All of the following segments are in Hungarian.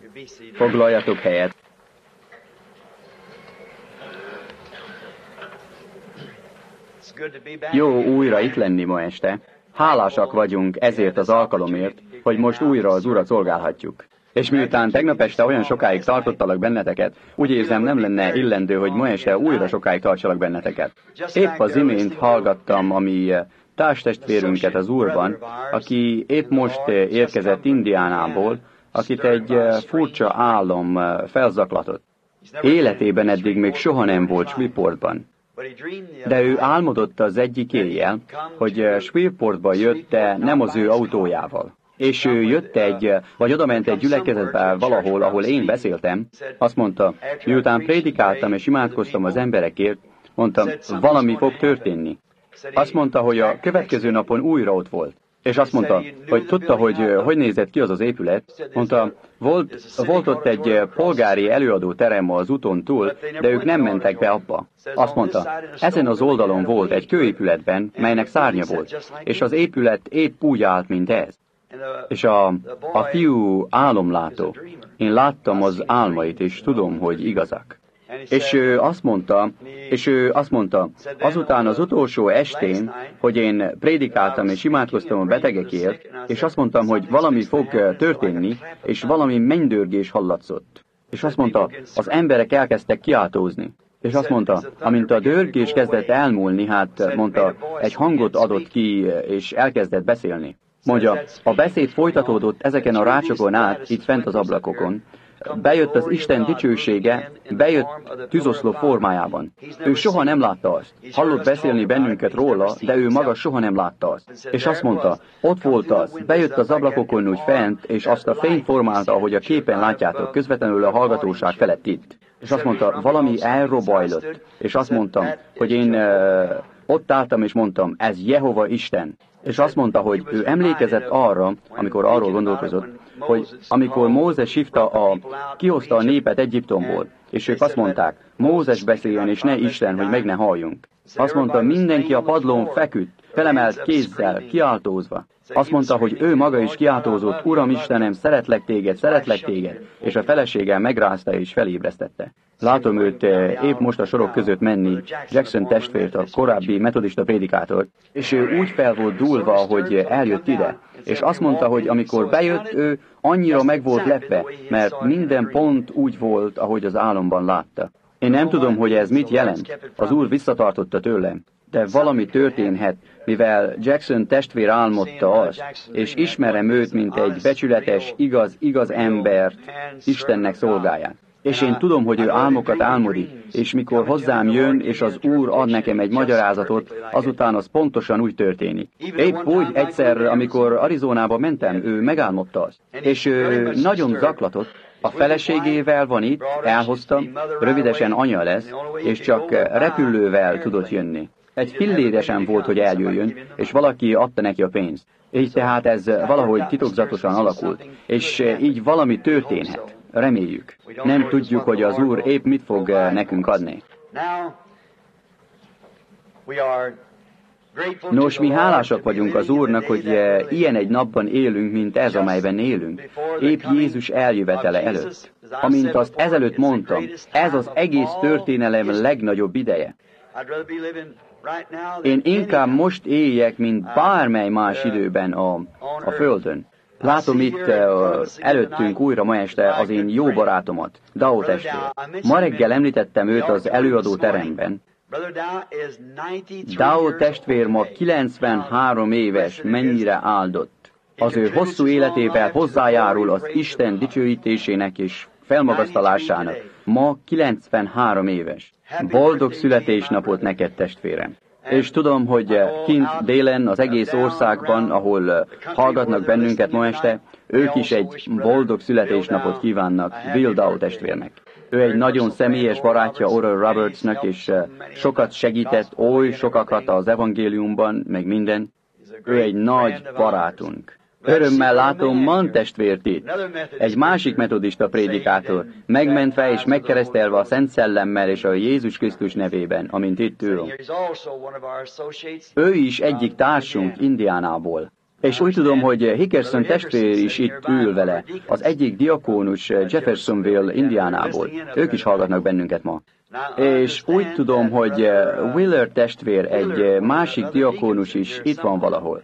Foglaljatok helyet. Jó újra itt lenni ma este. Hálásak vagyunk ezért az alkalomért, hogy most újra az Urat szolgálhatjuk. És miután tegnap este olyan sokáig tartottalak benneteket, úgy érzem, nem lenne illendő, hogy ma este újra sokáig tartsalak benneteket. Épp az imént hallgattam a mi társtestvérünket az Úrban, aki épp most érkezett Indiánából, akit egy furcsa álom felzaklatott. Életében eddig még soha nem volt Shreveportban. De ő álmodott az egyik éjjel, hogy Shreveportba jött, de nem az ő autójával. És ő jött vagy odament egy gyülekezetbe valahol, ahol én beszéltem, azt mondta, miután prédikáltam és imádkoztam az emberekért, mondtam, valami fog történni. Azt mondta, hogy a következő napon újra ott volt. És azt mondta, hogy tudta, hogy nézett ki az az épület. Mondta, volt ott egy polgári előadóterem az úton túl, de ők nem mentek be abba. Azt mondta, ezen az oldalon volt egy kőépületben, melynek szárnya volt, és az épület épp úgy állt, mint ez. És a fiú álomlátó. Én láttam az álmait, és tudom, hogy igazak. És ő azt mondta, azután az utolsó estén, hogy én prédikáltam és imádkoztam a betegekért, és azt mondtam, hogy valami fog történni, és valami mennydörgés hallatszott. És azt mondta, az emberek elkezdtek kiáltózni. És azt mondta, amint a dörgés kezdett elmúlni, mondta, egy hangot adott ki, és elkezdett beszélni. Mondja, a beszéd folytatódott ezeken a rácsokon át, itt fent az ablakokon. Bejött az Isten dicsősége, bejött tűzoszló formájában. Ő soha nem látta azt. Hallott beszélni bennünket róla, de ő maga soha nem látta azt. És azt mondta, ott volt az, bejött az ablakokon úgy fent, és azt a fényt formálta, ahogy a képen látjátok, közvetlenül a hallgatóság felett itt. És azt mondta, valami elrobajlott. És azt mondtam, hogy én ott álltam és mondtam, ez Jehova Isten. És azt mondta, hogy ő emlékezett arra, amikor arról gondolkozott, hogy amikor Mózes kihozta a népet Egyiptomból, és ők azt mondták, Mózes beszéljen, és ne Isten, hogy meg ne halljunk. Azt mondta, mindenki a padlón feküdt, felemelt kézzel, kiáltózva. Azt mondta, hogy ő maga is kiáltózott, Uram Istenem, szeretlek téged, és a felesége megrázta és felébresztette. Látom őt épp most a sorok között menni, Jackson testvért, a korábbi metodista prédikátort, és ő úgy fel volt dúlva, hogy eljött ide. És azt mondta, hogy amikor bejött, ő annyira meg volt lepve, mert minden pont úgy volt, ahogy az álomban látta. Én nem tudom, hogy ez mit jelent. Az Úr visszatartotta tőlem. De valami történhet, mivel Jackson testvér álmodta azt, és ismerem őt, mint egy becsületes, igaz embert, Istennek szolgáját. És én tudom, hogy ő álmokat álmodik, és mikor hozzám jön, és az Úr ad nekem egy magyarázatot, azután az pontosan úgy történik. Épp úgy egyszer, amikor Arizonába mentem, ő megálmodta azt. És ő nagyon zaklatott, a feleségével van itt, elhoztam, rövidesen anya lesz, és csak repülővel tudott jönni. Egy filléresen volt, hogy eljöjjön, és valaki adta neki a pénzt. Így tehát ez valahogy titokzatosan alakult, és így valami történhet. Reméljük. Nem tudjuk, hogy az Úr épp mit fog nekünk adni. Nos, mi hálásak vagyunk az Úrnak, hogy ilyen egy napban élünk, mint ez, amelyben élünk. Épp Jézus eljövetele előtt. Amint azt ezelőtt mondtam, ez az egész történelem legnagyobb ideje. Én inkább most éljek, mint bármely más időben a Földön. Látom itt előttünk újra ma este az én jó barátomat, Dao testvér. Ma reggel említettem őt az előadó teremben. Dao testvér ma 93 éves, mennyire áldott. Az ő hosszú életével hozzájárul az Isten dicsőítésének és felmagasztalásának. Ma 93 éves. Boldog születésnapot neked, testvérem! És tudom, hogy kint délen, az egész országban, ahol hallgatnak bennünket ma este, ők is egy boldog születésnapot kívánnak Bill Dao testvérnek. Ő egy nagyon személyes barátja Oral Robertsnak, és sokat segített, oly sokakat az evangéliumban, meg minden. Ő egy nagy barátunk. Örömmel látom Mann testvért itt, egy másik metodista prédikátor, megmentve és megkeresztelve a Szent Szellemmel és a Jézus Krisztus nevében, amint itt ül. Ő is egyik társunk Indiánából. És úgy tudom, hogy Hickerson testvér is itt ül vele, az egyik diakónus Jeffersonville, Indiánából. Ők is hallgatnak bennünket ma. És úgy tudom, hogy Wheeler testvér, egy másik diakónus is itt van valahol.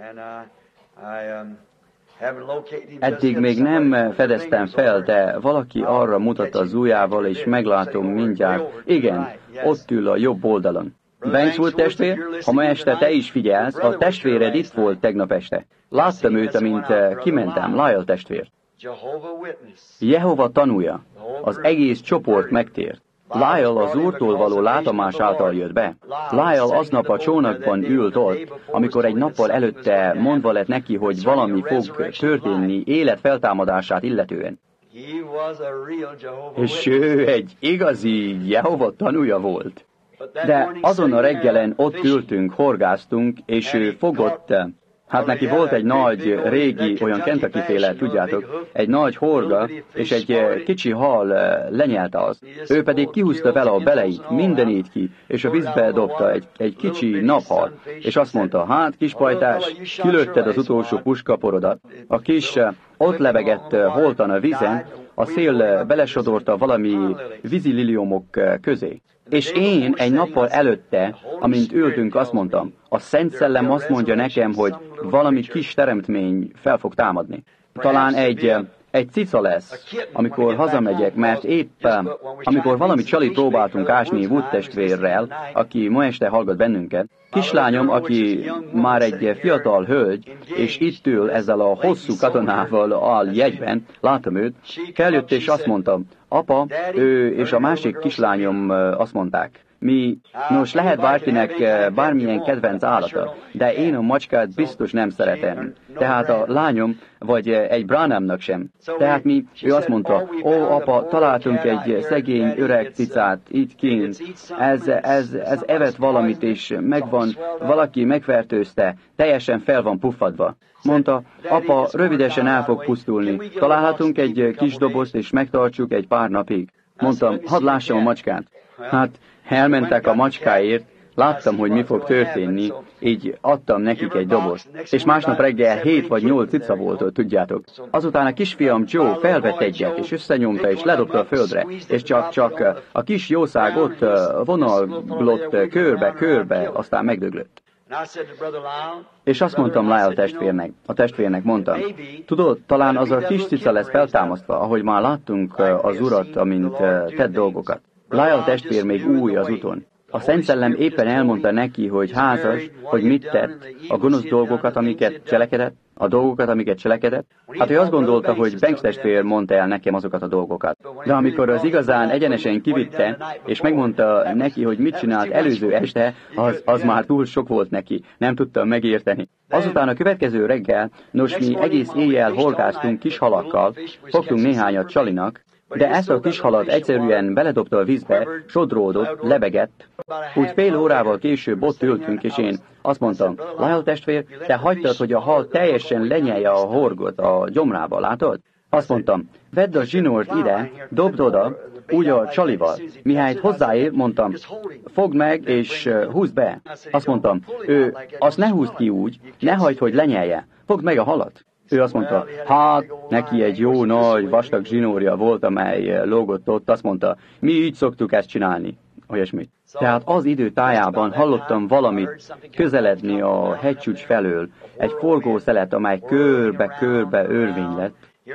Eddig még nem fedeztem fel, de valaki arra mutatta az ujjával, és meglátom mindjárt. Igen, ott ül a jobb oldalon. Bankswood testvér, ha ma este te is figyelsz, a testvéred itt volt tegnap este. Láttam őt, amint kimentem, Lyle testvér. Jehova tanúja. Az egész csoport megtért. Lyle az Úrtól való látomás által jött be. Lyle aznap a csónakban ült ott, amikor egy nappal előtte mondva lett neki, hogy valami fog történni élet feltámadását illetően. És ő egy igazi Jehova tanúja volt. De azon a reggelen ott ültünk, horgáztunk, és ő fogott, hát neki volt egy nagy, régi, olyan Kentucky-féle, tudjátok, egy nagy horga, és egy kicsi hal lenyelte azt. Ő pedig kihúzta vele a beleit, mindenét ki, és a vízbe dobta egy kicsi naphal, és azt mondta, hát kispajtás, kilőtted az utolsó puskaporodat. A kis ott lebegett holtan a vízen, a szél belesodorta valami vízililiomok közé. És én egy nappal előtte, amint ültünk, azt mondtam, a Szent Szellem azt mondja nekem, hogy valami kis teremtmény fel fog támadni. Talán egy cica lesz, amikor hazamegyek, mert épp amikor valami csalit próbáltunk ásni Wood testvérrel, aki ma este hallgat bennünket, kislányom, aki már egy fiatal hölgy, és itt ül ezzel a hosszú katonával a jegyben, látom őt, feljött és azt mondta, apa, ő és a másik kislányom azt mondták, nos, lehet bárkinek bármilyen kedvenc állata, de én a macskát biztos nem szeretem. Tehát a lányom, vagy egy Branhamnak sem. Tehát ő azt mondta, ó, apa, találtunk egy szegény öreg cicát itt kint. Ez evett valamit, és valaki megfertőzte, teljesen fel van puffadva. Mondta, apa, rövidesen el fog pusztulni. Találhatunk egy kis dobozt, és megtartsuk egy pár napig. Mondtam, hadd lássam a macskát. Hát, elmentek a macskáért, láttam, hogy mi fog történni, így adtam nekik egy dobozt. És másnap reggel 7 vagy 8 cica volt ott, tudjátok. Azután a kisfiam Joe felvett egyet, és összenyomta, és ledobta a földre, és csak a kis jószág ott vonalglott körbe, aztán megdöglött. És azt mondtam Lyle a testvérnek mondtam, tudod, talán az a kis cica lesz feltámasztva, ahogy már láttunk az Urat, amint tett dolgokat. Lyle testvér még új az úton. A Szent Szellem éppen elmondta neki, hogy házas, hogy mit tett, a gonosz dolgokat, amiket cselekedett. Hát ő azt gondolta, hogy Banks testvér mondta el nekem azokat a dolgokat. De amikor az igazán egyenesen kivitte, és megmondta neki, hogy mit csinált előző este, az már túl sok volt neki, nem tudtam megérteni. Azután a következő reggel, nos, mi egész éjjel horgáztunk kis halakkal, fogtunk néhányat Csalinak, de ezt a kis halat egyszerűen beledobta a vízbe, sodródott, lebegett. Úgy fél órával később ott ültünk, és én azt mondtam, Lyle testvér, te hagytad, hogy a hal teljesen lenyelje a horgot a gyomrába, látod? Azt mondtam, vedd a zsinort ide, dobd oda, úgy a csalival. Mihály hozzáér, mondtam, fogd meg és húzd be. Azt mondtam, azt ne húzd ki úgy, ne hagyd, hogy lenyelje, fogd meg a halat. Ő azt mondta, hát, neki egy jó nagy vastag zsinórja volt, amely lógott ott, azt mondta, mi így szoktuk ezt csinálni, olyasmit. Tehát az idő tájában hallottam valamit közeledni a hegycsúcs felől, egy forgószelet, amely körbe-körbe örvény lett.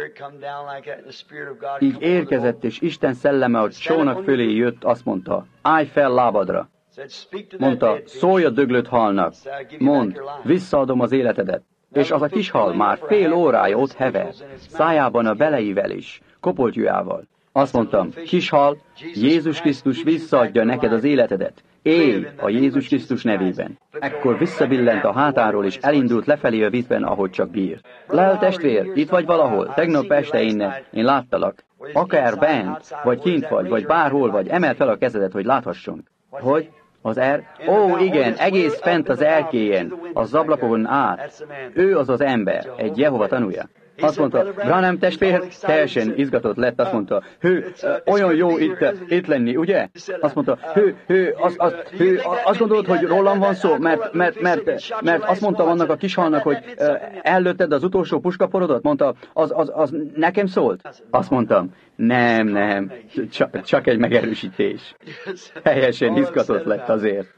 Így érkezett, és Isten szelleme a csónak fölé jött, azt mondta, állj fel lábadra. Mondta, szólj a döglött halnak, mondd, visszaadom az életedet. És az a kis hal már fél órája ott hever, szájában a beleivel is, kopoltyújával. Azt mondtam, kis hal, Jézus Krisztus visszaadja neked az életedet. Élj a Jézus Krisztus nevében. Ekkor visszabillent a hátáról, és elindult lefelé a vízben, ahogy csak bír. Lyle testvér, itt vagy valahol, tegnap este én láttalak. Akár bent, vagy kint vagy bárhol vagy, emeld fel a kezedet, hogy láthassunk. Hogy? Ó, igen, egész fent az erkélyen, az ablakon át. Ő az az ember, egy Jehova tanúja. Azt mondta, Branham testvér teljesen izgatott lett, azt mondta, olyan jó itt lenni, ugye? Azt mondta, azt gondolod, hogy rólam van szó, mert azt mondtam annak a kishalnak, hogy ellőtted az utolsó puskaporodat? Mondta, az nekem szólt? Azt mondtam, nem, csak egy megerősítés. Teljesen izgatott lett azért.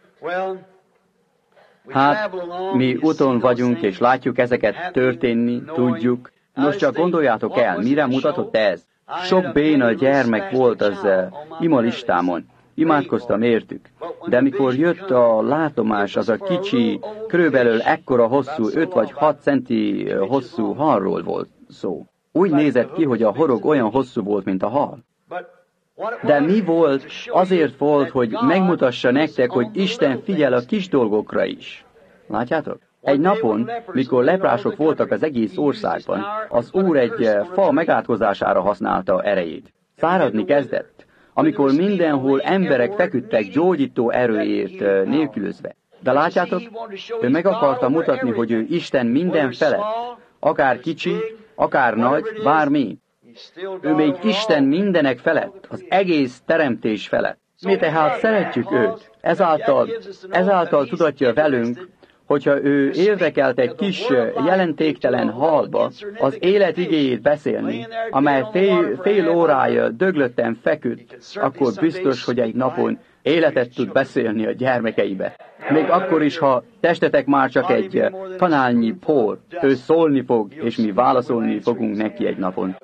Hát, mi úton vagyunk, és látjuk ezeket történni, tudjuk. Most csak gondoljátok el, mire mutatott ez? Sok béna gyermek volt az imalistámon. Imádkoztam értük. De mikor jött a látomás, az a kicsi, körülbelül ekkora hosszú, 5 vagy 6 centi hosszú halról volt szó. Úgy nézett ki, hogy a horog olyan hosszú volt, mint a hal. De mi volt? Azért volt, hogy megmutassa nektek, hogy Isten figyel a kis dolgokra is. Látjátok? Egy napon, mikor leprások voltak az egész országban, az Úr egy fa megátkozására használta erejét. Száradni kezdett, amikor mindenhol emberek feküdtek gyógyító erőért nélkülözve. De látjátok, ő meg akarta mutatni, hogy ő Isten minden felett, akár kicsi, akár nagy, bármi. Ő még Isten mindenek felett, az egész teremtés felett. Mi tehát szeretjük őt. Ezáltal tudatja velünk, hogyha ő érdekelt egy kis, jelentéktelen halba az élet igéjét beszélni, amely fél órája döglötten feküdt, akkor biztos, hogy egy napon életet tud beszélni a gyermekeibe. Még akkor is, ha testetek már csak egy kanálnyi por, ő szólni fog, és mi válaszolni fogunk neki egy napon.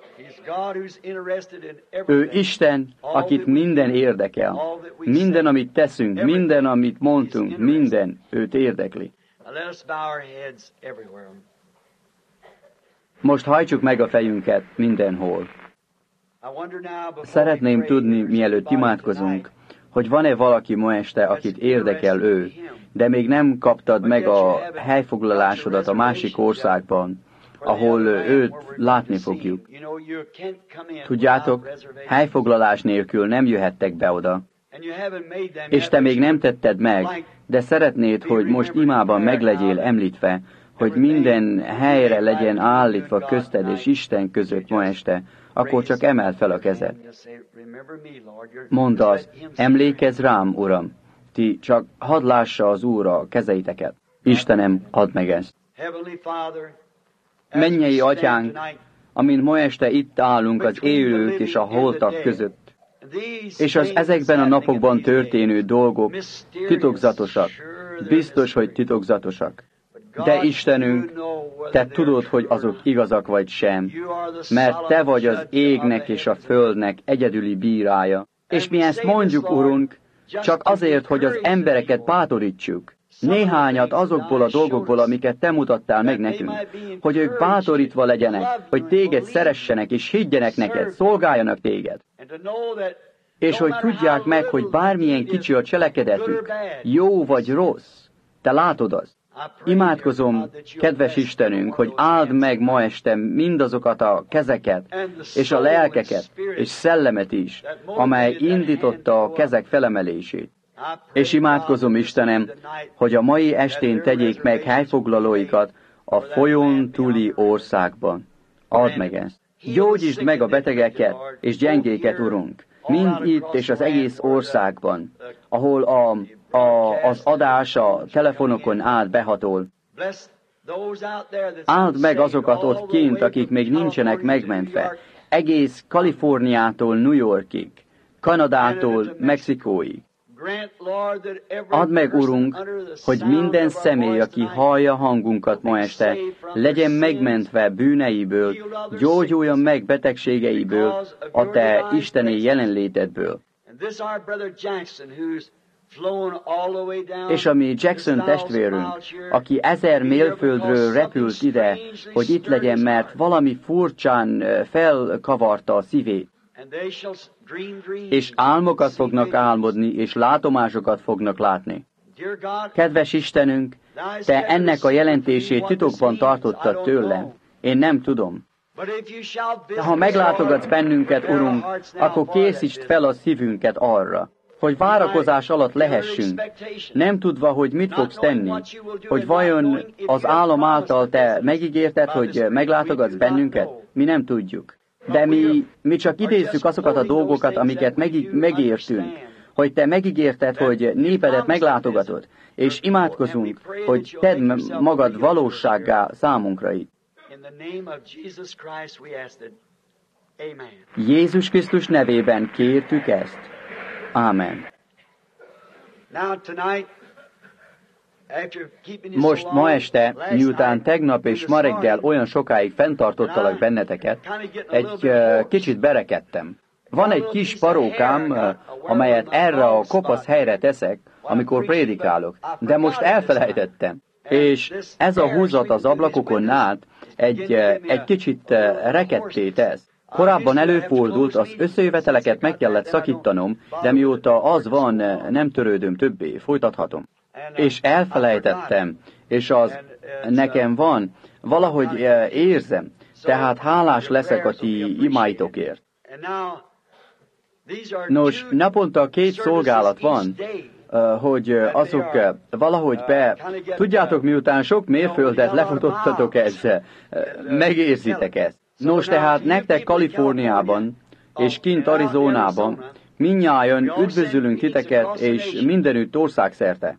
Ő Isten, akit minden érdekel. Minden, amit teszünk, minden, amit mondtunk, minden őt érdekli. Most hajtsuk meg a fejünket mindenhol. Szeretném tudni, mielőtt imádkozunk, hogy van-e valaki ma este, akit érdekel ő, de még nem kaptad meg a helyfoglalásodat a másik országban, ahol őt látni fogjuk. Tudjátok, helyfoglalás nélkül nem jöhettek be oda. És te még nem tetted meg, de szeretnéd, hogy most imában meglegyél említve, hogy minden helyre legyen állítva közted és Isten között ma este, akkor csak emeld fel a kezed. Mondd azt, emlékezz rám, Uram, ti csak hadd lássa az Úr a kezeiteket. Istenem, add meg ezt. Mennyei Atyánk, amint ma este itt állunk az élők és a holtak között, és az ezekben a napokban történő dolgok titokzatosak, biztos, hogy titokzatosak. De Istenünk, te tudod, hogy azok igazak vagy sem, mert te vagy az égnek és a földnek egyedüli bírája. És mi ezt mondjuk, Urunk, csak azért, hogy az embereket bátorítsuk. Néhányat azokból a dolgokból, amiket te mutattál meg nekünk, hogy ők bátorítva legyenek, hogy téged szeressenek és higgyenek neked, szolgáljanak téged. És hogy tudják meg, hogy bármilyen kicsi a cselekedetük, jó vagy rossz, te látod azt. Imádkozom, kedves Istenünk, hogy áld meg ma este mindazokat a kezeket, és a lelkeket, és szellemet is, amely indította a kezek felemelését. És imádkozom, Istenem, hogy a mai estén tegyék meg helyfoglalóikat a folyón túli országban. Add meg ezt. Gyógyítsd meg a betegeket és gyengéket, Urunk, mind itt és az egész országban, ahol az adás a telefonokon át behatol. Áld meg azokat ott kint, akik még nincsenek megmentve, egész Kaliforniától New Yorkig, Kanadától Mexikóig. Add meg, Urunk, hogy minden személy, aki hallja hangunkat ma este, legyen megmentve bűneiből, gyógyuljon meg betegségeiből, a te isteni jelenlétedből. És a mi Jackson testvérünk, aki 1000 mérföldről repült ide, hogy itt legyen, mert valami furcsán felkavarta a szívét, és álmokat fognak álmodni, és látomásokat fognak látni. Kedves Istenünk, te ennek a jelentését titokban tartottad tőlem. Én nem tudom. De ha meglátogatsz bennünket, Urunk, akkor készítsd fel a szívünket arra. hogy várakozás alatt lehessünk, nem tudva, hogy mit fogsz tenni, hogy vajon az álom által te megígérted, hogy meglátogatsz bennünket, mi nem tudjuk. De mi csak idézzük azokat a dolgokat, amiket megértünk, hogy te megígérted, hogy népedet meglátogatod, és imádkozunk, hogy tedd magad valósággá számunkra itt. Jézus Krisztus nevében kértük ezt. Ámen. Most ma este, miután tegnap és ma reggel olyan sokáig fenntartottalak benneteket, egy kicsit berekedtem. Van egy kis parókám, amelyet erre a kopasz helyre teszek, amikor prédikálok, de most elfelejtettem. És ez a húzat az ablakokon át egy kicsit rekedté tesz. Korábban előfordult, az összejöveteleket meg kellett szakítanom, de mióta az van, nem törődöm többé, folytathatom. És elfelejtettem, és az nekem van, valahogy érzem, tehát hálás leszek a ti imáitokért. Nos, naponta 2 szolgálat van, hogy azok valahogy tudjátok, miután sok mérföldet lefutottatok ezzel, megérzitek ezt. Nos, tehát nektek Kaliforniában és kint Arizonában mindnyájan üdvözlünk titeket, és mindenütt országszerte.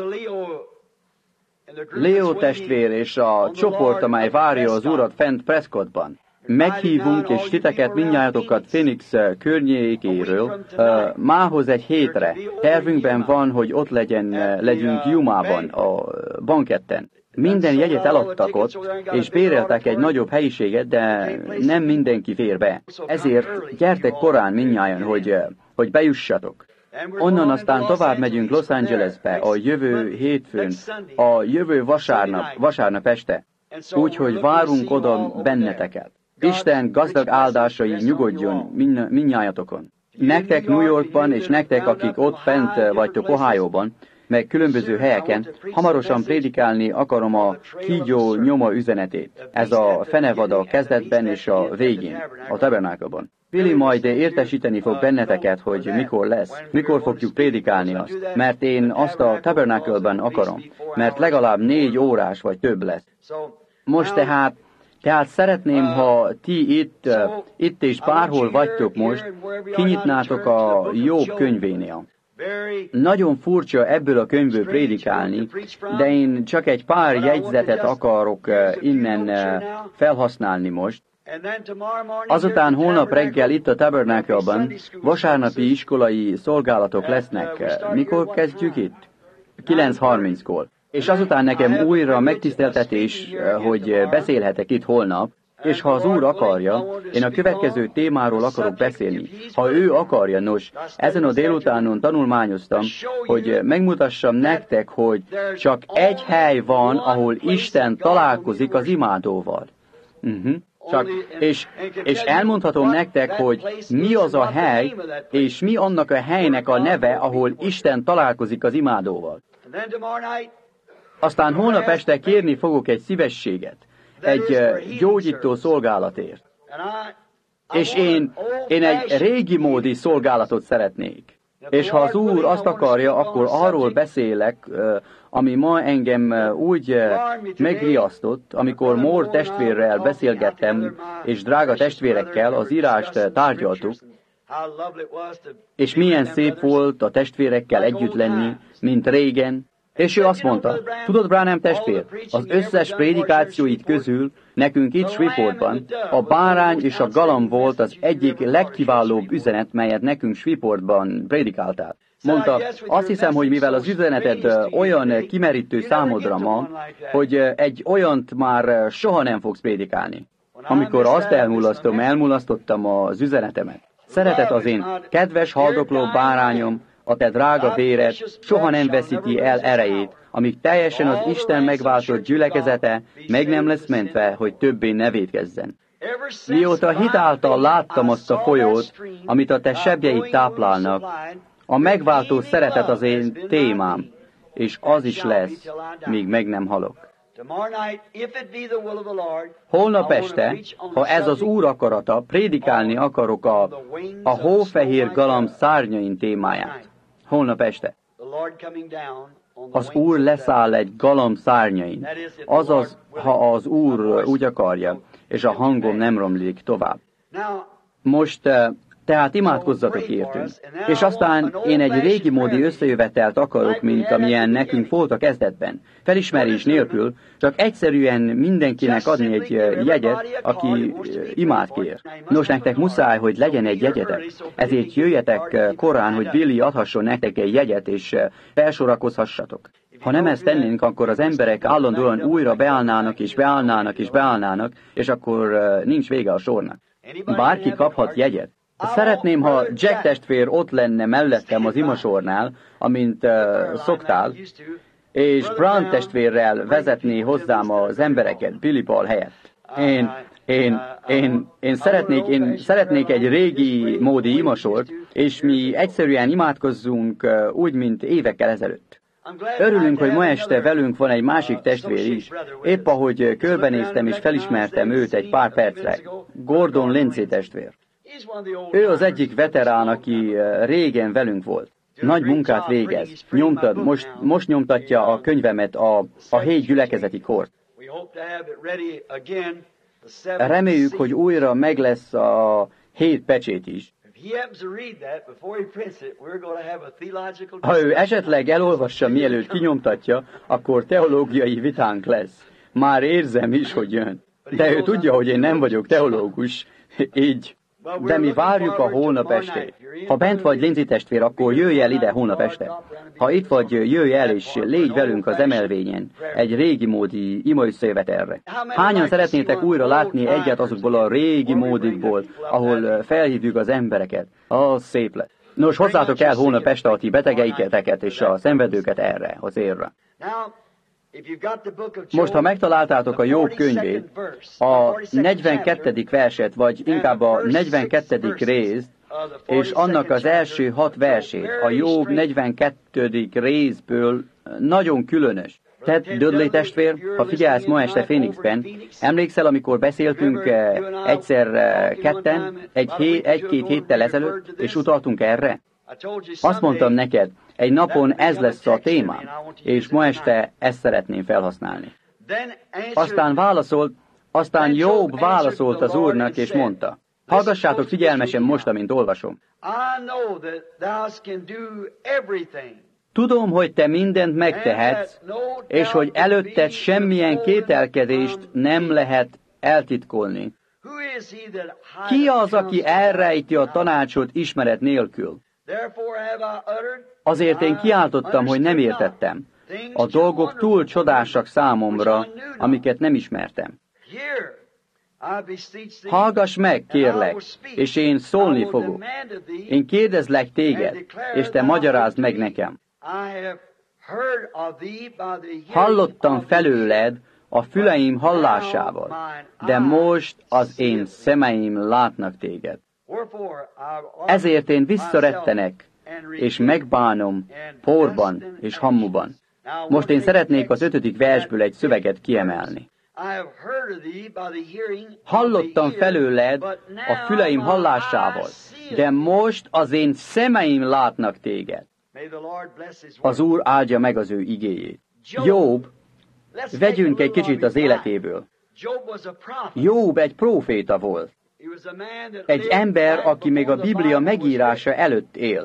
Leo testvér és a csoport, amely várja az Urat fent Prescottban. Meghívunk és titeket mindnyájatokat Phoenix környékéről mához egy hétre. Tervünkben van, hogy ott legyünk Yumában, a banketten. Minden jegyet eladtak ott, és béreltek egy nagyobb helyiséget, de nem mindenki fér be. Ezért gyertek korán mindnyájan, hogy bejussatok. Onnan aztán tovább megyünk Los Angelesbe a jövő hétfőn, a jövő vasárnap este. Úgyhogy várunk oda benneteket. Isten gazdag áldásai nyugodjon mindnyájatokon. Nektek New Yorkban, és nektek, akik ott fent vagytok Ohioban, meg különböző helyeken, hamarosan prédikálni akarom a kígyó nyoma üzenetét. Ez a fenevad a kezdetben és a végén, a tabernákelban. Billy majd értesíteni fog benneteket, hogy mikor lesz, mikor fogjuk prédikálni azt, mert én azt a tabernákelben akarom, mert legalább 4 órás vagy több lesz. Most tehát szeretném, ha ti itt és bárhol vagytok most, kinyitnátok a Jobb könyvénél. Nagyon furcsa ebből a könyvből prédikálni, de én csak egy pár jegyzetet akarok innen felhasználni most. Azután holnap reggel itt a Tabernákelban vasárnapi iskolai szolgálatok lesznek. Mikor kezdjük itt? 9:30-kor. És azután nekem újra megtiszteltetés, hogy beszélhetek itt holnap, és ha az Úr akarja, én a következő témáról akarok beszélni. Ha ő akarja, nos, ezen a délutánon tanulmányoztam, hogy megmutassam nektek, hogy csak egy hely van, ahol Isten találkozik az imádóval. És elmondhatom nektek, hogy mi az a hely, és mi annak a helynek a neve, ahol Isten találkozik az imádóval. Aztán holnap este kérni fogok egy szívességet, egy gyógyító szolgálatért. És én egy régi módi szolgálatot szeretnék. És ha az Úr azt akarja, akkor arról beszélek, ami ma engem úgy megriasztott, amikor Moore testvérrel beszélgettem, és drága testvérekkel az írást tárgyaltuk, és milyen szép volt a testvérekkel együtt lenni, mint régen. És ő azt mondta, tudod, Branham testvér, az összes prédikációit közül nekünk itt Shreveportban a bárány és a galamb volt az egyik legkiválóbb üzenet, melyet nekünk Shreveportban prédikáltál. Mondta, azt hiszem, hogy mivel az üzeneted olyan kimerítő számodra ma, hogy egy olyant már soha nem fogsz prédikálni. Amikor azt elmulasztottam az üzenetemet. Szeretet az én kedves haldokló bárányom, a te drága véred soha nem veszíti el erejét, amíg teljesen az Isten megváltott gyülekezete meg nem lesz mentve, hogy többé ne vétkezzen. Mióta hit által láttam azt a folyót, amit a te sebjeid táplálnak, a megváltó szeretet az én témám, és az is lesz, míg meg nem halok. Holnap este, ha ez az Úr akarata, prédikálni akarok a hófehér galamb szárnyain témáját. holnap este. Az Úr leszáll egy galamb szárnyain, azaz, ha az Úr úgy akarja, és a hangom nem romlik tovább. Most tehát imádkozzatok értünk. És aztán én egy régi módi összejövetelt akarok, mint amilyen nekünk volt a kezdetben. Felismerés nélkül, csak egyszerűen mindenkinek adni egy jegyet, aki imád kér. Nos, nektek muszáj, hogy legyen egy jegyetek. Ezért jöjjetek korán, hogy Billy adhasson nektek egy jegyet, és felsorakozhassatok. Ha nem ezt tennénk, akkor az emberek állandóan újra beállnának, és beállnának, és beállnának, és akkor nincs vége a sornak. Bárki kaphat jegyet. Szeretném, ha Jack testvér ott lenne mellettem az imasornál, amint szoktál, és Brown testvérrel vezetné hozzám az embereket Billy Paul helyett. Én szeretnék egy régi módi imasort, és mi egyszerűen imádkozzunk úgy, mint évekkel ezelőtt. Örülünk, hogy ma este velünk van egy másik testvér is. Épp ahogy körbenéztem és felismertem őt egy pár percre. Gordon Lindsay testvér. Ő az egyik veterán, aki régen velünk volt. Nagy munkát végez. Most nyomtatja a könyvemet a 7 gyülekezeti kort. Reméljük, hogy újra meg lesz a 7 pecsét is. Ha ő esetleg elolvassa, mielőtt kinyomtatja, akkor teológiai vitánk lesz. Már érzem is, hogy jön. De ő tudja, hogy én nem vagyok teológus, így. De mi várjuk a holnap estét. Ha bent vagy, Lindsay testvér, akkor jöjj el ide holnap este. Ha itt vagy, jöjj el és légy velünk az emelvényen, egy régi módi imaösszejövetelre. Hányan szeretnétek újra látni egyet azokból a régi módikból, ahol felhívjuk az embereket? Az szép lett. Nos, hozzátok el holnap este a ti betegeiketeket és a szenvedőket erre, az érre. Most, ha megtaláltátok a Jobb könyvét, a 42. verset, vagy inkább a 42. részt, és annak az első 6 versét, a Jobb 42. részből nagyon különös. Tehát, Dudley testvér, ha figyelsz ma este Phoenixben, emlékszel, amikor beszéltünk egyszer ketten, egy-két héttel ezelőtt, és utaltunk erre? Azt mondtam neked, egy napon ez lesz a témám, és ma este ezt szeretném felhasználni. Aztán Jobb válaszolt az Úrnak, és mondta, hallgassátok figyelmesen most, amint olvasom. Tudom, hogy te mindent megtehetsz, és hogy előtted semmilyen kételkedést nem lehet eltitkolni. Ki az, aki elrejti a tanácsot ismeret nélkül? Azért én kiáltottam, hogy nem értettem. A dolgok túl csodásak számomra, amiket nem ismertem. Hallgass meg, kérlek, és én szólni fogok. Én kérdezlek téged, és te magyarázd meg nekem. Hallottam felőled a füleim hallásával, de most az én szemeim látnak téged. Ezért én visszarettenek, és megbánom porban és hammuban. Most én szeretnék az 5. versből egy szöveget kiemelni. Hallottam felőled a füleim hallásával, de most az én szemeim látnak téged. Az Úr áldja meg az ő igéjét. Jobb, vegyünk egy kicsit az életéből. Jobb egy próféta volt. Egy ember, aki még a Biblia megírása előtt élt.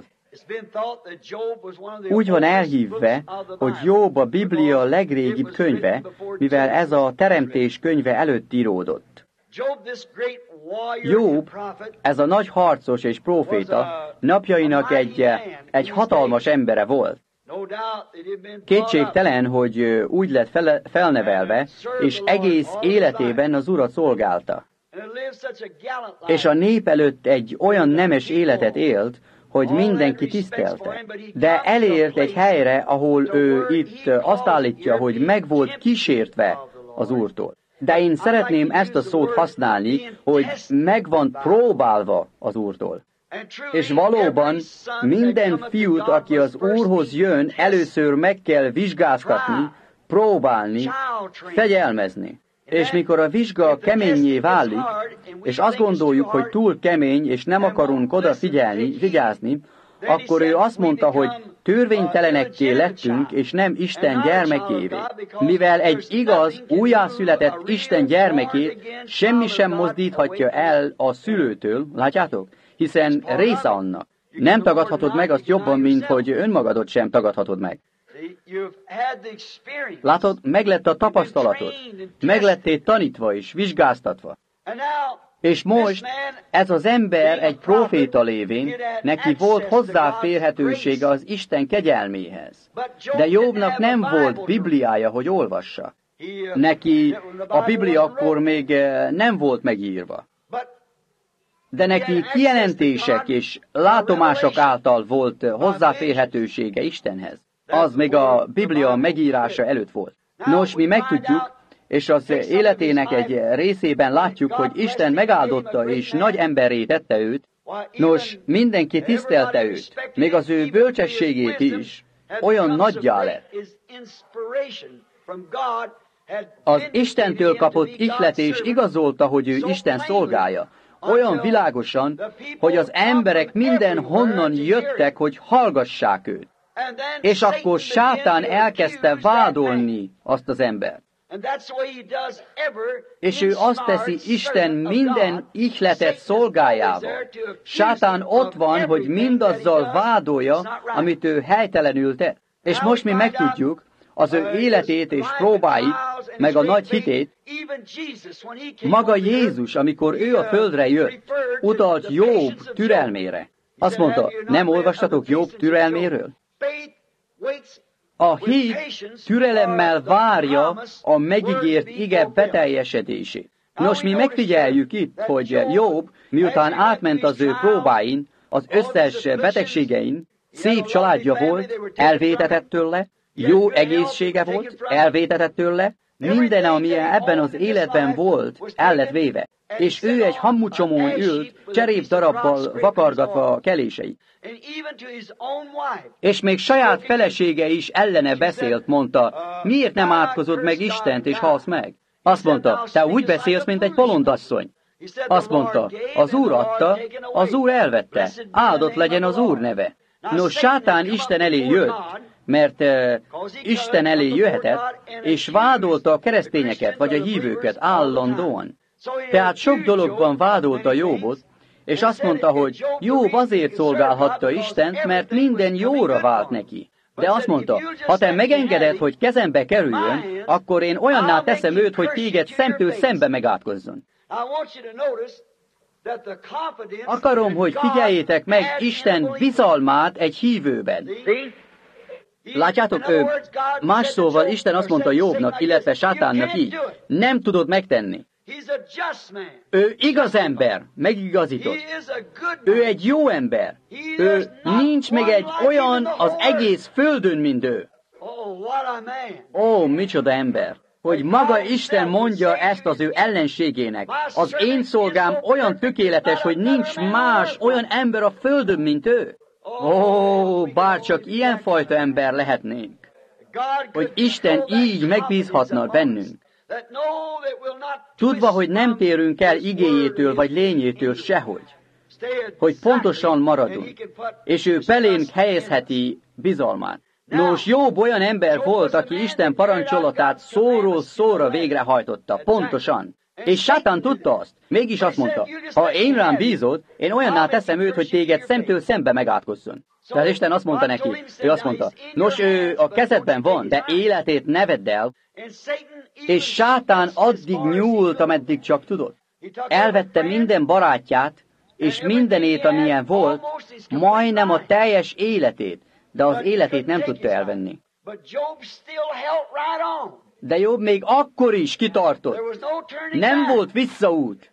Úgy van elhívve, hogy Jobb a Biblia legrégibb könyve, mivel ez a teremtés könyve előtt íródott. Jobb, ez a nagy harcos és próféta, napjainak egy hatalmas embere volt. Kétségtelen, hogy úgy lett felnevelve, és egész életében az Urat szolgálta. És a nép előtt egy olyan nemes életet élt, hogy mindenki tisztelte. De elért egy helyre, ahol ő itt azt állítja, hogy meg volt kísértve az Úrtól. De én szeretném ezt a szót használni, hogy meg van próbálva az Úrtól. És valóban minden fiút, aki az Úrhoz jön, először meg kell vizsgáztatni, próbálni, fegyelmezni. És mikor a vizsga keményé válik, és azt gondoljuk, hogy túl kemény, és nem akarunk odafigyelni, vigyázni, akkor ő azt mondta, hogy törvénytelenekké lettünk, és nem Isten gyermekévé. Mivel egy igaz, újjászületett Isten gyermekét semmi sem mozdíthatja el a szülőtől, látjátok? Hiszen része annak. Nem tagadhatod meg azt jobban, mint hogy önmagadot sem tagadhatod meg. Látod, meglett a tapasztalatod, meglettél tanítva és vizsgáztatva. És most ez az ember egy próféta lévén, neki volt hozzáférhetősége az Isten kegyelméhez. De Jobbnak nem volt Bibliája, hogy olvassa. Neki a Biblia akkor még nem volt megírva. De neki kijelentések és látomások által volt hozzáférhetősége Istenhez. Az még a Biblia megírása előtt volt. Nos, mi megtudjuk, és az életének egy részében látjuk, hogy Isten megáldotta és nagy emberré tette őt. Nos, mindenki tisztelte őt, még az ő bölcsességét is, olyan nagyjá lett. Az Istentől kapott ihletés igazolta, hogy ő Isten szolgája, olyan világosan, hogy az emberek mindenhonnan jöttek, hogy hallgassák őt. És akkor sátán elkezdte vádolni azt az embert. És ő azt teszi Isten minden ihletet szolgájával. Sátán ott van, hogy mindazzal vádolja, amit ő helytelenül tett. És most mi megtudjuk, az ő életét és próbáit, meg a nagy hitét, maga Jézus, amikor ő a földre jött, utalt Jobb türelmére. Azt mondta, nem olvastatok Jobb türelméről? A hit türelemmel várja a megígért ige beteljesedését. Nos, mi megfigyeljük itt, hogy Jobb, miután átment az ő próbáin, az összes betegségein, szép családja volt, elvétetett tőle, jó egészsége volt, elvétetett tőle, minden, ami ebben az életben volt, el lett véve. És ő egy hamucsomón ült, cserépdarabbal vakargatva a keléseit. És még saját felesége is ellene beszélt, mondta, miért nem átkozod meg Istent, és halsz meg? Azt mondta, te úgy beszélsz, mint egy bolondasszony. Azt mondta, az Úr adta, az Úr elvette, áldott legyen az Úr neve. Nos, sátán Isten elé jött, mert Isten elé jöhetett, és vádolta a keresztényeket, vagy a hívőket állandóan. Tehát sok dologban vádolta Jobbot, és azt mondta, hogy Jobb azért szolgálhatta Istent, mert minden jóra vált neki. De azt mondta, ha te megengeded, hogy kezembe kerüljön, akkor én olyanná teszem őt, hogy téged szemtől szembe megátkozzon. Akarom, hogy figyeljétek meg Isten bizalmát egy hívőben. Látjátok, más szóval Isten azt mondta Jobbnak, illetve sátánnak így, nem tudod megtenni. Ő igaz ember, megigazított. Ő egy jó ember. Ő nincs még egy olyan az egész földön, mint ő. Ó, micsoda ember! Hogy maga Isten mondja ezt az ő ellenségének. Az én szolgám olyan tökéletes, hogy nincs más olyan ember a földön, mint ő. Ó, bárcsak ilyenfajta ember lehetnénk. Hogy Isten így megbízhatna bennünk. Tudva, hogy nem térünk el igéjétől vagy lényétől sehogy. Hogy pontosan maradunk. És ő belénk helyezheti bizalmát. Nos, Jobb olyan ember volt, aki Isten parancsolatát szóról szóra végrehajtotta. Pontosan. És sátán tudta azt. Mégis azt mondta, ha én rám bízod, én olyanná teszem őt, hogy téged szemtől szembe megátkozzon. Tehát Isten azt mondta neki, ő azt mondta, nos, ő a kezedben van, de életét ne vedd el, és sátán addig nyúlt, ameddig csak tudott. Elvette minden barátját, és mindenét, amilyen volt, majdnem a teljes életét, de az életét nem tudta elvenni. De Jobb még akkor is kitartott. Nem volt visszaút.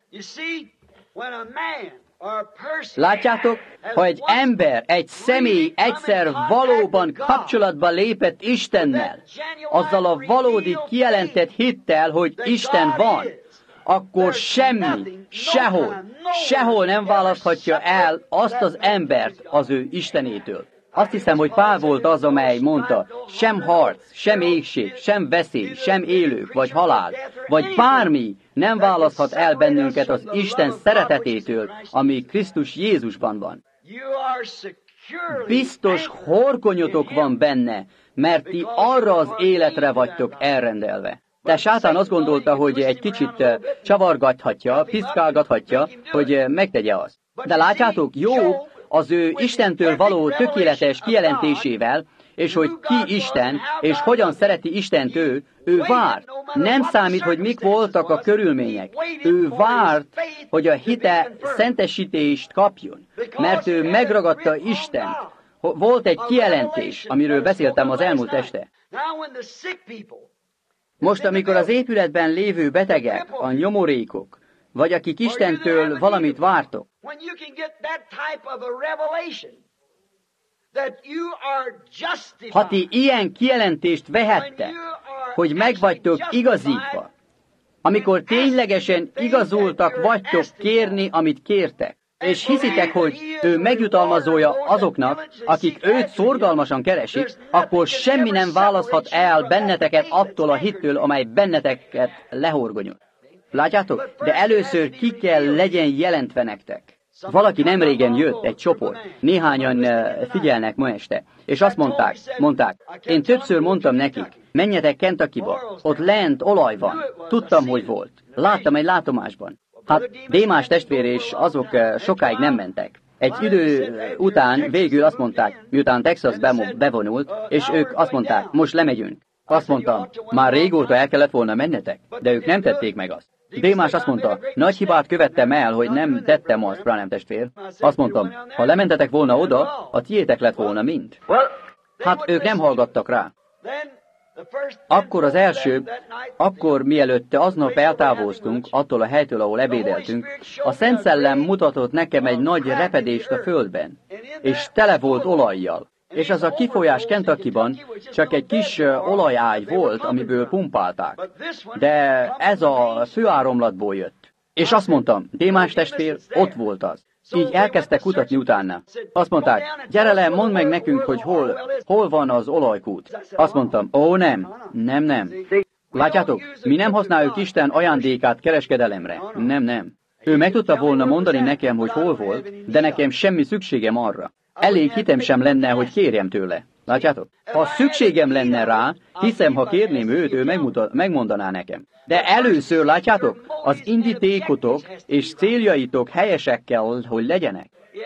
Látjátok, ha egy ember, egy személy egyszer valóban kapcsolatba lépett Istennel, azzal a valódi kijelentett hittel, hogy Isten van, akkor semmi, sehol nem választhatja el azt az embert az ő Istenétől. Azt hiszem, hogy Pál volt az, amely mondta, sem harc, sem éhség, sem veszély, sem élők, vagy halál, vagy bármi nem választhat el bennünket az Isten szeretetétől, ami Krisztus Jézusban van. biztos horgonyotok van benne, mert ti arra az életre vagytok elrendelve. De sátán azt gondolta, hogy egy kicsit csavargathatja, piszkálgathatja, hogy megtegye azt. De látjátok, Jobb az ő Istentől való tökéletes kijelentésével, és hogy ki Isten, és hogyan szereti Istent ő várt. Nem számít, hogy mik voltak a körülmények. Ő várt, hogy a hite szentesítést kapjon, mert ő megragadta Istent. Volt egy kijelentés, amiről beszéltem az elmúlt este. Most, amikor az épületben lévő betegek, a nyomorékok, vagy akik Istentől valamit vártok, ha ti ilyen kijelentést vehettek, hogy meg vagytok igazítva, amikor ténylegesen igazultak vagytok kérni, amit kértek, és hiszitek, hogy ő megjutalmazója azoknak, akik őt szorgalmasan keresik, akkor semmi nem választhat el benneteket attól a hittől, amely benneteket lehorgonyol. Látjátok? De először ki kell legyen jelentve nektek. Valaki nemrégen jött, egy csoport, néhányan figyelnek ma este, és azt mondták, én többször mondtam nekik, menjetek Kentuckyba, ott lent olaj van, tudtam, hogy volt, láttam egy látomásban. Hát Démás testvér és azok sokáig nem mentek. Egy idő után végül azt mondták, miután Texas bevonult, és ők azt mondták, most lemegyünk. Azt mondtam, már régóta el kellett volna mennetek, de ők nem tették meg azt. Démás azt mondta, nagy hibát követtem el, hogy nem tettem azt, Branham testvér. Azt mondtam, ha lementetek volna oda, a tiétek lett volna mind. Hát ők nem hallgattak rá. Akkor az első, mielőtt aznap eltávoztunk attól a helytől, ahol ebédeltünk, a Szent Szellem mutatott nekem egy nagy repedést a földben, és tele volt olajjal. És az a kifolyás Kentuckyban csak egy kis olajágy volt, amiből pumpálták. De ez a főáramlatból jött. És azt mondtam, Démás testvér, ott volt az. Így elkezdtek kutatni utána. Azt mondták, gyere le, mondd meg nekünk, hogy hol van az olajkút. Azt mondtam, ó nem. Látjátok, mi nem használjuk Isten ajándékát kereskedelemre. Nem. Ő meg tudta volna mondani nekem, hogy hol volt, de nekem semmi szükségem arra. Elég hitem sem lenne, hogy kérjem tőle. Látjátok? Ha szükségem lenne rá, hiszem, ha kérném őt, ő megmondaná nekem. De először, látjátok, az indítékotok és céljaitok helyesek kell, hogy legyenek.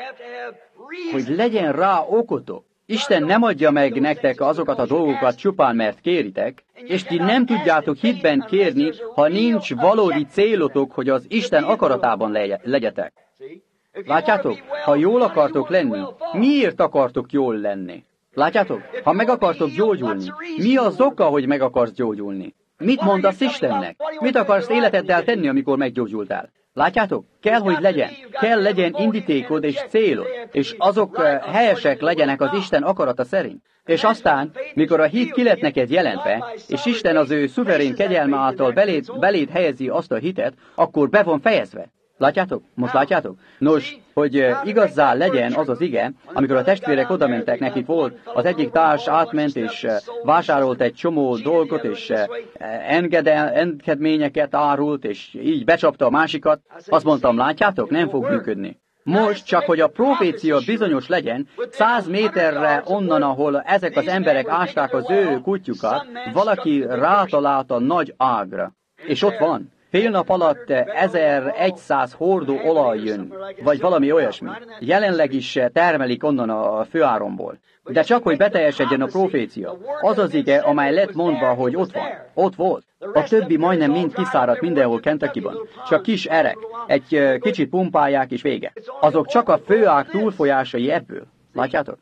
Hogy legyen rá okotok. Isten nem adja meg nektek azokat a dolgokat csupán, mert kéritek, és ti nem tudjátok hitben kérni, ha nincs valódi célotok, hogy az Isten akaratában legyetek. Látjátok? Ha jól akartok lenni, miért akartok jól lenni? Látjátok? Ha meg akartok gyógyulni, mi az oka, hogy meg akarsz gyógyulni? Mit mondasz Istennek? Mit akarsz életeddel tenni, amikor meggyógyultál? Látjátok? Kell legyen indítékod és célod, és azok helyesek legyenek az Isten akarata szerint. És aztán, mikor a hit ki lett neked jelentve, és Isten az ő szuverén kegyelme által beléd helyezi azt a hitet, akkor be van fejezve. Látjátok? Most látjátok? Nos, hogy igazzá legyen az az ige, amikor a testvérek odamentek, nekik volt, az egyik társ átment, és vásárolt egy csomó dolgot, és engedményeket árult, és így becsapta a másikat. Azt mondtam, látjátok, nem fog működni. Most csak, hogy a profécia bizonyos legyen, 100 méterre onnan, ahol ezek az emberek ásták az ő kutyukat, valaki rátalált a nagy ágra. És ott van. Fél nap alatt 1100 hordó olaj jön, vagy valami olyasmi. Jelenleg is termelik onnan a főáramból. De csak, hogy beteljesedjen a profécia. Az az ige, amely lett mondva, hogy ott van. Ott volt. A többi majdnem mind kiszáradt mindenhol Kentuckyban. Csak kis erek. Egy kicsit pumpálják, és vége. Azok csak a főág túlfolyásai ebből. Látjátok?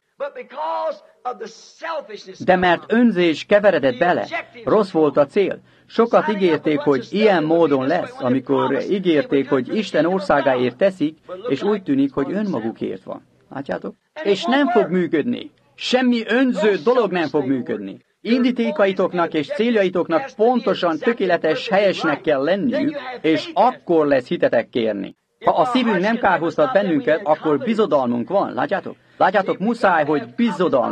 De mert önzés keveredett bele, rossz volt a cél. Sokat ígérték, hogy ilyen módon lesz, amikor ígérték, hogy Isten országáért teszik, és úgy tűnik, hogy önmagukért van. Látjátok? És nem fog működni. Semmi önző dolog nem fog működni. Indítékaitoknak és céljaitoknak pontosan tökéletes, helyesnek kell lenniük, és akkor lesz hitetek kérni. Ha a szívünk nem kárhoztat bennünket, akkor bizodalmunk van. Látjátok? Látjátok, muszáj, hogy bizodalmunk.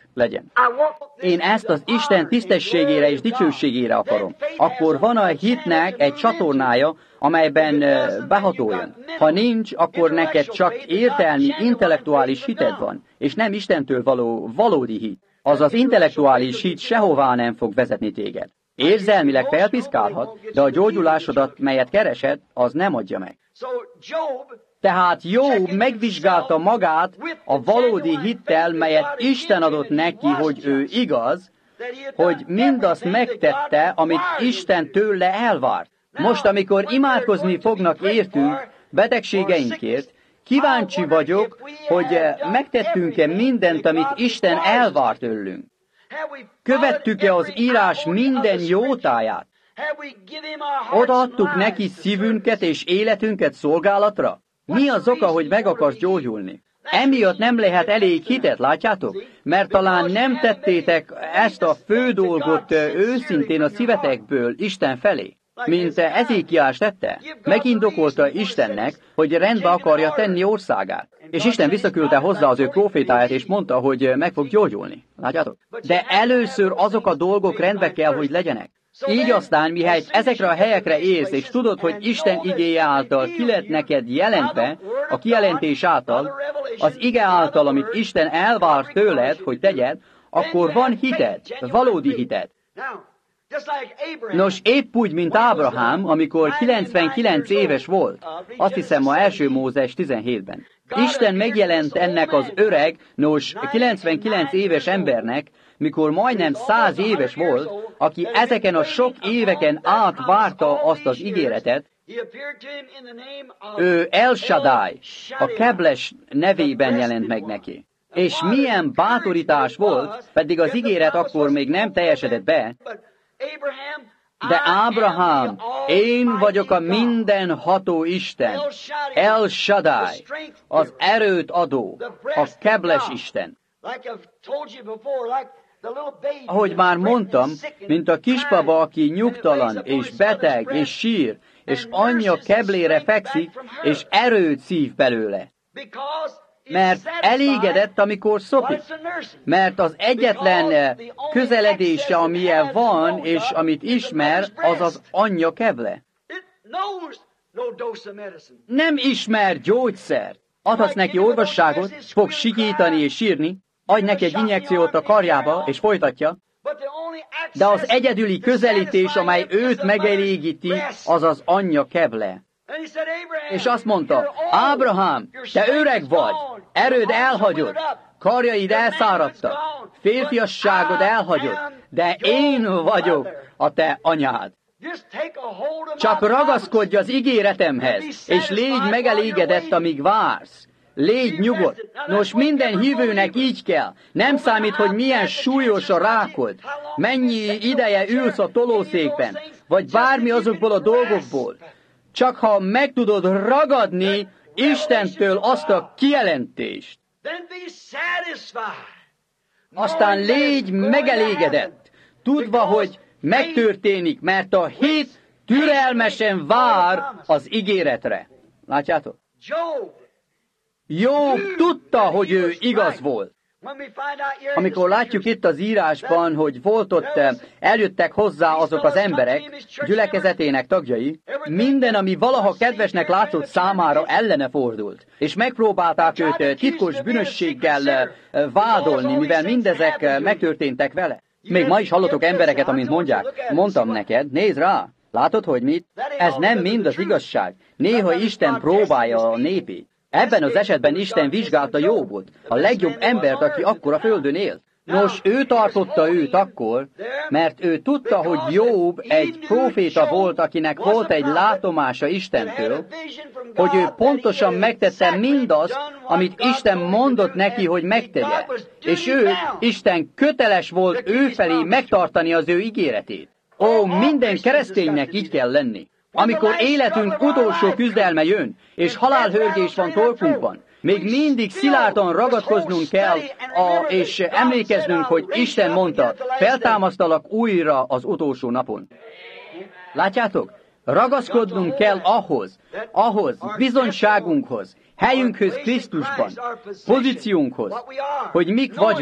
legyen. Én ezt az Isten tisztességére és dicsőségére akarom. Akkor van a hitnek egy csatornája, amelyben behatoljon. Ha nincs, akkor neked csak értelmi, intellektuális hited van, és nem Istentől való valódi hit. Az az intellektuális hit sehová nem fog vezetni téged. Érzelmileg felpiszkálhat, de a gyógyulásodat, melyet keresed, az nem adja meg. Tehát Jobb megvizsgálta magát a valódi hittel, melyet Isten adott neki, hogy ő igaz, hogy mindazt megtette, amit Isten tőle elvárt. Most, amikor imádkozni fognak értünk, betegségeinkért, kíváncsi vagyok, hogy megtettünk-e mindent, amit Isten elvárt tőlünk. Követtük-e az írás minden jótáját? Odaadtuk neki szívünket és életünket szolgálatra? Mi az oka, hogy meg akarsz gyógyulni? Emiatt nem lehet elég hitet, látjátok? Mert talán nem tettétek ezt a fő dolgot őszintén a szívetekből Isten felé, mint Ezékiás tette. Megindokolta Istennek, hogy rendbe akarja tenni országát. És Isten visszaküldte hozzá az ő profétáját, és mondta, hogy meg fog gyógyulni. Látjátok? De először azok a dolgok rendbe kell, hogy legyenek. Így aztán, mihelyt ezekre a helyekre érsz, és tudod, hogy Isten igéje által ki lett neked jelentve, a kijelentés által, az ige által, amit Isten elvár tőled, hogy tegyed, akkor van hited, valódi hited. Nos, épp úgy, mint Ábrahám, amikor 99 éves volt, azt hiszem ma 1 Mózes 17-ben. Isten megjelent ennek az öreg, 99 éves embernek, mikor majdnem 100 éves volt, aki ezeken a sok éveken át várta azt az ígéretet, ő El Shaddai, a Kebles nevében jelent meg neki. És milyen bátorítás volt, pedig az ígéret akkor még nem teljesedett be, de Ábrahám, én vagyok a mindenható Isten, El Shaddai, az erőt adó, a Kebles Isten. Ahogy már mondtam, mint a kisbaba, aki nyugtalan, és beteg, és sír, és anyja keblére fekszik, és erőt szív belőle. Mert elégedett, amikor szopik. Mert az egyetlen közeledése, amilyen van, és amit ismer, az az anyja keble. Nem ismer gyógyszert. Adhatsz neki orvosságot, fog sikítani és sírni, adj neki egy injekciót a karjába, és folytatja. De az egyedüli közelítés, amely őt megelégíti, az az anyja keble. És azt mondta, Ábrahám, te öreg vagy, erőd elhagyod, karjaid elszáradtak, férfiasságod elhagyod, de én vagyok a te anyád. Csak ragaszkodj az ígéretemhez, és légy megelégedett, amíg vársz. Légy nyugodt. Nos, minden hívőnek így kell. Nem számít, hogy milyen súlyos a rákod, mennyi ideje ülsz a tolószékben, vagy bármi azokból a dolgokból. Csak ha meg tudod ragadni Istentől azt a kijelentést, aztán légy megelégedett, tudva, hogy megtörténik, mert a hit türelmesen vár az ígéretre. Látjátok? Jobb tudta, hogy ő igaz volt. Amikor látjuk itt az írásban, hogy volt ott, eljöttek hozzá azok az emberek, gyülekezetének tagjai, minden, ami valaha kedvesnek látszott számára, ellene fordult, és megpróbálták őt titkos bűnösséggel vádolni, mivel mindezek megtörténtek vele. Még ma is hallotok embereket, amint mondják. Mondtam neked, nézd rá, látod, hogy mit? Ez nem mind az igazság. Néha Isten próbálja a népét. Ebben az esetben Isten vizsgálta Jobbot, a legjobb embert, aki akkor a földön élt. Nos, ő tartotta őt akkor, mert ő tudta, hogy Jobb egy próféta volt, akinek volt egy látomása Istentől, hogy ő pontosan megtette mindazt, amit Isten mondott neki, hogy megtegye. És Isten köteles volt ő felé megtartani az ő ígéretét. Ó, minden kereszténynek így kell lenni. Amikor életünk utolsó küzdelme jön, és halálhörgés van torkunkban, még mindig szilárdan ragadkoznunk kell, és emlékeznünk, hogy Isten mondta, feltámasztalak újra az utolsó napon. Látjátok? Ragaszkodnunk kell ahhoz, bizonyságunkhoz, helyünkhöz Krisztusban, pozíciónkhoz, hogy mik vagyunk.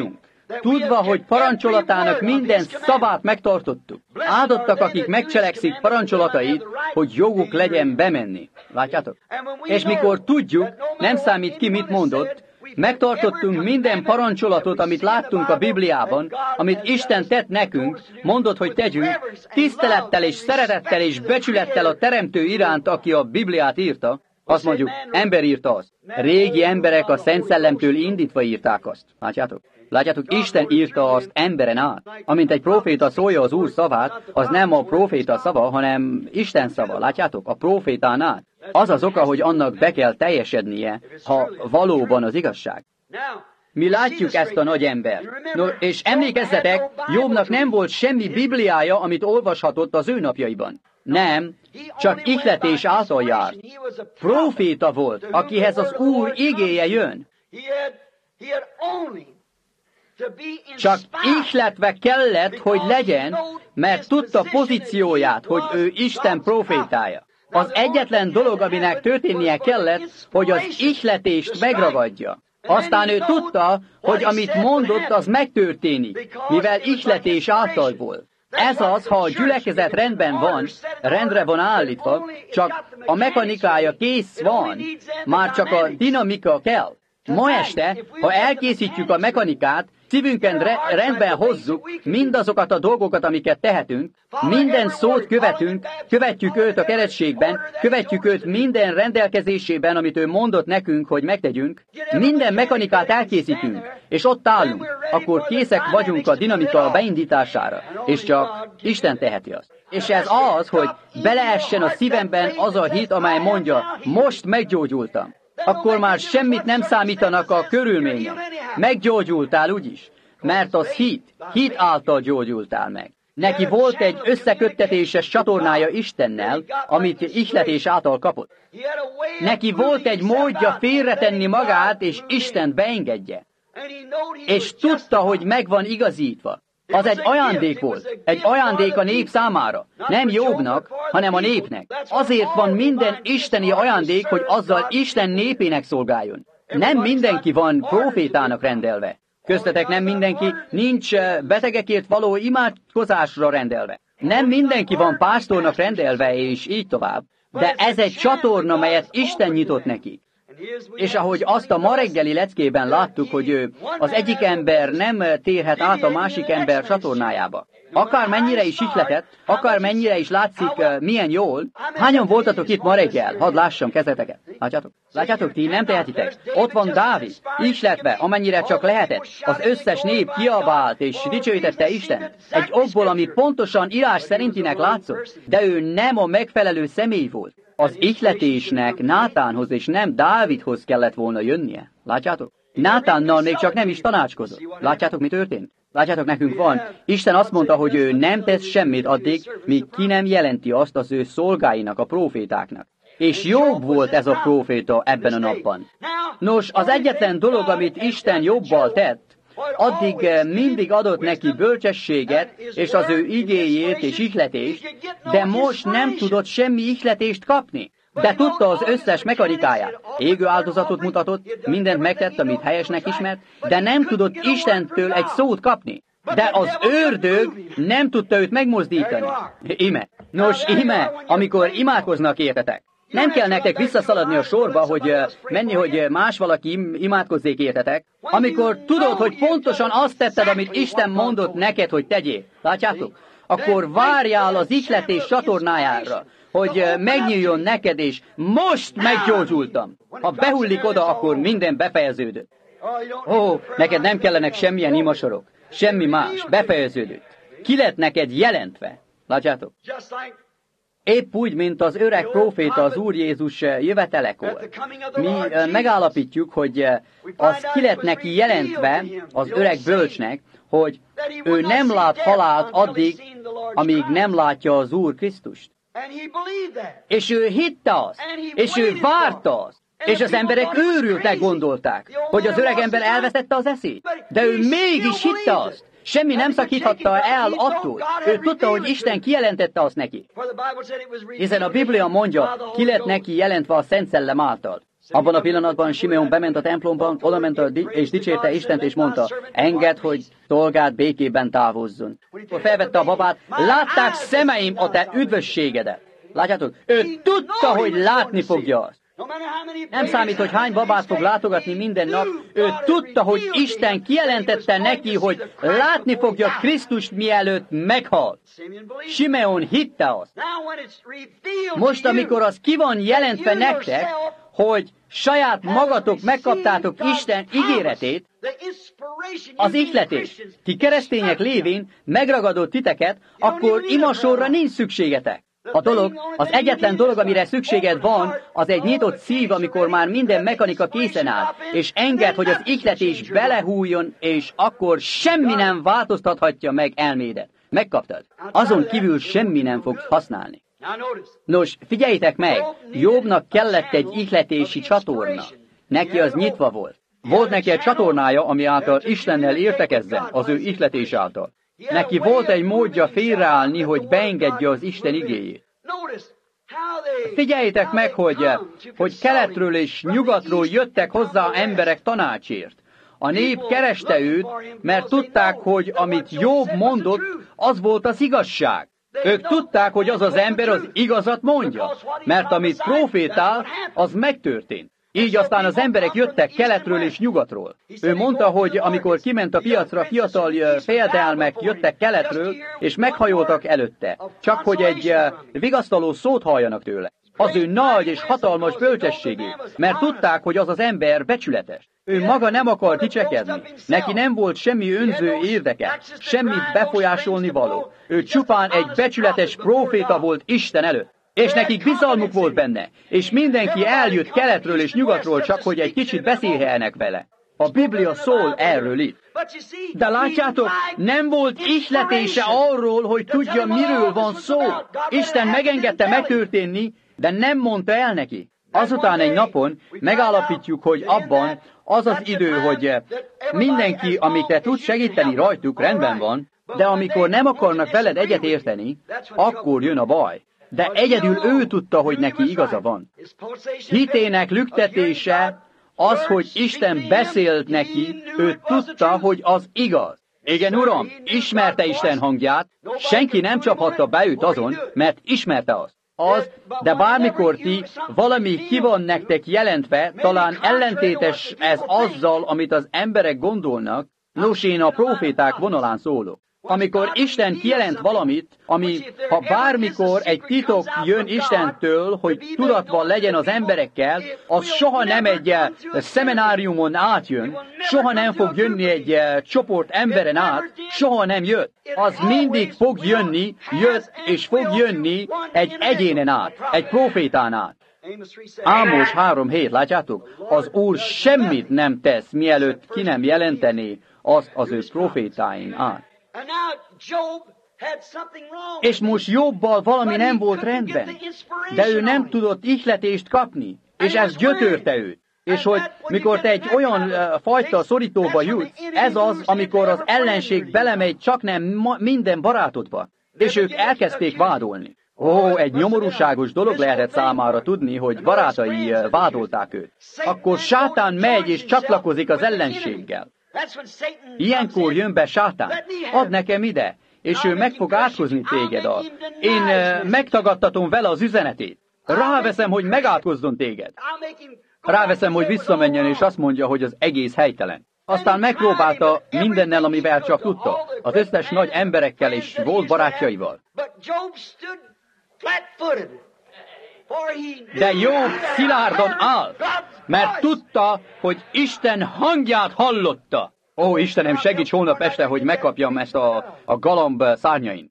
tudva, hogy parancsolatának minden szavát megtartottuk. Áldottak, akik megcselekszik parancsolatait, hogy joguk legyen bemenni. Látjátok? És mikor tudjuk, nem számít ki, mit mondott, megtartottunk minden parancsolatot, amit láttunk a Bibliában, amit Isten tett nekünk, mondott, hogy tegyünk, tisztelettel és szeretettel és becsülettel a Teremtő iránt, aki a Bibliát írta. Azt mondjuk, ember írta azt. Régi emberek a Szent Szellemtől indítva írták azt. Látjátok? Látjátok, Isten írta azt emberen át. Amint egy próféta szólja az Úr szavát, az nem a próféta szava, hanem Isten szava. Látjátok? A prófétán át. Az az oka, hogy annak be kell teljesednie, ha valóban az igazság. Mi látjuk ezt a nagy embert. No, és emlékezzetek, Jobbnak nem volt semmi Bibliája, amit olvashatott az ő napjaiban. Nem, csak ihletés által járt. Próféta volt, akihez az Úr igéje jön. Csak ihletve kellett, hogy legyen, mert tudta pozícióját, hogy ő Isten prófétája. Az egyetlen dolog, aminek történnie kellett, hogy az ihletést megragadja. Aztán ő tudta, hogy amit mondott, az megtörténik, mivel ihletés által volt. Ez az, ha a gyülekezet rendben van, rendre van állítva, csak a mechanikája kész van, már csak a dinamika kell. Ma este, ha elkészítjük a mechanikát, szívünken rendben hozzuk mindazokat a dolgokat, amiket tehetünk, minden szót követjük őt a keresztségben, követjük őt minden rendelkezésében, amit ő mondott nekünk, hogy megtegyünk, minden mechanikát elkészítünk, és ott állunk, akkor készek vagyunk a dinamika beindítására, és csak Isten teheti azt. És ez az, hogy beleessen a szívemben az a hit, amely mondja, most meggyógyultam. Akkor már semmit nem számítanak a körülmények. Meggyógyultál úgyis, mert az hit által gyógyultál meg. Neki volt egy összeköttetéses csatornája Istennel, amit ihletés által kapott. Neki volt egy módja félretenni magát, és Istent beengedje. És tudta, hogy meg van igazítva. Az egy ajándék volt, egy ajándék a nép számára. Nem Jobbnak, hanem a népnek. Azért van minden isteni ajándék, hogy azzal Isten népének szolgáljon. Nem mindenki van profétának rendelve. Köztetek nem mindenki nincs betegekért való imádkozásra rendelve. Nem mindenki van pásztornak rendelve, és így tovább. De ez egy csatorna, melyet Isten nyitott neki. És ahogy azt a ma reggeli leckében láttuk, hogy az egyik ember nem térhet át a másik ember csatornájába. Akár mennyire is ihletett, akár mennyire is látszik milyen jól. Hányan voltatok itt ma reggel? Hadd lássam kezeteket. Látjátok? Látjátok, ti nem tehetitek. Ott van Dávid, ihletve, amennyire csak lehetett. Az összes nép kiabált és dicsőítette Istent. Egy okból, ami pontosan írás szerintinek látszott, de ő nem a megfelelő személy volt. Az ihletésnek Nátánhoz és nem Dávidhoz kellett volna jönnie. Látjátok? Nátánnal még csak nem is tanácskozott. Látjátok, mi történt? Látjátok, nekünk van. Isten azt mondta, hogy ő nem tesz semmit addig, míg ki nem jelenti azt az ő szolgáinak, a prófétáknak. És Jobb volt ez a próféta ebben a napban. Nos, az egyetlen dolog, amit Isten Jobbal tett, addig mindig adott neki bölcsességet, és az ő igéjét és ihletést, de most nem tudott semmi ihletést kapni. De tudta az összes mechanikáját. Égő áldozatot mutatott, mindent megtett, amit helyesnek ismert, de nem tudott Istentől egy szót kapni. De az ördög nem tudta őt megmozdítani. Ime. Nos, ime, amikor imádkoznak, értetek. Nem kell nektek visszaszaladni a sorba, hogy menni, hogy más valaki imádkozzék, értetek. Amikor tudod, hogy pontosan azt tetted, amit Isten mondott neked, hogy tegyél. Látjátok? Akkor várjál az ihletés csatornájára, hogy megnyíljon neked, és most meggyógyultam. Ha behullik oda, akkor minden befejeződött. Neked nem kellenek semmilyen imasorok, semmi más, befejeződött. Ki lett neked jelentve? Látjátok? Épp úgy, mint az öreg próféta az Úr Jézus jövetelekor. Mi megállapítjuk, hogy az ki lett neki jelentve az öreg bölcsnek, hogy ő nem lát halált addig, amíg nem látja az Úr Krisztust. És ő hitte azt, és ő várta azt. És az emberek őrültek gondolták, hogy az öreg ember elvesztette az eszét. De ő mégis hitte azt. Semmi nem szakíthatta el attól. Ő tudta, hogy Isten kijelentette azt neki. Hiszen a Biblia mondja, ki lett neki jelentve a Szent Szellem által. Abban a pillanatban Simeon bement a templomban, oda ment és dicsérte Istent, és mondta, engedd, hogy szolgád békében távozzon. Akkor felvette a babát, látták szemeim a te üdvösségedet. Látjátok? Ő tudta, hogy látni fogja azt. Nem számít, hogy hány babát fog látogatni minden nap, ő tudta, hogy Isten kijelentette neki, hogy látni fogja Krisztust, mielőtt meghal. Simeon hitte azt. Most, amikor az ki van jelentve nektek, hogy saját magatok megkaptátok Isten ígéretét, az ihletés, ti keresztények lévén megragadott titeket, akkor imasorra nincs szükségetek. Az egyetlen dolog, amire szükséged van, az egy nyitott szív, amikor már minden mechanika készen áll, és enged, hogy az ihletés belehújjon, és akkor semmi nem változtathatja meg elmédet. Megkaptad. Azon kívül semmi nem fogsz használni. Nos, figyeljétek meg, Jobbnak kellett egy ihletési csatorna. Neki az nyitva volt. Volt neki egy csatornája, ami által Istennel értekezzen, az ő ihletés által. Neki volt egy módja félreállni, hogy beengedje az Isten igéjét. Figyeljétek meg, hogy keletről és nyugatról jöttek hozzá emberek tanácsért. A nép kereste őt, mert tudták, hogy amit Jobb mondott, az volt az igazság. Ők tudták, hogy az az ember az igazat mondja, mert amit profétál, az megtörtént. Így aztán az emberek jöttek keletről és nyugatról. Ő mondta, hogy amikor kiment a piacra, fiatal fejedelmek jöttek keletről, és meghajoltak előtte, csak hogy egy vigasztaló szót halljanak tőle. Az ő nagy és hatalmas bölcsességét, mert tudták, hogy az az ember becsületes. Ő maga nem akart dicsekedni. Neki nem volt semmi önző érdeke, semmit befolyásolni való. Ő csupán egy becsületes próféta volt Isten előtt. És nekik bizalmuk volt benne, és mindenki eljött keletről és nyugatról, csak hogy egy kicsit beszélhetnek vele. A Biblia szól erről itt. De látjátok, nem volt ihletése arról, hogy tudja, miről van szó. Isten megengedte megtörténni, de nem mondta el neki. Azután egy napon megállapítjuk, hogy abban az az idő, hogy mindenki, amikre tud segíteni rajtuk, rendben van, de amikor nem akarnak veled egyet érteni, akkor jön a baj. De egyedül ő tudta, hogy neki igaza van. Hitének lüktetése az, hogy Isten beszélt neki, ő tudta, hogy az igaz. Igen, Uram, ismerte Isten hangját, senki nem csaphatta be őt azon, mert ismerte azt. De bármikor ti valami ki van nektek jelentve, talán ellentétes ez azzal, amit az emberek gondolnak, nos, én a proféták vonalán szólok. Amikor Isten kijelent valamit, ha bármikor egy titok jön Istentől, hogy tudatban legyen az emberekkel, az soha nem egy szemináriumon átjön, soha nem fog jönni egy csoport emberen át, soha nem jött. Az mindig fog jönni, jött és fog jönni egy egyénen át, egy profétán át. Ámos 3:7, látjátok? Az Úr semmit nem tesz, mielőtt ki nem jelentené azt az ő profétáin át. És most Jobbal valami nem volt rendben, de ő nem tudott ihletést kapni, és ez gyötörte őt. És hogy mikor te egy olyan fajta szorítóba jutsz, ez az, amikor az ellenség belemegy csak nem minden barátodba, és ők elkezdték vádolni. Egy nyomorúságos dolog lehetett számára tudni, hogy barátai vádolták őt. Akkor sátán megy és csatlakozik az ellenséggel. Ilyenkor jön be sátán, add nekem ide, és ő meg fog átkozni téged. Én megtagadtatom vele az üzenetét. Ráveszem, hogy megátkozzon téged. Ráveszem, hogy visszamenjen, és azt mondja, hogy az egész helytelen. Aztán megpróbálta mindennel, amivel csak tudta, az összes nagy emberekkel és volt barátjaival. De Jobb szilárdan áll, mert tudta, hogy Isten hangját hallotta. Istenem, segíts holnap este, hogy megkapjam ezt a galamb szárnyain.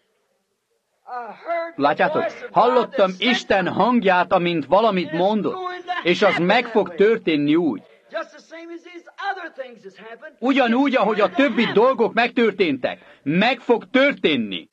Látjátok? Hallottam Isten hangját, amint valamit mondott, és az meg fog történni úgy. Ugyanúgy, ahogy a többi dolgok megtörténtek. Meg fog történni.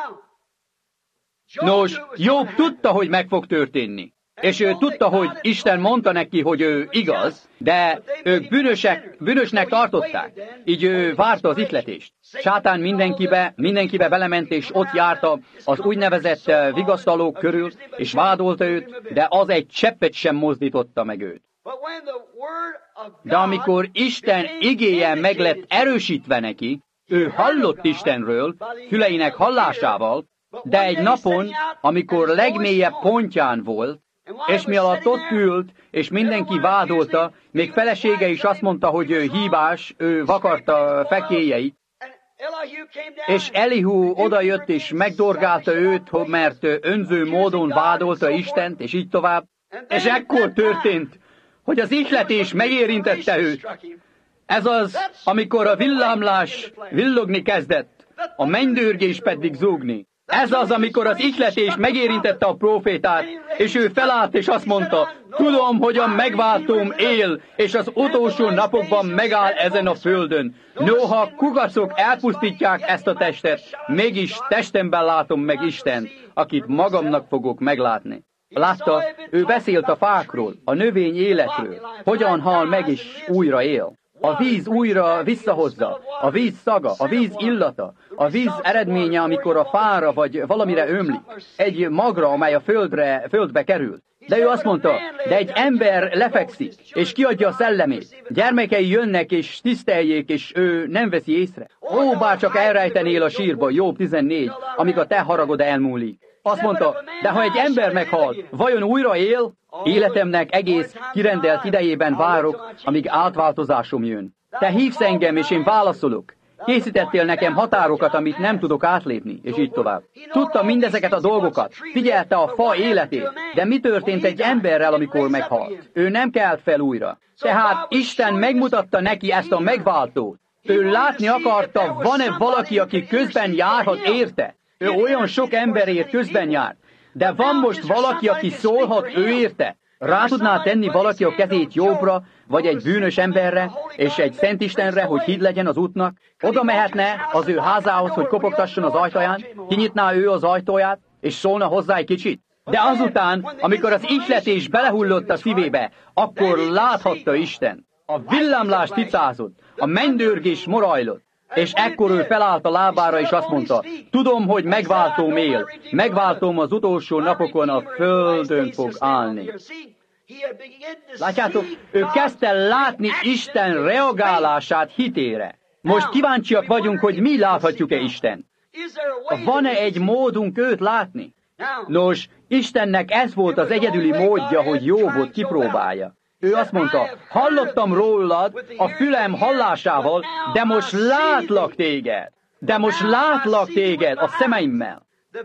Nos, Jobb tudta, hogy meg fog történni. És ő tudta, hogy Isten mondta neki, hogy ő igaz, de ők bűnösnek tartották. Így ő várta az ihletést. Sátán mindenkibe belement, és ott járta az úgynevezett vigasztalók körül, és vádolta őt, de az egy cseppet sem mozdította meg őt. De amikor Isten igéje meg lett erősítve neki, ő hallott Istenről, füleinek hallásával, de egy napon, amikor legmélyebb pontján volt, és mi alatt ott ült, és mindenki vádolta, még felesége is azt mondta, hogy ő hibás, ő vakarta fekélyeit, és Elihu odajött és megdorgálta őt, mert önző módon vádolta Istent, és így tovább. És ekkor történt, hogy az ihletés megérintette őt. Ez az, amikor a villámlás villogni kezdett, a mennydörgés pedig zúgni. Ez az, amikor az ihletés megérintette a prófétát, és ő felállt és azt mondta, tudom, hogy a megváltóm él, és az utolsó napokban megáll ezen a földön. Noha kugacok elpusztítják ezt a testet, mégis testemben látom meg Istent, akit magamnak fogok meglátni. Látta, ő beszélt a fákról, a növény életről, hogyan hal meg és újra él. A víz újra visszahozza, a víz szaga, a víz illata, a víz eredménye, amikor a fára vagy valamire ömlik, egy magra, amely a földbe kerül. De ő azt mondta, de egy ember lefekszik, és kiadja a szellemét. Gyermekei jönnek és tiszteljék, és ő nem veszi észre. Ó, bárcsak elrejtenél a sírba, Jobb 14, amíg a te haragod elmúlik. Azt mondta, de ha egy ember meghal, vajon újra él? Életemnek egész kirendelt idejében várok, amíg átváltozásom jön. Te hívsz engem, és én válaszolok. Készítettél nekem határokat, amit nem tudok átlépni, és így tovább. Tudtam mindezeket a dolgokat, figyelte a fa életét, de mi történt egy emberrel, amikor meghalt? Ő nem kelt fel újra. Tehát Isten megmutatta neki ezt a megváltót. Ő látni akarta, van-e valaki, aki közben járhat érte. Ő olyan sok emberért közben járt. De van most valaki, aki szólhat ő érte. Rá tudná tenni valaki a kezét jobbra, vagy egy bűnös emberre, és egy szent Istenre, hogy híd legyen az útnak? Oda mehetne az ő házához, hogy kopogtasson az ajtaján, kinyitná ő az ajtóját, és szólna hozzá egy kicsit? De azután, amikor az ihletés belehullott a szívébe, akkor láthatta Isten. A villámlás ticázott, a mennydörgés morajlott. És ekkor ő felállt a lábára, és azt mondta, tudom, hogy megváltóm él, megváltóm az utolsó napokon a földön fog állni. Látjátok, ő kezdte látni Isten reagálását hitére. Most kíváncsiak vagyunk, hogy mi láthatjuk-e Isten. Van-e egy módunk őt látni? Nos, Istennek ez volt az egyedüli módja, hogy Jobbot kipróbálja. Ő azt mondta, hallottam rólad a fülem hallásával, de most látlak téged. De most látlak téged a szemeimmel.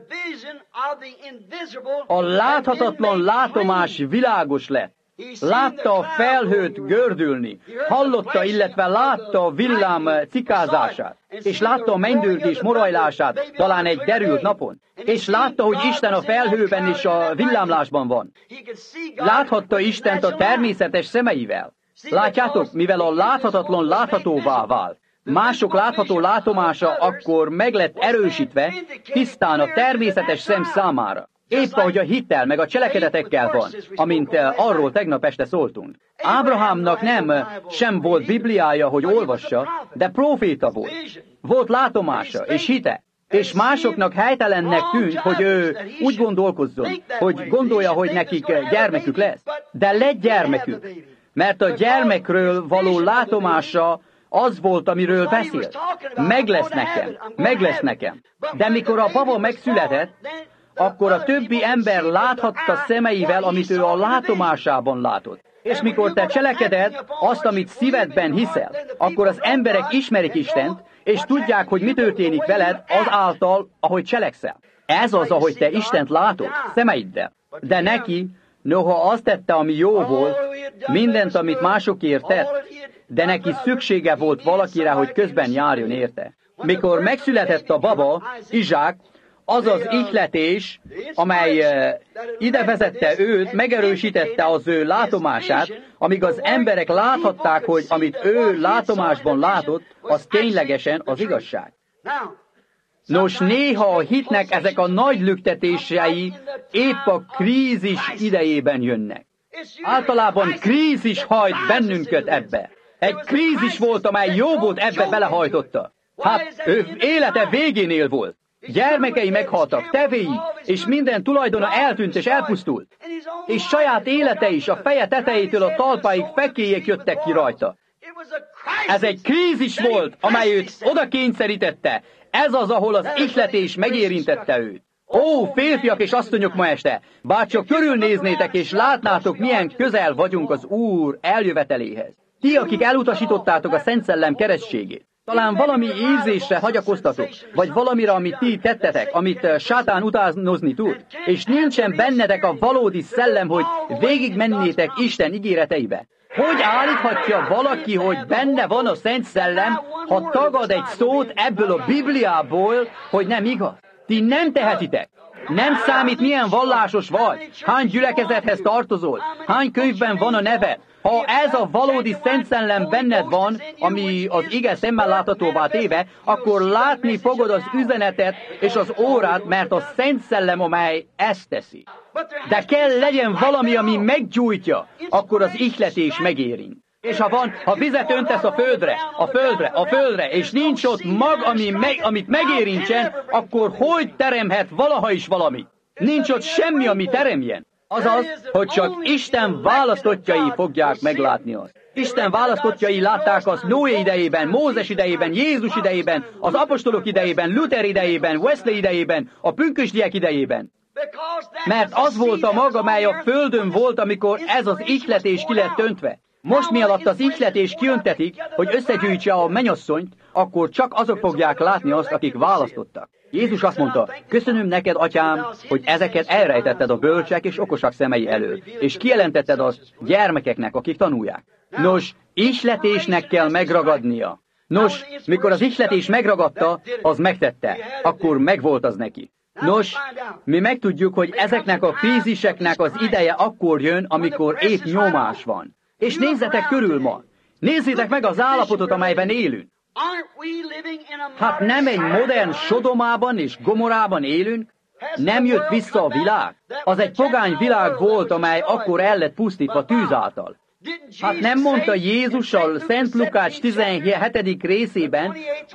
A láthatatlan látomás világos lett. Látta a felhőt gördülni, hallotta, illetve látta a villám cikázását, és látta a mennydörgés morajlását, talán egy derült napon, és látta, hogy Isten a felhőben és a villámlásban van. Láthatta Istent a természetes szemeivel. Látjátok, mivel a láthatatlan láthatóvá vált. Mások látható látomása akkor meg lett erősítve tisztán a természetes szem számára. Épp ahogy a hittel meg a cselekedetekkel van, amint arról tegnap este szóltunk. Ábrahámnak sem volt Bibliája, hogy olvassa, de próféta volt. Volt látomása és hite. És másoknak helytelennek tűnt, hogy ő úgy gondolkozzon, hogy gondolja, hogy nekik gyermekük lesz. De lett gyermekük, mert a gyermekről való látomása az volt, amiről beszélt. Meg lesz nekem. De mikor a baba megszületett, akkor a többi ember láthatta szemeivel, amit ő a látomásában látott. És mikor te cselekeded azt, amit szívedben hiszel, akkor az emberek ismerik Istent, és tudják, hogy mi történik veled azáltal, ahogy cselekszel. Ez az, ahogy te Istent látod, szemeiddel. De neki, noha azt tette, ami jó volt, mindent, amit másokért tett, de neki szüksége volt valakire, hogy közben járjon érte. Mikor megszületett a baba, Izsák, az az ihletés, amely ide vezette őt, megerősítette az ő látomását, amíg az emberek láthatták, hogy amit ő látomásban látott, az ténylegesen az igazság. Nos, néha a hitnek ezek a nagy lüktetései épp a krízis idejében jönnek. Általában krízis hajt bennünket ebbe. Egy krízis volt, amely Jobbot ebbe belehajtotta. Hát, ő élete végénél volt. Gyermekei meghaltak, tevéi, és minden tulajdona eltűnt és elpusztult. És saját élete is a feje tetejétől a talpáig fekélyek jöttek ki rajta. Ez egy krízis volt, amely őt oda kényszerítette. Ez az, ahol az ihletés megérintette őt. Ó, férfiak és asszonyok ma este, bárcsak körülnéznétek és látnátok, milyen közel vagyunk az Úr eljöveteléhez. Ti, akik elutasítottátok a Szent Szellem keresztségét. Talán valami érzésre hagyakoztatok, vagy valamire, amit ti tettetek, amit sátán utánozni tud, és nincsen bennetek a valódi szellem, hogy végigmennétek Isten ígéreteibe. Hogy állíthatja valaki, hogy benne van a Szent Szellem, ha tagad egy szót ebből a Bibliából, hogy nem igaz? Ti nem tehetitek. Nem számít, milyen vallásos vagy, hány gyülekezethez tartozol, hány könyvben van a neved. Ha ez a valódi Szent Szellem benned van, ami az ige szemmel láthatóvá téve, akkor látni fogod az üzenetet és az órát, mert a Szent Szellem, amely ezt teszi. De kell legyen valami, ami meggyújtja, akkor az ihletés megérint. És ha vizet öntesz a földre, és nincs ott mag, amit megérintsen, akkor hogy teremhet valaha is valami? Nincs ott semmi, ami teremjen. Azaz, hogy csak Isten választottjai fogják meglátni azt. Isten választottjai látták azt Noé idejében, Mózes idejében, Jézus idejében, az apostolok idejében, Luther idejében, Wesley idejében, a pünkösdiek idejében. Mert az volt a mag, amely a földön volt, amikor ez az ihletés ki lett öntve. Most mialatt az ihletés kiöntetik, hogy összegyűjtse a mennyasszonyt, akkor csak azok fogják látni azt, akik választottak. Jézus azt mondta, köszönöm neked, atyám, hogy ezeket elrejtetted a bölcsek és okosak szemei elől, és kijelentetted azt gyermekeknek, akik tanulják. Nos, ihletésnek kell megragadnia. Nos, mikor az ihletés megragadta, az megtette, akkor megvolt az neki. Nos, mi megtudjuk, hogy ezeknek a kríziseknek az ideje akkor jön, amikor épp nyomás van. És nézzetek körül ma. Nézzétek meg az állapotot, amelyben élünk. Hát nem egy modern Sodomában és Gomorában élünk? Nem jött vissza a világ? Az egy pogány világ volt, amely akkor el lett pusztítva tűz által. Hát nem mondta Jézus a Szent Lukács 17. részében,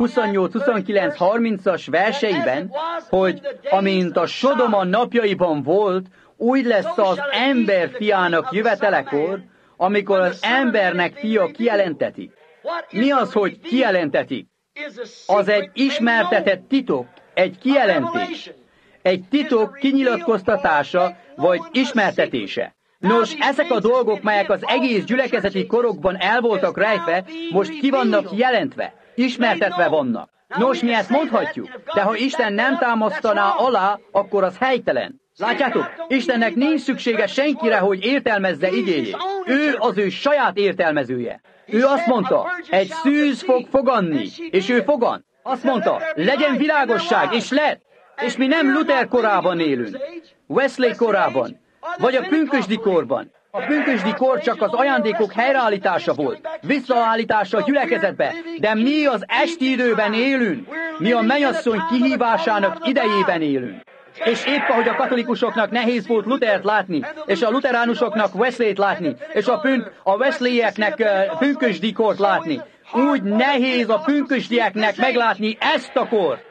28-29-30-as verseiben, hogy amint a Sodoma napjaiban volt, úgy lesz az ember fiának jövetelekor, amikor az embernek fia kijelentetik. Mi az, hogy kijelentetik? Az egy ismertetett titok, egy kijelentés. Egy titok kinyilatkoztatása, vagy ismertetése. Nos, ezek a dolgok, melyek az egész gyülekezeti korokban el voltak rejtve, most ki vannak jelentve, ismertetve vannak. Nos, mi ezt mondhatjuk, de ha Isten nem támasztaná alá, akkor az helytelen. Látjátok, Istennek nincs szüksége senkire, hogy értelmezze igéjét. Ő az ő saját értelmezője. Ő azt mondta, egy szűz fog foganni, és ő fogan. Azt mondta, legyen világosság, és lett. És mi nem Luther korában élünk, Wesley korában, vagy a pünkösdi korban. A pünkösdi kor csak az ajándékok helyreállítása volt, visszaállítása a gyülekezetbe, de mi az esti időben élünk, mi a mennyasszony kihívásának idejében élünk. És épp ahogy a katolikusoknak nehéz volt Luthert látni, és a luteránusoknak Wesleyt látni, és a Wesleyeknek pünkösdikort látni, úgy nehéz a pünkösdieknek meglátni ezt a kort.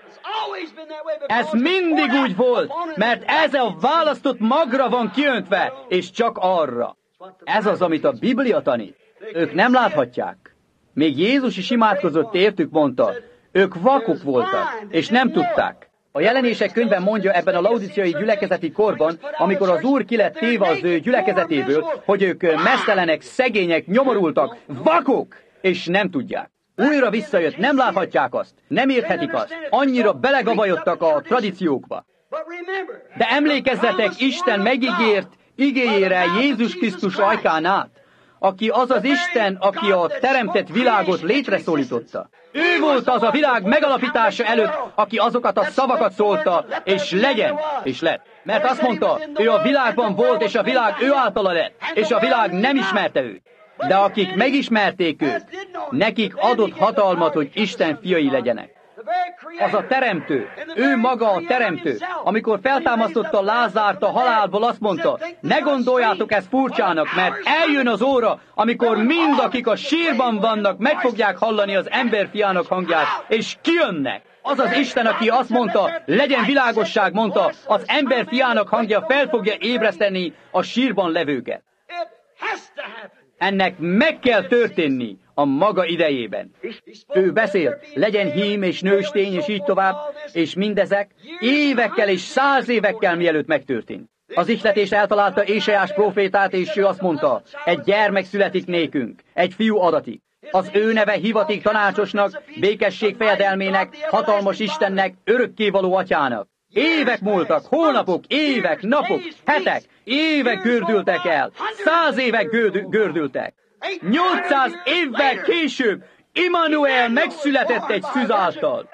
Ez mindig úgy volt, mert ez a választott magra van kiöntve, és csak arra. Ez az, amit a Biblia tanít. Ők nem láthatják. Még Jézus is imádkozott értük, mondta. Ők vakok voltak, és nem tudták. A Jelenések könyve mondja ebben a laudíciai gyülekezeti korban, amikor az Úr ki lett téve az ő gyülekezetéből, hogy ők meztelenek, szegények, nyomorultak, vakok, és nem tudják. Újra visszajött, nem láthatják azt, nem érthetik azt, annyira belegabajodtak a tradíciókba. De emlékezzetek Isten megígért igéjére Jézus Krisztus ajkán át, aki az az Isten, aki a teremtett világot létreszólította. Ő volt az a világ megalapítása előtt, aki azokat a szavakat szólta, és legyen, és lett. Mert azt mondta, ő a világban volt, és a világ ő általa lett, és a világ nem ismerte őt. De akik megismerték őt, nekik adott hatalmat, hogy Isten fiai legyenek. Az a teremtő, ő maga a teremtő. Amikor feltámasztotta Lázárt a halálból, azt mondta, ne gondoljátok ezt furcsának, mert eljön az óra, amikor mind, akik a sírban vannak, meg fogják hallani az emberfiának hangját, és kijönnek. Az az Isten, aki azt mondta, legyen világosság, mondta, az ember fiának hangja fel fogja ébreszteni a sírban levőket. Ennek meg kell történni a maga idejében. Ő beszél, legyen hím és nőstény, és így tovább, és mindezek évekkel és 100 évekkel mielőtt megtörtént. Az ihletés eltalálta Ézsaiás prófétát, és ő azt mondta, egy gyermek születik nékünk, egy fiú adatik. Az ő neve hivatik tanácsosnak, békesség fejedelmének, hatalmas Istennek, örökkévaló atyának. Évek múltak, hónapok, évek, napok, hetek, évek gördültek el, 100 évek gördültek. 800 évvel később Immanuel megszületett egy szűz által.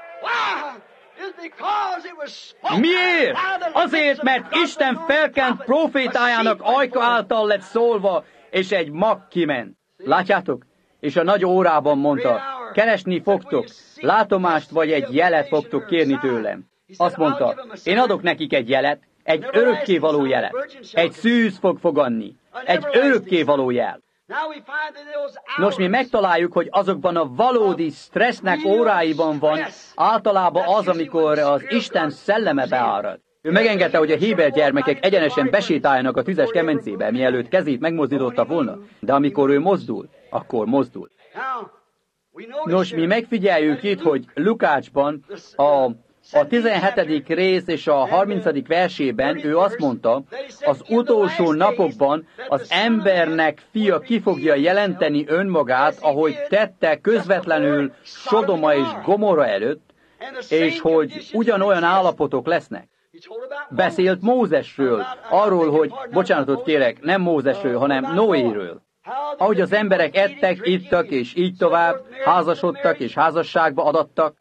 Miért? Azért, mert Isten felkent profétájának ajka által lett szólva, és egy mag kiment. Látjátok? És a nagy órában mondta, keresni fogtok, látomást vagy egy jelet fogtok kérni tőlem. Azt mondta, én adok nekik egy jelet, egy örökkévaló jelet. Egy szűz fog foganni, egy örökkévaló jel. Nos, mi megtaláljuk, hogy azokban a valódi stressznek óráiban van általában az, amikor az Isten szelleme beárad. Ő megengedte, hogy a Héber gyermekek egyenesen besétáljanak a tüzes kemencébe, mielőtt kezét megmozdította volna, de amikor ő mozdul, akkor mozdul. Nos, mi megfigyeljük itt, hogy Lukácsban a 17. rész és a 30. versében ő azt mondta, az utolsó napokban az embernek fia ki fogja jelenteni önmagát, ahogy tette közvetlenül Sodoma és Gomorra előtt, és hogy ugyanolyan állapotok lesznek. Beszélt Mózesről, arról, hogy, bocsánatot kérek, nem Mózesről, hanem Noéről. Ahogy az emberek ettek, ittak, és így tovább, házasodtak, és házasságba adattak.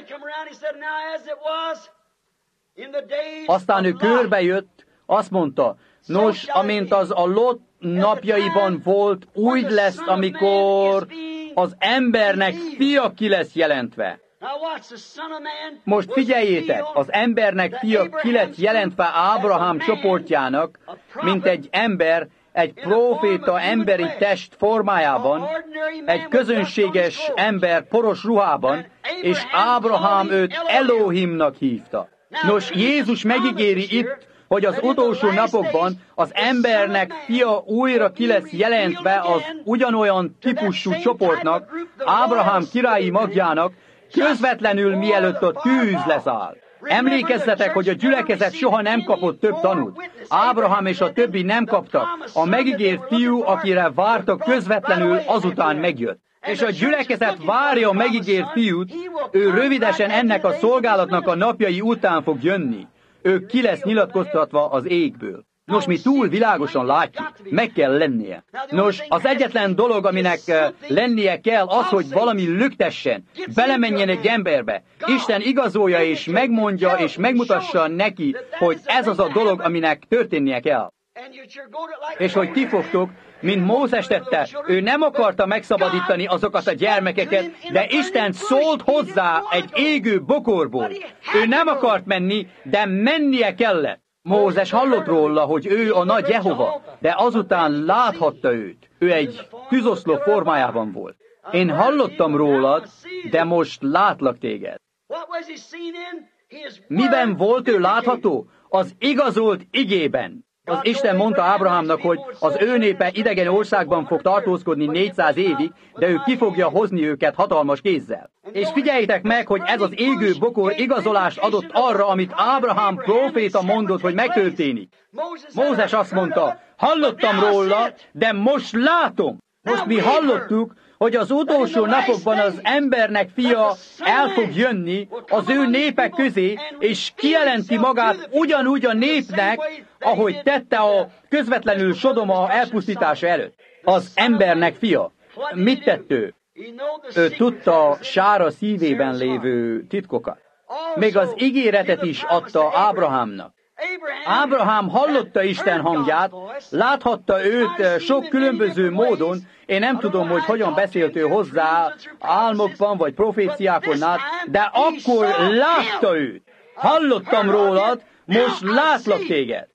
Aztán ő körbejött, azt mondta, nos, amint az a Lot napjaiban volt, úgy lesz, amikor az embernek fia ki lesz jelentve. Most figyeljétek, az embernek fia ki lett jelentve Ábrahám csoportjának, mint egy ember, egy próféta emberi test formájában, egy közönséges ember poros ruhában, és Ábrahám őt Elohimnak hívta. Nos, Jézus megígéri itt, hogy az utolsó napokban az embernek fia újra ki lesz jelentve az ugyanolyan típusú csoportnak, Ábrahám királyi magjának, közvetlenül mielőtt a tűz leszáll. Emlékezzetek, hogy a gyülekezet soha nem kapott több tanút. Ábrahám és a többi nem kaptak. A megígért fiú, akire vártak, közvetlenül azután megjött. És a gyülekezet várja a megígért fiút, ő rövidesen ennek a szolgálatnak a napjai után fog jönni. Ő ki lesz nyilatkoztatva az égből. Nos, mi túl világosan látjuk, meg kell lennie. Nos, az egyetlen dolog, aminek lennie kell, az, hogy valami lüktessen, belemenjen egy emberbe. Isten igazolja és megmondja és megmutassa neki, hogy ez az a dolog, aminek történnie kell. És hogy ti fogtok, mint Mózes tette, ő nem akarta megszabadítani azokat a gyermekeket, de Isten szólt hozzá egy égő bokorból. Ő nem akart menni, de mennie kellett. Mózes hallott róla, hogy ő a nagy Jehova, de azután láthatta őt. Ő egy tűzoszlop formájában volt. Én hallottam rólad, de most látlak téged. Miben volt ő látható? Az igazolt igében. Az Isten mondta Ábrahámnak, hogy az ő népe idegen országban fog tartózkodni 400 évig, de ő ki fogja hozni őket hatalmas kézzel. És figyeljétek meg, hogy ez az égő bokor igazolást adott arra, amit Ábrahám próféta mondott, hogy megtörténik. Mózes azt mondta, hallottam róla, de most látom. Most mi hallottuk, hogy az utolsó napokban az embernek fia el fog jönni az ő népek közé, és kijelenti magát ugyanúgy a népnek, ahogy tette a közvetlenül Sodoma elpusztítása előtt. Az embernek fia. Mit tett ő? Ő tudta Sára szívében lévő titkokat. Még az ígéretet is adta Ábrahámnak. Ábrahám hallotta Isten hangját, láthatta őt sok különböző módon, én nem tudom, hogy hogyan beszélt ő hozzá, álmokban vagy proféciákon át, de akkor látta őt. Hallottam rólad, most látlak téged.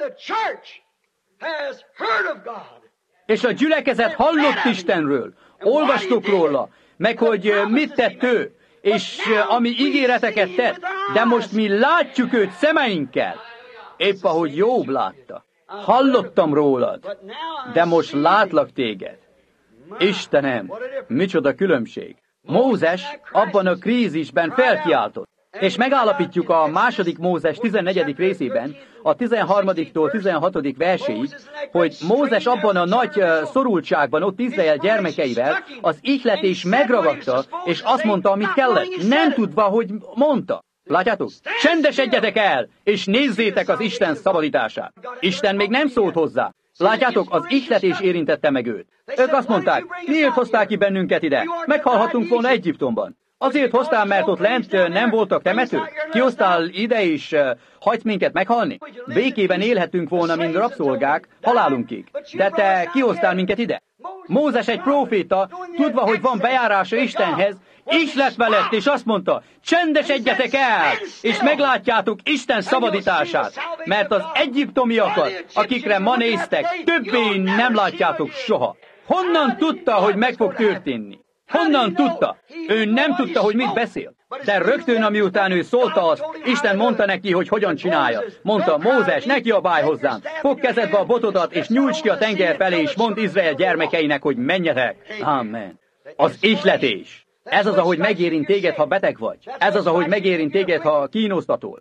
És a gyülekezet hallott Istenről, olvastuk róla, meg hogy mit tett ő. és ami ígéreteket tett, de most mi látjuk őt szemeinkkel, épp ahogy Jobb látta. Hallottam rólad, de most látlak téged. Istenem, micsoda különbség. Mózes abban a krízisben felkiáltott. És megállapítjuk a 2. Mózes 14. részében, a 13-tól 16. verséig, hogy Mózes abban a nagy szorultságban, ott Izrael gyermekeivel, az ihletés megragadta, és azt mondta, amit kellett, nem tudva, hogy mondta. Látjátok? Csendesedjetek el, és nézzétek az Isten szabadítását. Isten még nem szólt hozzá. Látjátok, az ihletés érintette meg őt. Ők azt mondták, miért hozták ki bennünket ide? Meghalhattunk volna Egyiptomban. Azért hoztál, mert ott lent nem voltak temetők? Kihoztál ide és hagysz minket meghalni? Békében élhetünk volna, mint rabszolgák, halálunkig. De te kihoztál minket ide. Mózes egy próféta, tudva, hogy van bejárása Istenhez, ihlet veled, és azt mondta, csendesedjetek el, és meglátjátok Isten szabadítását, mert az egyiptomiakat, akikre ma néztek, többé nem látjátok soha. Honnan tudta, hogy meg fog történni? Honnan tudta? Ő nem tudta, hogy mit beszél. De rögtön, amiután ő szólta azt, Isten mondta neki, hogy hogyan csinálja. Mondta, Mózes, ne kiabálj hozzám, fogd kezedbe a botodat, és nyújts ki a tenger felé, és mondd Izrael gyermekeinek, hogy menjetek. Amen. Az ihletés. Ez az, ahogy megérint téged, ha beteg vagy. Ez az, ahogy megérint téged, ha kínosztatol.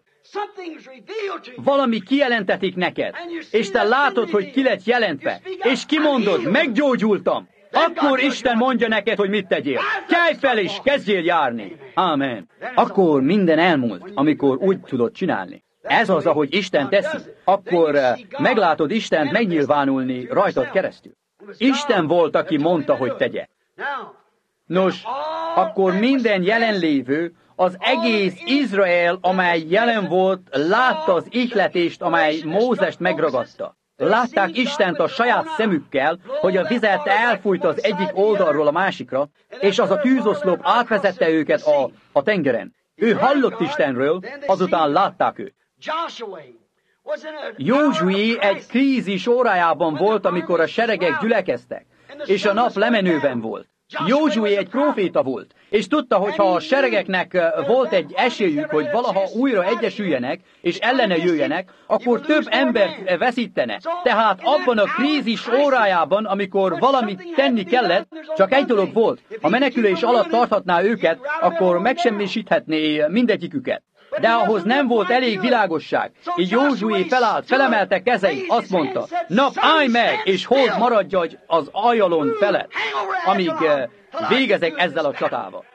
Valami kijelentetik neked, és te látod, hogy ki lett jelentve, és kimondod, meggyógyultam. Akkor Isten mondja neked, hogy mit tegyél. Kelj fel és kezdjél járni. Amen. Akkor minden elmúlt, amikor úgy tudod csinálni. Ez az, ahogy Isten teszi. Akkor meglátod Istent megnyilvánulni rajtad keresztül. Isten volt, aki mondta, hogy tegye. Nos, akkor minden jelenlévő, az egész Izrael, amely jelen volt, látta az ihletést, amely Mózest megragadta. Látták Istent a saját szemükkel, hogy a vizet elfújta az egyik oldalról a másikra, és az a tűzoszlop átvezette őket a tengeren. Ő hallott Istenről, azután látták őt. Józsué egy krízis órájában volt, amikor a seregek gyülekeztek, és a nap lemenőben volt. Józsué egy próféta volt, és tudta, hogy ha a seregeknek volt egy esélyük, hogy valaha újra egyesüljenek, és ellene jöjjenek, akkor több embert veszítene. Tehát abban a krízis órájában, amikor valamit tenni kellett, csak egy dolog volt. Ha menekülés alatt tarthatná őket, akkor megsemmisíthetné mindegyiküket. De ahhoz nem volt elég világosság. Így Józsué felállt, felemelte kezeit, azt mondta, nap állj meg, és hold maradj az ajalon felett, amíg végezek ezzel a csatával.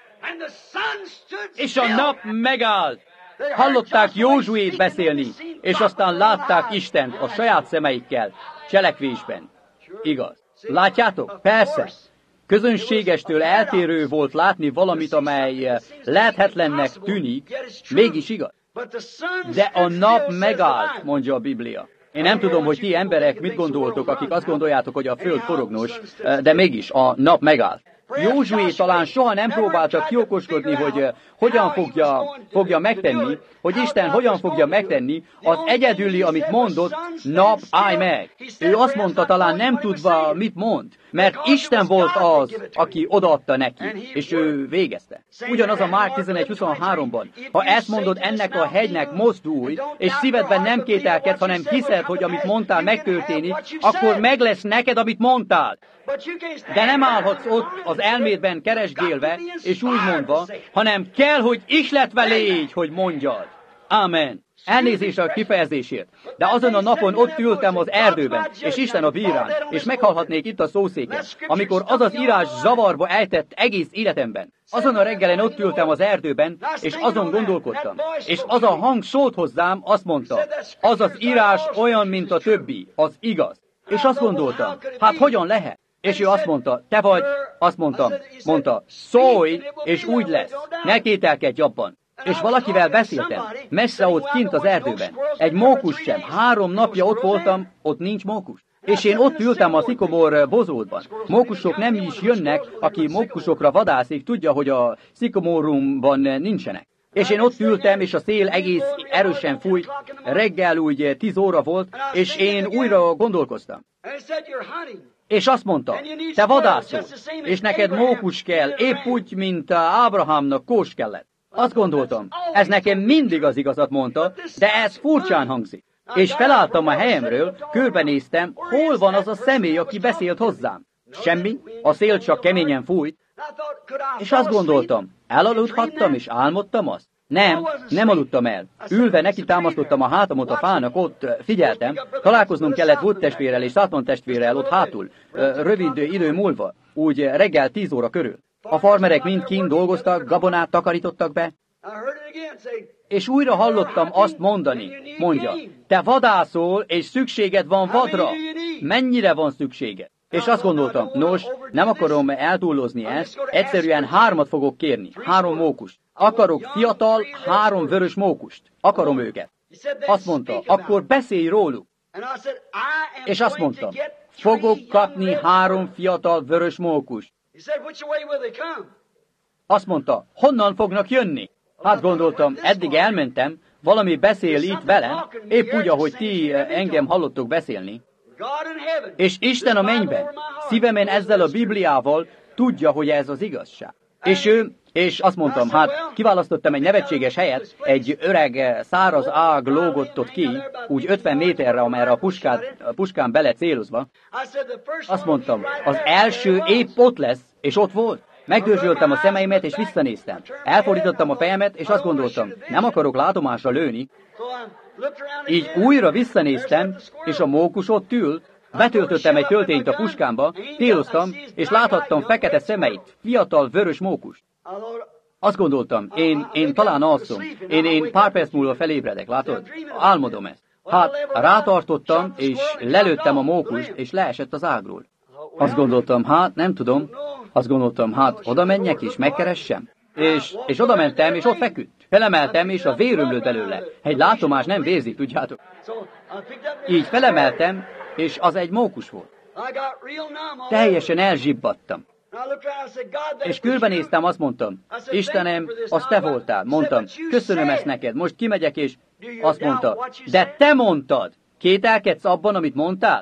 És a nap megállt. Hallották Józsuét beszélni, és aztán látták Istent a saját szemeikkel, cselekvésben. Igaz. Látjátok? Persze. Közönségestől eltérő volt látni valamit, amely lehetetlennek tűnik, mégis igaz. De a nap megállt, mondja a Biblia. Én nem tudom, hogy ti emberek mit gondoltok, akik azt gondoljátok, hogy a föld forognos, de mégis a nap megállt. Józsué talán soha nem próbálta kiokoskodni, hogy hogyan fogja megtenni, hogy Isten hogyan fogja megtenni az egyedüli, amit mondott, nap állj meg. Ő azt mondta, talán nem tudva, mit mond, mert Isten volt az, aki odaadta neki, és ő végezte. Ugyanaz a Márk 11:23-ban. Ha ezt mondod ennek a hegynek, mozdulj, és szívedben nem kételkedsz, hanem hiszed, hogy amit mondtál megtörténik, akkor meg lesz neked, amit mondtál. De nem állhatsz ott az elmédben keresgélve, és úgy mondva, hanem kell, hogy ihletve légy, hogy mondjad. Amen. Elnézést a kifejezésért. De azon a napon ott ültem az erdőben, és Isten a bírán, és meghalhatnék itt a szószéken, amikor az az írás zavarba ejtett egész életemben. Azon a reggelen ott ültem az erdőben, és azon gondolkodtam. És az a hang szólt hozzám, azt mondta, az az írás olyan, mint a többi, az igaz. És azt gondoltam, hát hogyan lehet? És ő azt mondta, te vagy, azt mondta, szólj, és úgy lesz, ne kételkedj abban. És valakivel beszéltem, messze ott kint az erdőben. Egy mókus sem, 3 napja ott voltam, ott nincs mókus. És én ott ültem a szikomor bozótban. Mókusok nem is jönnek, aki mókusokra vadászik, tudja, hogy a szikomorumban nincsenek. És én ott ültem, és a szél egész erősen fújt, reggel úgy 10 óra volt, és én újra gondolkoztam. És azt mondta, te vadászol, és neked mókus kell, épp úgy, mint Ábrahámnak kós kellett. Azt gondoltam, ez nekem mindig az igazat mondta, de ez furcsán hangzik. És felálltam a helyemről, körbenéztem, hol van az a személy, aki beszélt hozzám. Semmi, a szél csak keményen fújt, és azt gondoltam, elaludhattam és álmodtam azt? Nem aludtam el. Ülve neki támasztottam a hátamot a fának, ott figyeltem. Találkoznom kellett Wood testvérrel és Satman testvérrel ott hátul, rövid idő múlva, úgy reggel 10 óra körül. A farmerek mind kint dolgoztak, gabonát takarítottak be, és újra hallottam azt mondani, mondja, te vadászol, és szükséged van vadra. Mennyire van szükséged? És azt gondoltam, nos, nem akarom eltúlozni ezt, egyszerűen 3 fogok kérni, 3 mókust. Akarok fiatal, 3 vörös mókust. Akarom őket. Azt mondta, akkor beszélj róluk. És azt mondtam, fogok kapni 3 fiatal vörös mókust. Azt mondta, honnan fognak jönni? Hát gondoltam, eddig elmentem, valami beszél itt velem, épp úgy, ahogy ti engem hallottok beszélni. És Isten a mennyben, szívemen ezzel a Bibliával tudja, hogy ez az igazság. És azt mondtam, hát kiválasztottam egy nevetséges helyet, egy öreg száraz ág lógott ott ki, úgy 50 méterre, amerre a puskán bele célozva. Azt mondtam, az első épp ott lesz, és ott volt. Megdörzsöltem a szemeimet, és visszanéztem. Elfordítottam a fejemet, és azt gondoltam, nem akarok látomásra lőni. Így újra visszanéztem, és a mókus ott ült, betöltöttem egy töltényt a puskámba, céloztam, és láthattam fekete szemeit, fiatal vörös mókust. Azt gondoltam, én talán alszom, én pár perc múlva felébredek, látod? Álmodom ezt. Hát rátartottam, és lelőttem a mókust, és leesett az ágról. Azt gondoltam, hát nem tudom, oda menjek és megkeressem. És oda mentem, és ott feküdt. Felemeltem, és a vér ömlött belőle. Egy látomás nem vérzik, tudjátok. Így felemeltem, és az egy mókus volt. Teljesen elzsibbadtam. És körbenéztem, azt mondtam, Istenem, az te voltál. Mondtam, köszönöm ezt neked, most kimegyek, és azt mondta, de te mondtad, kételkedsz abban, amit mondtál?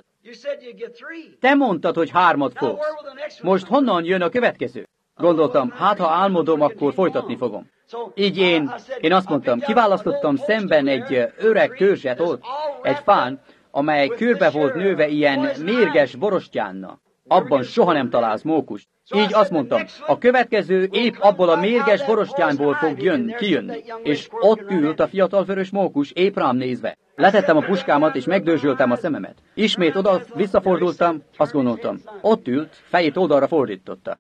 Te mondtad, hogy 3 fogsz. Most honnan jön a következő? Gondoltam, hát ha álmodom, akkor folytatni fogom. Így én azt mondtam, kiválasztottam szemben egy öreg törzset ott, egy fán, amely körbe volt nőve ilyen mérges borostyánnal. Abban soha nem találsz mókust. Így azt mondtam, a következő épp abból a mérges borostyánból fog kijönni. És ott ült a fiatal vörös mókus, épp rám nézve. Letettem a puskámat, és megdörzsöltem a szememet. Ismét oda visszafordultam, azt gondoltam, ott ült, fejét oldalra fordította.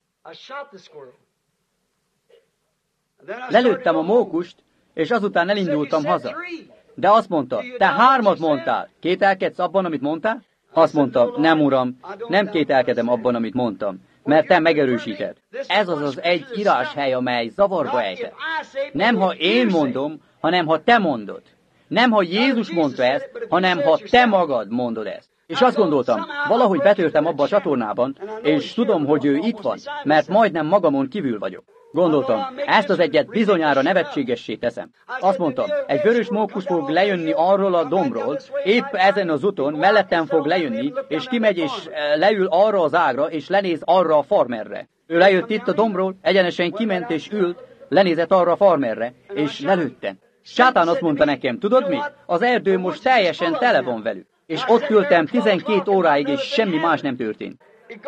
Lelőttem a mókust, és azután elindultam haza. De azt mondta, te 3 mondtál, kételkedsz abban, amit mondtál? Azt mondta, nem uram, nem kételkedem abban, amit mondtam, mert te megerősíted. Ez az egy íráshely, amely zavarba ejtett. Nem ha én mondom, hanem ha te mondod. Nem ha Jézus mondta ezt, hanem ha te magad mondod ezt. És azt gondoltam, valahogy betörtem abba a csatornában, és tudom, hogy ő itt van, mert majdnem magamon kívül vagyok. Gondoltam, ezt az egyet bizonyára nevetségessé teszem. Azt mondtam, egy vörös mókus fog lejönni arról a dombról, épp ezen az úton, mellettem fog lejönni, és kimegy és leül arra az ágra, és lenéz arra a farmerre. Ő lejött itt a dombról, egyenesen kiment és ült, lenézett arra a farmerre, és lelőtte. Sátán azt mondta nekem, tudod mi? Az erdő most teljesen tele van velük. És ott ültem 12 óráig, és semmi más nem történt.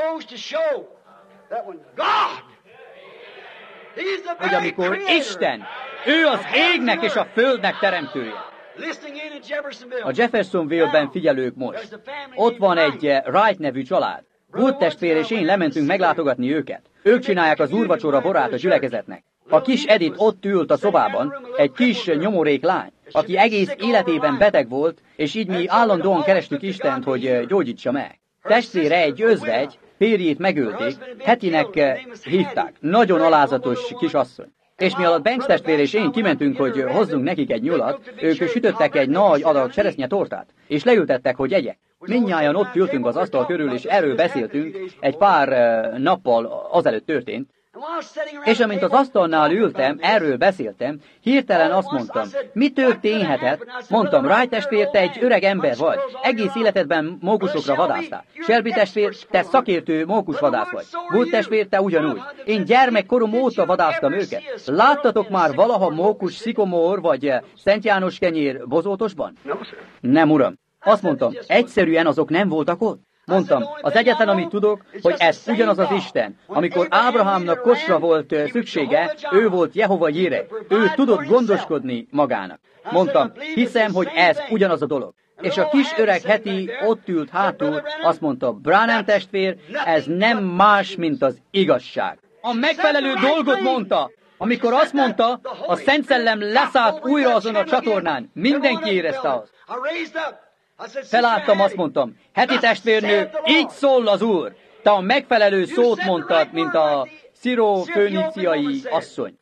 Hogy amikor Isten, ő az égnek és a földnek teremtője. A Jeffersonville-ben figyelők most. Ott van egy Wright nevű család. Wood testvér és én lementünk meglátogatni őket. Ők csinálják az úrvacsora borát a gyülekezetnek. A kis Edith ott ült a szobában, egy kis nyomorék lány, aki egész életében beteg volt, és így mi állandóan kerestük Istent, hogy gyógyítsa meg. Testvére egy özvegy, férjét megölték, Hetinek hívták, nagyon alázatos kisasszony. És mi alatt Banks testvér és én kimentünk, hogy hozzunk nekik egy nyulat, ők sütöttek egy nagy adag cseresznye tortát, és leültettek, hogy egyek. Mindnyájan ott ültünk az asztal körül, és erről beszéltünk, egy pár nappal azelőtt történt. És amint az asztalnál ültem, erről beszéltem, hirtelen azt mondtam, mi történhetett? Mondtam, Wright testvér, te egy öreg ember vagy. Egész életedben mókusokra vadásztál. Shelby testvér, te szakértő mókusvadász vagy. Wood testvér, te ugyanúgy. Én gyermekkorom óta vadásztam őket. Láttatok már valaha mókus szikomor vagy Szent János kenyér bozótosban? Nem, uram. Azt mondtam, egyszerűen azok nem voltak ott. Mondtam, az egyetlen, amit tudok, hogy ez ugyanaz az Isten. Amikor Ábrahámnak kosra volt szüksége, ő volt Jehova Jire. Ő tudott gondoskodni magának. Mondtam, hiszem, hogy ez ugyanaz a dolog. És a kis öreg heti ott ült hátul, azt mondta, Branham testvér, ez nem más, mint az igazság. A megfelelő dolgot mondta. Amikor azt mondta, a Szent Szellem leszállt újra azon a csatornán. Mindenki érezte azt. Felálltam, azt mondtam, heti testvérnő, így szól az Úr. Te a megfelelő szót mondtad, mint a sziroföniciai asszony.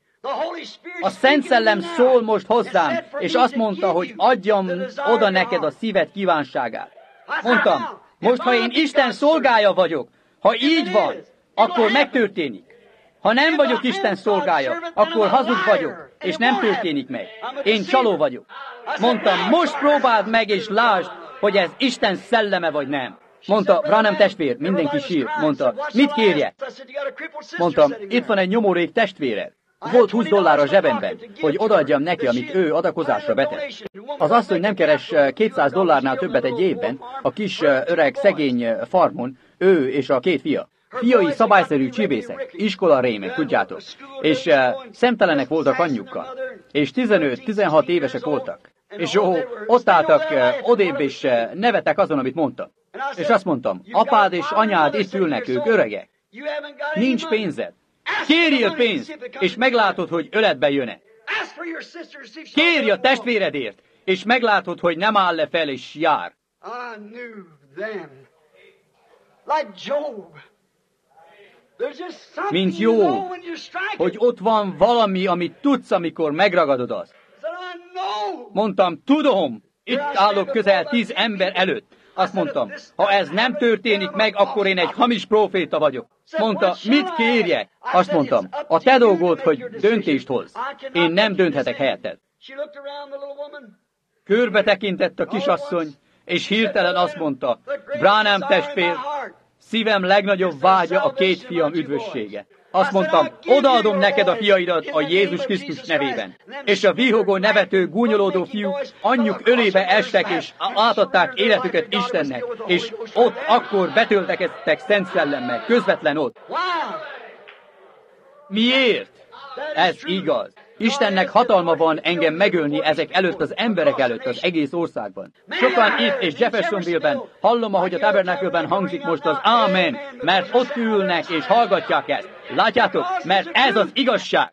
A Szent Szellem szól most hozzám, és azt mondta, hogy adjam oda neked a szíved kívánságát. Mondtam, most ha én Isten szolgája vagyok, ha így van, akkor megtörténik. Ha nem vagyok Isten szolgája, akkor hazug vagyok, és nem történik meg. Én csaló vagyok. Mondtam, most próbáld meg, és lásd, hogy ez Isten szelleme vagy nem. Mondta, Branham testvér, mindenki sír. Mondta, mit kérje? Mondtam, itt van egy nyomorék testvére. Volt $20 a zsebemben, hogy odaadjam neki, amit ő adakozásra betett. Az asszony nem keres $200 többet egy évben, a kis öreg szegény farmon, ő és a 2 fia. Fiai szabályszerű csibészek, iskolarémek, tudjátok, és szemtelenek voltak anyjukkal, és 15-16 évesek voltak. És ott álltak odébb, és nevetek azon, amit mondtam. És azt mondtam, apád és anyád itt ülnek, ők öregek. Nincs pénzed. Kérjél pénzt, és meglátod, hogy öletbe jön-e. Kérj a testvéredért, és meglátod, hogy nem áll le fel, és jár. Mint jó, hogy ott van valami, amit tudsz, amikor megragadod azt. Mondtam, tudom, itt állok közel 10 ember előtt. Azt mondtam, ha ez nem történik meg, akkor én egy hamis próféta vagyok. Mondta, mit kérje? Azt mondtam, a te dolgod, hogy döntést hoz. Én nem dönthetek helyetted. Körbe tekintett a kisasszony, és hirtelen azt mondta, Branham testvér, szívem legnagyobb vágya a 2 fiam üdvössége. Azt mondtam, odaadom neked a fiaidat a Jézus Krisztus nevében. És a vihogó, nevető, gúnyolódó fiúk anyjuk ölébe estek, és átadták életüket Istennek. És ott akkor betöltekeztek Szent Szellemmel, közvetlen ott. Miért? Ez igaz. Istennek hatalma van engem megölni ezek előtt, az emberek előtt, az egész országban. Sokan itt és Jeffersonville-ben hallom, ahogy a Tabernacle-ben hangzik most az Amen, mert ott ülnek és hallgatják ezt. Látjátok? Mert ez az igazság.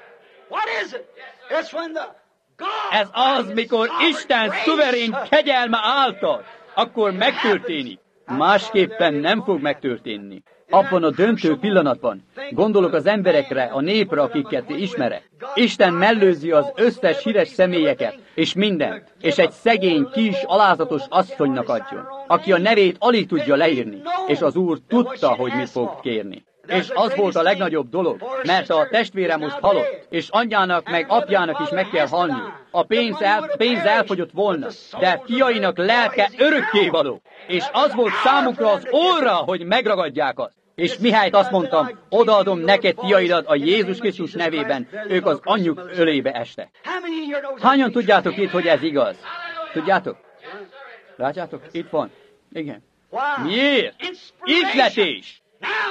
Ez az, mikor Isten szuverén kegyelme által, akkor megtörténik. Másképpen nem fog megtörténni. Abban a döntő pillanatban gondolok az emberekre, a népre, akiket ismerek. Isten mellőzi az összes híres személyeket, és mindent, és egy szegény, kis, alázatos asszonynak adjon, aki a nevét alig tudja leírni, és az Úr tudta, hogy mit fog kérni. És az volt a legnagyobb dolog, mert a testvére most halott, és anyjának meg apjának is meg kell halni. A pénz elfogyott volna, de fiainak lelke örökkévaló. És az volt számukra az óra, hogy megragadják azt. És mihelyt azt mondtam, odaadom neked fiaidat a Jézus Krisztus nevében, ők az anyjuk ölébe estek. Hányan tudjátok itt, hogy ez igaz? Tudjátok? Látjátok? Itt van. Igen. Miért? Ihletés!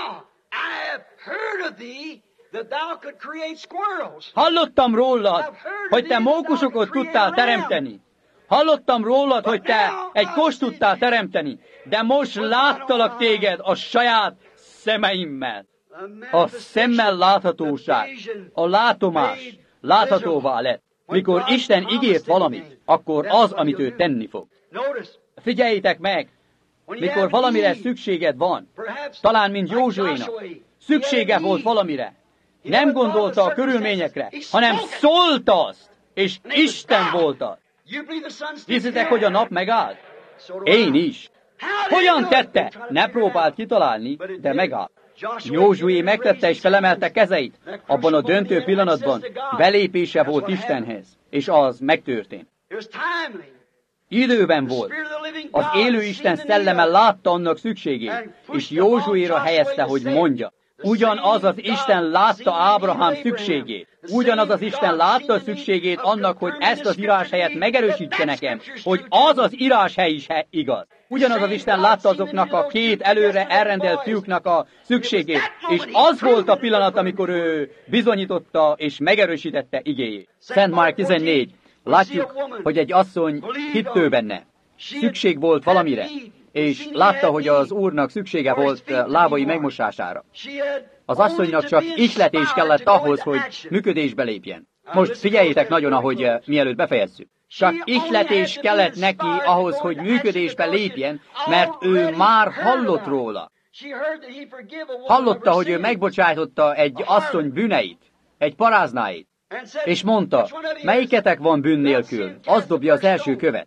Hallottam rólad, hogy te mókusokat tudtál teremteni. Hallottam rólad, hogy te egy kost tudtál teremteni, de most láttalak téged a saját szemeimmel. A szemmel láthatóság, a látomás láthatóvá lett. Mikor Isten ígért valamit, akkor az, amit ő tenni fog. Figyeljétek meg, mikor valamire szükséged van, talán mint Józsuénak, szüksége volt valamire, nem gondolta a körülményekre, hanem szólt azt, és Isten volt az. Hiszitek, hogy a nap megállt? Én is. Hogyan tette? Ne próbált kitalálni, de megállt. Józsué megtette és felemelte kezeit. Abban a döntő pillanatban belépése volt Istenhez, és az megtörtént. Időben volt. Az élő Isten szelleme látta annak szükségét, és Józsuéra helyezte, hogy mondja. Ugyanaz az Isten látta Ábrahám szükségét. Ugyanaz az Isten látta a szükségét annak, hogy ezt az íráshelyet megerősítse nekem, hogy az az íráshely is igaz. Ugyanaz az Isten látta azoknak a két előre elrendelt fiúknak a szükségét, és az volt a pillanat, amikor ő bizonyította és megerősítette igéjét. Szent Márk 14. Látjuk, hogy egy asszony hitt benne. Szükség volt valamire, és látta, hogy az Úrnak szüksége volt lábai megmosására. Az asszonynak csak ihletés kellett ahhoz, hogy működésbe lépjen. Most figyeljétek nagyon, ahogy mielőtt befejezzük. Csak ihletés kellett neki ahhoz, hogy működésbe lépjen, mert ő már hallott róla. Hallotta, hogy ő megbocsájtotta egy asszony bűneit, egy paráznáit, és mondta, melyiketek van bűn nélkül, az dobja az első követ.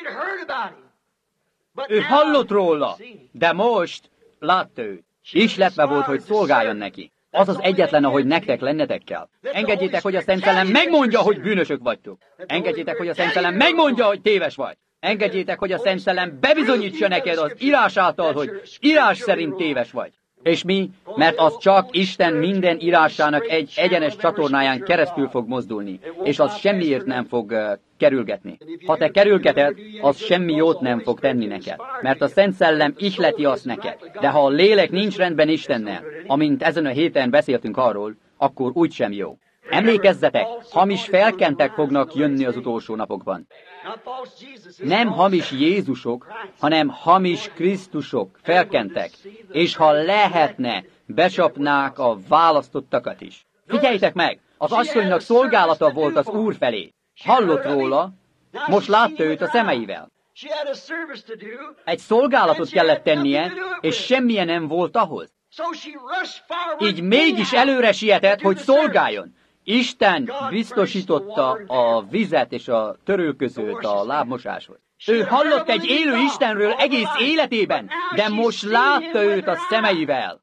Ő hallott róla, de most látta őt. Ihletve volt, hogy szolgáljon neki. Az az egyetlen, ahogy nektek lennetek kell. Engedjétek, hogy a Szent Szellem megmondja, hogy bűnösök vagytok. Engedjétek, hogy a Szent Szellem megmondja, hogy téves vagy. Engedjétek, hogy a Szent Szellem bebizonyítsa neked az írás által, hogy írás szerint téves vagy. És mi? Mert az csak Isten minden írásának egy egyenes csatornáján keresztül fog mozdulni, és az semmiért nem fog kerülgetni. Ha te kerülgeted, az semmi jót nem fog tenni neked, mert a Szent Szellem ihleti azt neked. De ha a lélek nincs rendben Istennel, amint ezen a héten beszéltünk arról, akkor úgysem jó. Emlékezzetek, hamis felkentek fognak jönni az utolsó napokban. Nem hamis Jézusok, hanem hamis Krisztusok felkentek, és ha lehetne, becsapnák a választottakat is. Figyeljtek meg, az asszonynak szolgálata volt az Úr felé. Hallott róla, most látta őt a szemeivel. Egy szolgálatot kellett tennie, és semmilyen nem volt ahhoz. Így mégis előre sietett, hogy szolgáljon. Isten biztosította a vizet és a törölközőt a lábmosáshoz. Ő hallott egy élő Istenről egész életében, de most látta őt a szemeivel.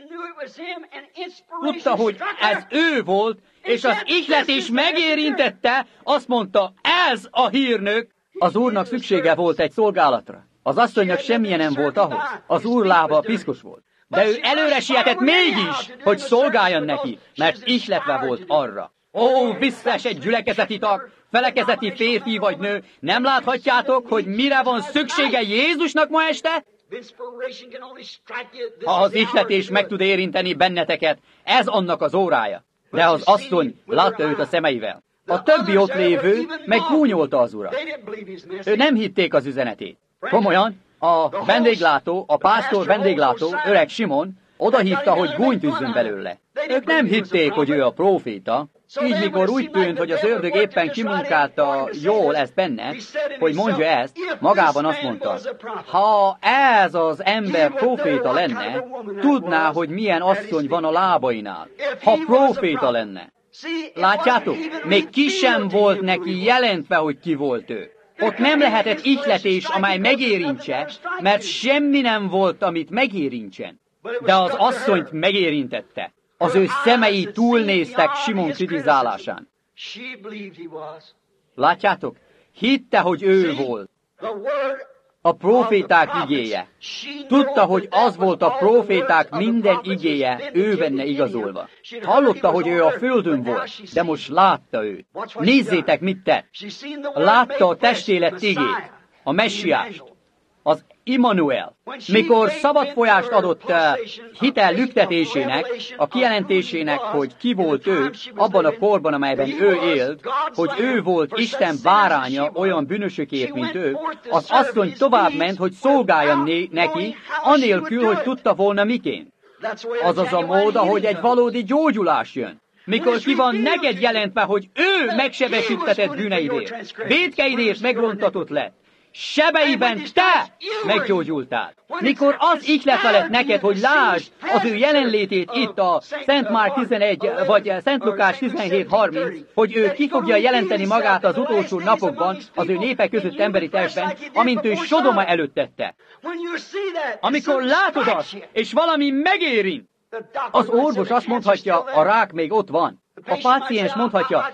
Tudta, hogy ez ő volt, és az ihletés megérintette, azt mondta, ez a hírnök. Az Úrnak szüksége volt egy szolgálatra. Az asszonynak semmilyen nem volt ahhoz. Az Úr lába piszkos volt. De ő előre sietett mégis, hogy szolgáljon neki, mert ihletve volt arra. Ó, visszaesett gyülekezeti tag, felekezeti férfi vagy nő, nem láthatjátok, hogy mire van szüksége Jézusnak ma este? Ha az ihletés meg tud érinteni benneteket, ez annak az órája. De az asszony látta őt a szemeivel. A többi ott lévő meg gúnyolta az Urat. Ő nem hitték az üzenetét. Komolyan, a vendéglátó, a pásztor vendéglátó, öreg Simon, odahívta, hogy gúnyt üzzön belőle. Ők nem hitték, hogy ő a próféta, így mikor úgy tűnt, hogy az ördög éppen kimunkálta jól ezt benne, hogy mondja ezt, magában azt mondta, ha ez az ember próféta lenne, tudná, hogy milyen asszony van a lábainál. Ha próféta lenne. Látjátok, még ki sem volt neki jelentve, hogy ki volt ő. Ott nem lehetett ihletés, amely megérintse, mert semmi nem volt, amit megérintsen. De az asszonyt megérintette. Az ő szemei túlnéztek Simon kritizálásán. Látjátok? Hitte, hogy ő volt. A próféták igéje. Tudta, hogy az volt a próféták minden igéje, ő benne igazolva. Hallotta, hogy ő a földön volt, de most látta őt. Nézzétek, mit tett. Látta a testélet igét, a messiást, az Immanuel. Mikor szabad folyást adott hitel lüktetésének, a kijelentésének, hogy ki volt ő, abban a korban, amelyben ő élt, hogy ő volt Isten báránya olyan bűnösökért, mint ő, az asszony tovább ment, hogy szolgáljon neki, anélkül, hogy tudta volna miként. Azaz a mód, ahogy egy valódi gyógyulás jön. Mikor ki van neked jelentve, hogy ő megsebesítetett bűneidért, vétkeidért megrontatott lett, sebeiben te meggyógyultál. Mikor az ihletve lett neked, hogy lásd az ő jelenlétét itt a Szent Márk 11, vagy Szent Lukás 17:30, hogy ő ki fogja jelenteni magát az utolsó napokban az ő népek között emberi testben, amint ő Sodoma előtt tette. Amikor látod azt, és valami megérint, Az orvos azt mondhatja, a rák még ott van. A páciens mondhatja,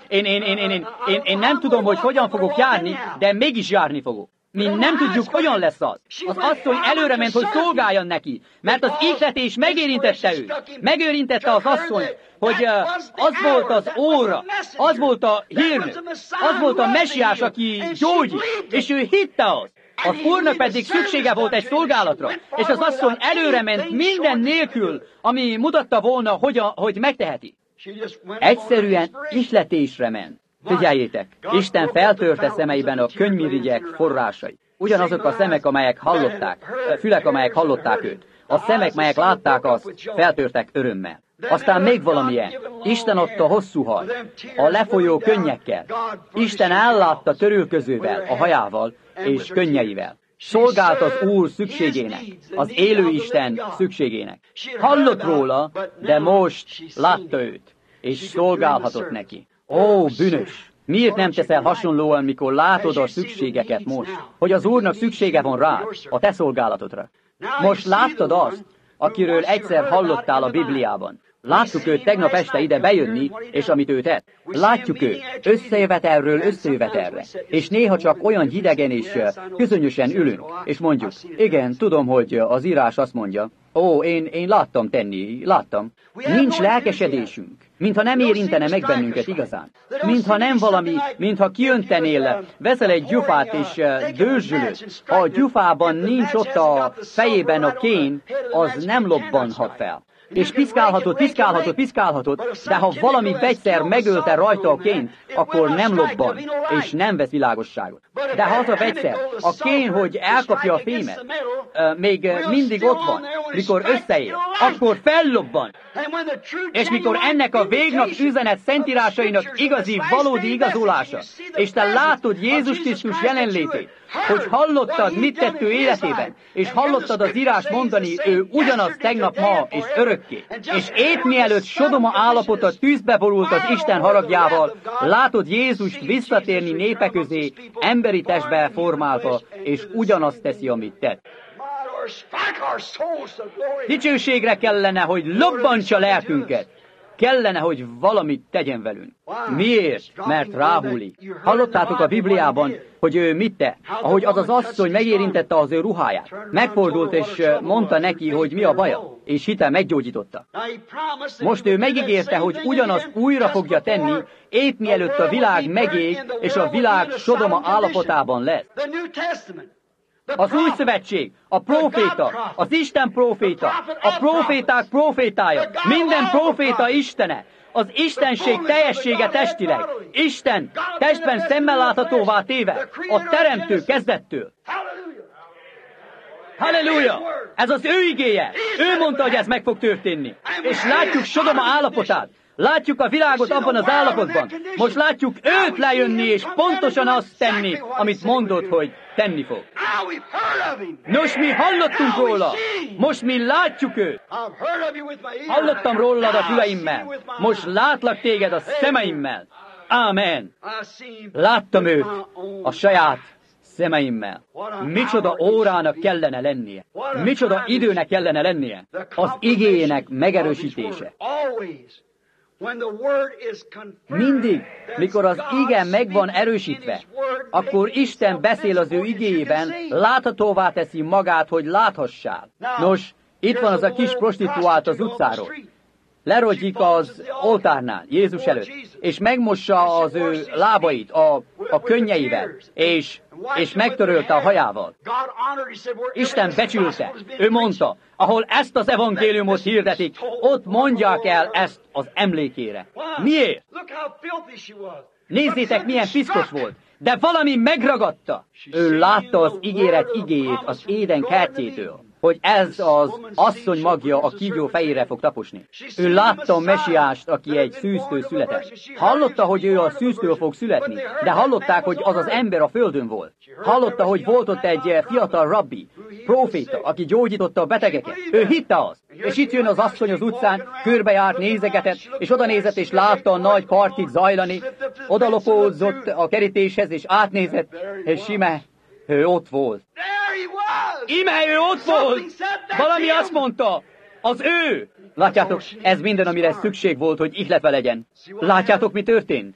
én nem tudom, hogy hogyan fogok járni, de mégis járni fogok. Mi nem tudjuk, hogyan lesz az. Az asszony előre ment, hogy szolgáljon neki, mert az ihletés megérintette őt. Megérintette az asszony, hogy az volt az óra, az volt a hírnök, az volt a mesiás, aki gyógyít, és ő hitte azt. Az úrnak pedig szüksége volt egy szolgálatra, és az asszony előre ment minden nélkül, ami mutatta volna, hogy megteheti. Egyszerűen ihletésre ment. Figyeljétek, Isten feltörte szemeiben a könnymirigyek forrásait. Ugyanazok a szemek, amelyek hallották, fülek, amelyek hallották őt. A szemek, melyek látták azt, feltörtek örömmel. Aztán még valamilyen. Isten adta hosszú haj, a lefolyó könnyekkel. Isten ellátta törülközővel, a hajával és könnyeivel. Szolgált az Úr szükségének, az élő Isten szükségének. Hallott róla, de most látta őt, és szolgálhatott neki. Ó, bűnös! Miért nem teszel hasonlóan, mikor látod a szükségeket most, hogy az Úrnak szüksége van rád, a te szolgálatodra? Most láttad azt, akiről egyszer hallottál a Bibliában. Láttuk őt tegnap este ide bejönni, és amit ő tett. Látjuk őt összejövetelről összejövetelre, és néha csak olyan hidegen és közönösen ülünk, és mondjuk, igen, tudom, hogy az írás azt mondja, ó, én láttam tenni, láttam. Nincs lelkesedésünk, mintha nem érintene meg bennünket igazán. Mintha nem valami, mintha kiöntenél, veszel egy gyufát és dőzsülöd. Ha a gyufában nincs ott a fejében a kén, az nem lobbanhat fel. És piszkálhatod, de ha valami vegyszer megölte rajta a ként, akkor nem lobban, és nem vesz világosságot. De ha az a vegyszer, a kén, hogy elkapja a fémet, még mindig ott van, mikor összeér, akkor fellobban. És mikor ennek a végnap üzenet szentírásainak igazi, valódi igazolása, és te látod Jézus Krisztus jelenlétét, hogy hallottad, mit tett ő életében, és hallottad az írás mondani, ő ugyanaz tegnap, ma és örökké. És épp mielőtt Sodoma állapota tűzbe borult az Isten haragjával, látod Jézust visszatérni népe közé, emberi testbe formálva, és ugyanazt teszi, amit tett. Dicsőségre kellene, hogy lobbantsa lelkünket. Kellene, hogy valamit tegyen velünk. Miért? Mert ráhullik. Hallottátok a Bibliában, hogy ő mit tett? Ahogy az az asszony megérintette az ő ruháját. Megfordult és mondta neki, hogy mi a baja, és hitel meggyógyította. Most ő megígérte, hogy ugyanazt újra fogja tenni, épp mielőtt a világ megég, és a világ Sodoma állapotában lesz. Az új szövetség, a próféta, az Isten próféta, a próféták prófétája, minden próféta Istene, az Istenség teljessége testileg, Isten testben szemmel láthatóvá téve, a teremtő kezdettől. Halleluja! Ez az ő igéje. Ő mondta, hogy ez meg fog történni. És látjuk Sodoma állapotát. Látjuk a világot abban az állapotban. Most látjuk őt lejönni, és pontosan azt tenni, amit mondott, hogy tenni fog. Nos, mi hallottunk róla. Most mi látjuk őt. Hallottam rólad a füleimmel. Most látlak téged a szemeimmel. Ámen. Láttam őt a saját szemeimmel. Micsoda órának kellene lennie. Micsoda időnek kellene lennie. Az igéjének megerősítése. Mindig, mikor az ige meg van erősítve, akkor Isten beszél az ő igéjében, láthatóvá teszi magát, hogy láthassál. Nos, itt van az a kis prostituált az utcáról. Lerogyik az oltárnál, Jézus előtt, és megmossa az ő lábait a könnyeivel, és megtörölte a hajával. Isten becsülte. Ő mondta, ahol ezt az evangéliumot hirdetik, ott mondják el ezt az emlékére. Miért? Nézzétek, milyen piszkos volt. De valami megragadta. Ő látta az ígéret igéjét az Éden kertjétől, hogy ez az asszony magja a kígyó fejére fog taposni. Ő látta a mesiást, aki egy szűztől született. Hallotta, hogy ő a szűztől fog születni, de hallották, hogy az az ember a földön volt. Hallotta, hogy volt ott egy fiatal rabbi, próféta, aki gyógyította a betegeket. Ő hitte azt. És itt jön az asszony az utcán, körbejárt, nézegetett, és oda nézett, és látta a nagy partit zajlani. Oda lopódzott a kerítéshez, és átnézett, és ime, ő ott volt. Ime, ő ott volt! Valami azt mondta, az ő! Látjátok, ez minden, amire szükség volt, hogy ihletve legyen. Látjátok, mi történt?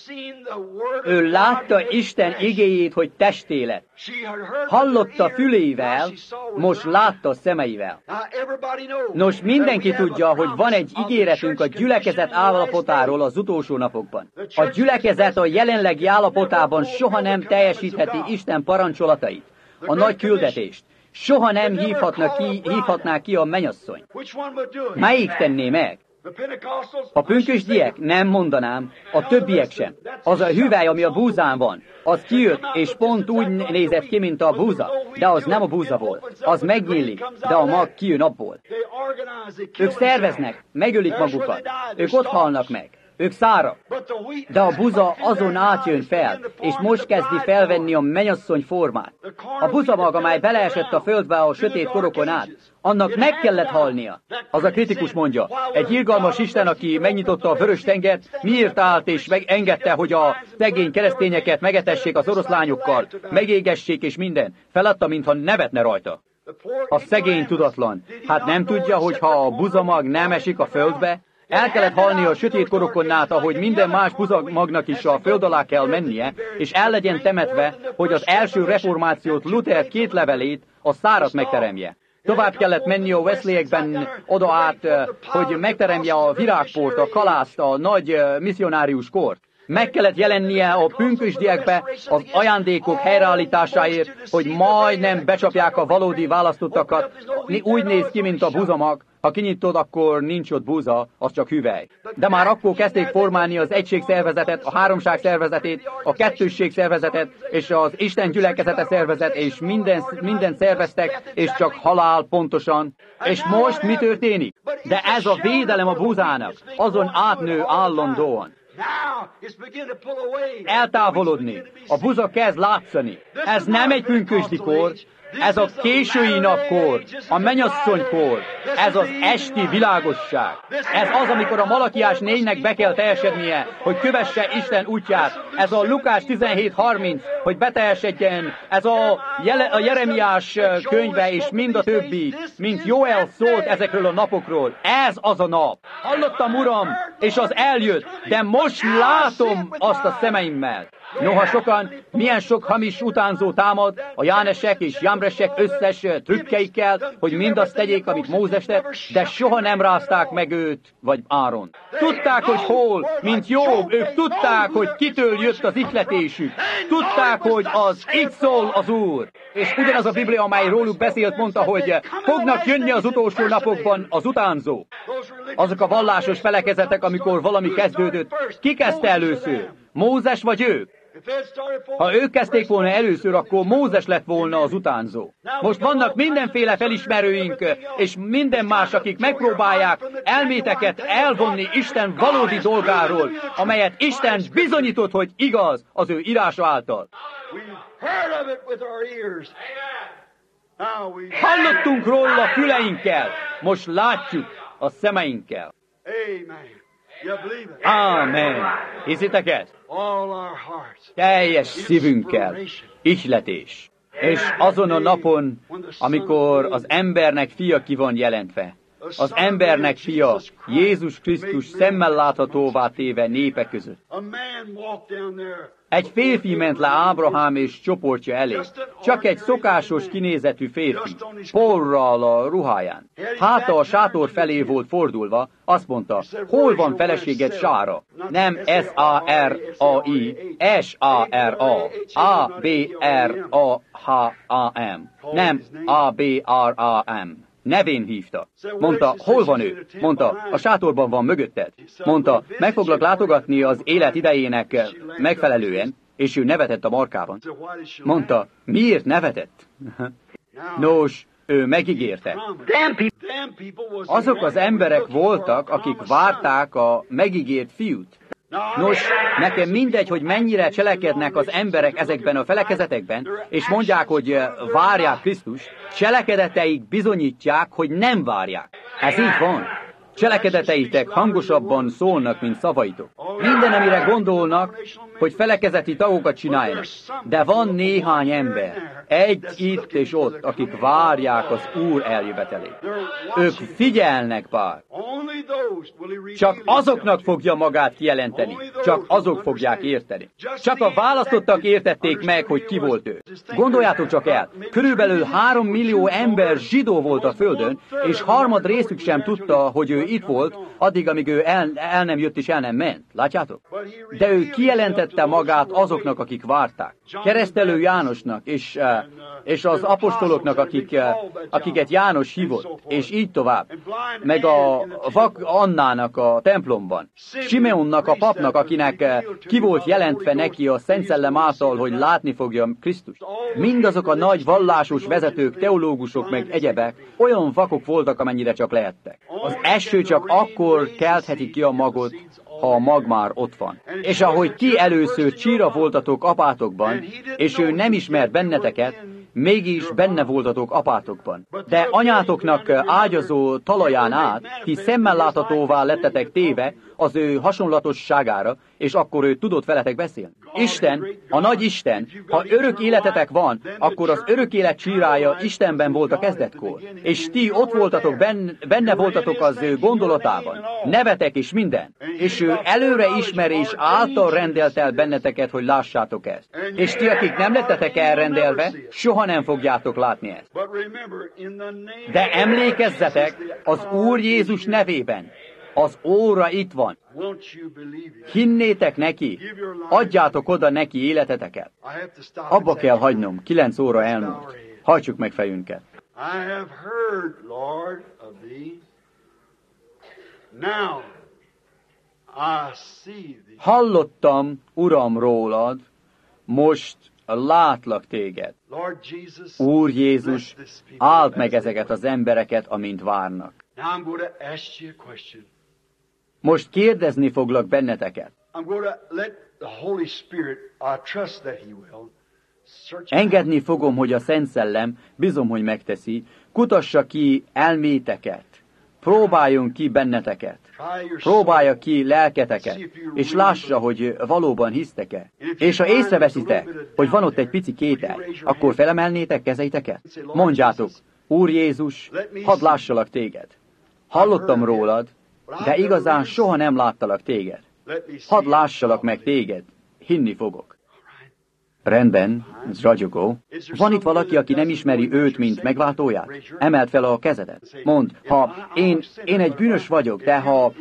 Ő látta Isten igéjét, hogy testé lett. Hallotta fülével, most látta szemeivel. Nos, mindenki tudja, hogy van egy ígéretünk a gyülekezet állapotáról az utolsó napokban. A gyülekezet a jelenlegi állapotában soha nem teljesítheti Isten parancsolatait, a nagy küldetést. Soha nem hívhatná ki a mennyasszony. Melyik tenné meg? A pünkösdiek? Nem mondanám, a többiek sem. Az a hüvely, ami a búzán van, az kijött, és pont úgy nézett ki, mint a búza, de az nem a búza volt. Az megnyílik, de a mag kijön abból. Ők szerveznek, megölik magukat, ők ott halnak meg. Ők szárak, de a buza azon átjön fel, és most kezdi felvenni a mennyasszony formát. A buza maga, amely beleesett a földbe a sötét korokon át, annak meg kellett halnia. Az a kritikus mondja, egy irgalmas Isten, aki megnyitotta a vörös tengert, miért állt és megengedte, hogy a szegény keresztényeket megetessék az oroszlányokkal, megégessék és minden, feladta, mintha nevetne rajta. A szegény tudatlan, hát nem tudja, hogy ha a buzamag nem esik a földbe, el kellett halni a sötét korokon át, ahogy minden más buzamagnak is a föld alá kell mennie, és el legyen temetve, hogy az első reformációt, Luther 2 levelét, a szárat megteremje. Tovább kellett menni a Wesleyekben oda át, hogy megteremje a virágport, a kalászt, a nagy misszionárius kort. Meg kellett jelennie a pünkösdiekbe az ajándékok helyreállításáért, hogy majdnem becsapják a valódi választottakat. Úgy néz ki, mint a buzamag. Ha kinyitod, akkor nincs ott búza, az csak hüvely. De már akkor kezdték formálni az egységszervezetet, a háromság szervezetét, a kettősség szervezetet, és az Isten gyülekezete szervezet, és minden szerveztek, és csak halál pontosan. És most mi történik? De ez a védelem a búzának, azon átnő állandóan. Eltávolodni. A buza kezd látszani. Ez nem egy pünkösdikor, ez a késői napkor, a mennyasszonykor, ez az esti világosság. Ez az, amikor a Malakiás 4-nek be kell teljesednie, hogy kövesse Isten útját. Ez a Lukás 17:30, hogy beteljesedjen. Ez a Jeremiás könyve és mind a többi, mint Jóel szólt ezekről a napokról. Ez az a nap. Hallottam, Uram, és az eljött, de most látom azt a szemeimmel. Noha milyen sok hamis utánzó támad, a Jánesek és Jámresek összes trükkeikkel, hogy mindazt tegyék, amit Mózes tett, de soha nem rázták meg őt, vagy Áron. Tudták, hogy hol, mint Jobb, ők tudták, hogy kitől jött az ihletésük. Tudták, hogy az így szól az Úr. És ugyanaz a Biblia, amely róluk beszélt, mondta, hogy fognak jönni az utolsó napokban az utánzók. Azok a vallásos felekezetek, amikor valami kezdődött, ki kezdte először? Mózes vagy ők? Ha ők kezdték volna először, akkor Mózes lett volna az utánzó. Most vannak mindenféle felismerőink, és minden más, akik megpróbálják elméteket elvonni Isten valódi dolgáról, amelyet Isten bizonyított, hogy igaz az ő írása által. Hallottunk róla füleinkkel, most látjuk a szemeinkkel. Amen. Hiszitek ezt? Teljes szívünkkel. Ihletés. És azon a napon, amikor az embernek fia ki van jelentve, az embernek fia, Jézus Krisztus szemmel láthatóvá téve népe között. Egy férfi ment le Ábrahám és csoportja elé. Csak egy szokásos kinézetű férfi, porral a ruháján. Háta a sátor felé volt fordulva, azt mondta, hol van feleséged Sára? Nem S-A-R-A-I, S-A-R-A, A-B-R-A-H-A-M. Nem A-B-R-A-M. Nevén hívta. Mondta, hol van ő? Mondta, a sátorban van mögötted. Mondta, meg foglak látogatni az élet idejének megfelelően, és ő nevetett a markában. Mondta, miért nevetett? Nos, ő megígérte. Azok az emberek voltak, akik várták a megígért fiút. Nos, nekem mindegy, hogy mennyire cselekednek az emberek ezekben a felekezetekben, és mondják, hogy várják Krisztust, cselekedeteik bizonyítják, hogy nem várják. Ez így van. Cselekedeteitek hangosabban szólnak, mint szavaitok. Minden, amire gondolnak, hogy felekezeti tagokat csináljanak. De van néhány ember, egy itt és ott, akik várják az Úr eljövetelét. Ők figyelnek bár. Csak azoknak fogja magát kijelenteni. Csak azok fogják érteni. Csak a választottak értették meg, hogy ki volt ő. Gondoljátok csak el, körülbelül 3 millió ember zsidó volt a földön, és harmad részük sem tudta, hogy ő itt volt, addig, amíg ő el nem jött és el nem ment. Látjátok? De ő kijelentette magát azoknak, akik várták. Keresztelő Jánosnak, és az apostoloknak, akiket János hívott, és így tovább. Meg a vak Annának a templomban. Simeonnak, a papnak, akinek ki volt jelentve neki a Szent Szellem által, hogy látni fogja Krisztust. Mindazok a nagy vallásos vezetők, teológusok, meg egyebek olyan vakok voltak, amennyire csak lehettek. Az eső csak akkor keltheti ki a magot, ha a mag már ott van. És ahogy ti először csíra voltatok apátokban, és ő nem ismert benneteket, mégis benne voltatok apátokban. De anyátoknak ágyazó talaján át, ti szemmel láthatóvá lettetek téve az ő hasonlatosságára, és akkor ő tudott veletek beszélni. Isten, a nagy Isten, ha örök életetek van, akkor az örök élet csírája Istenben volt a kezdetkor. És ti ott voltatok, benne voltatok az ő gondolatában. Nevetek és minden. És ő előre ismerés által rendelt el benneteket, hogy lássátok ezt. És ti, akik nem lettetek elrendelve, soha nem fogjátok látni ezt. De emlékezzetek az Úr Jézus nevében. Az óra itt van. Hinnétek neki, adjátok oda neki életeteket. Abba kell hagynom, 9 óra elmúlt. Hajtsuk meg fejünket. Hallottam, Uram, rólad, most látlak téged. Úr Jézus, áld meg ezeket az embereket, amint várnak. Most kérdezni foglak benneteket. Engedni fogom, hogy a Szent Szellem, bizom, hogy megteszi, kutassa ki elméteket, próbáljon ki benneteket, próbálja ki lelketeket, és lássa, hogy valóban hisztek-e. És ha észreveszitek, hogy van ott egy pici kétel, akkor felemelnétek kezeiteket? Mondjátok, Úr Jézus, hadd lássalak téged. Hallottam rólad, de igazán soha nem láttalak téged. Hadd lássalak meg téged, hinni fogok. Rendben, ez ragyogó. Van itt valaki, aki nem ismeri őt, mint megváltóját? Emeld fel a kezedet. Mondd, ha én egy bűnös vagyok, de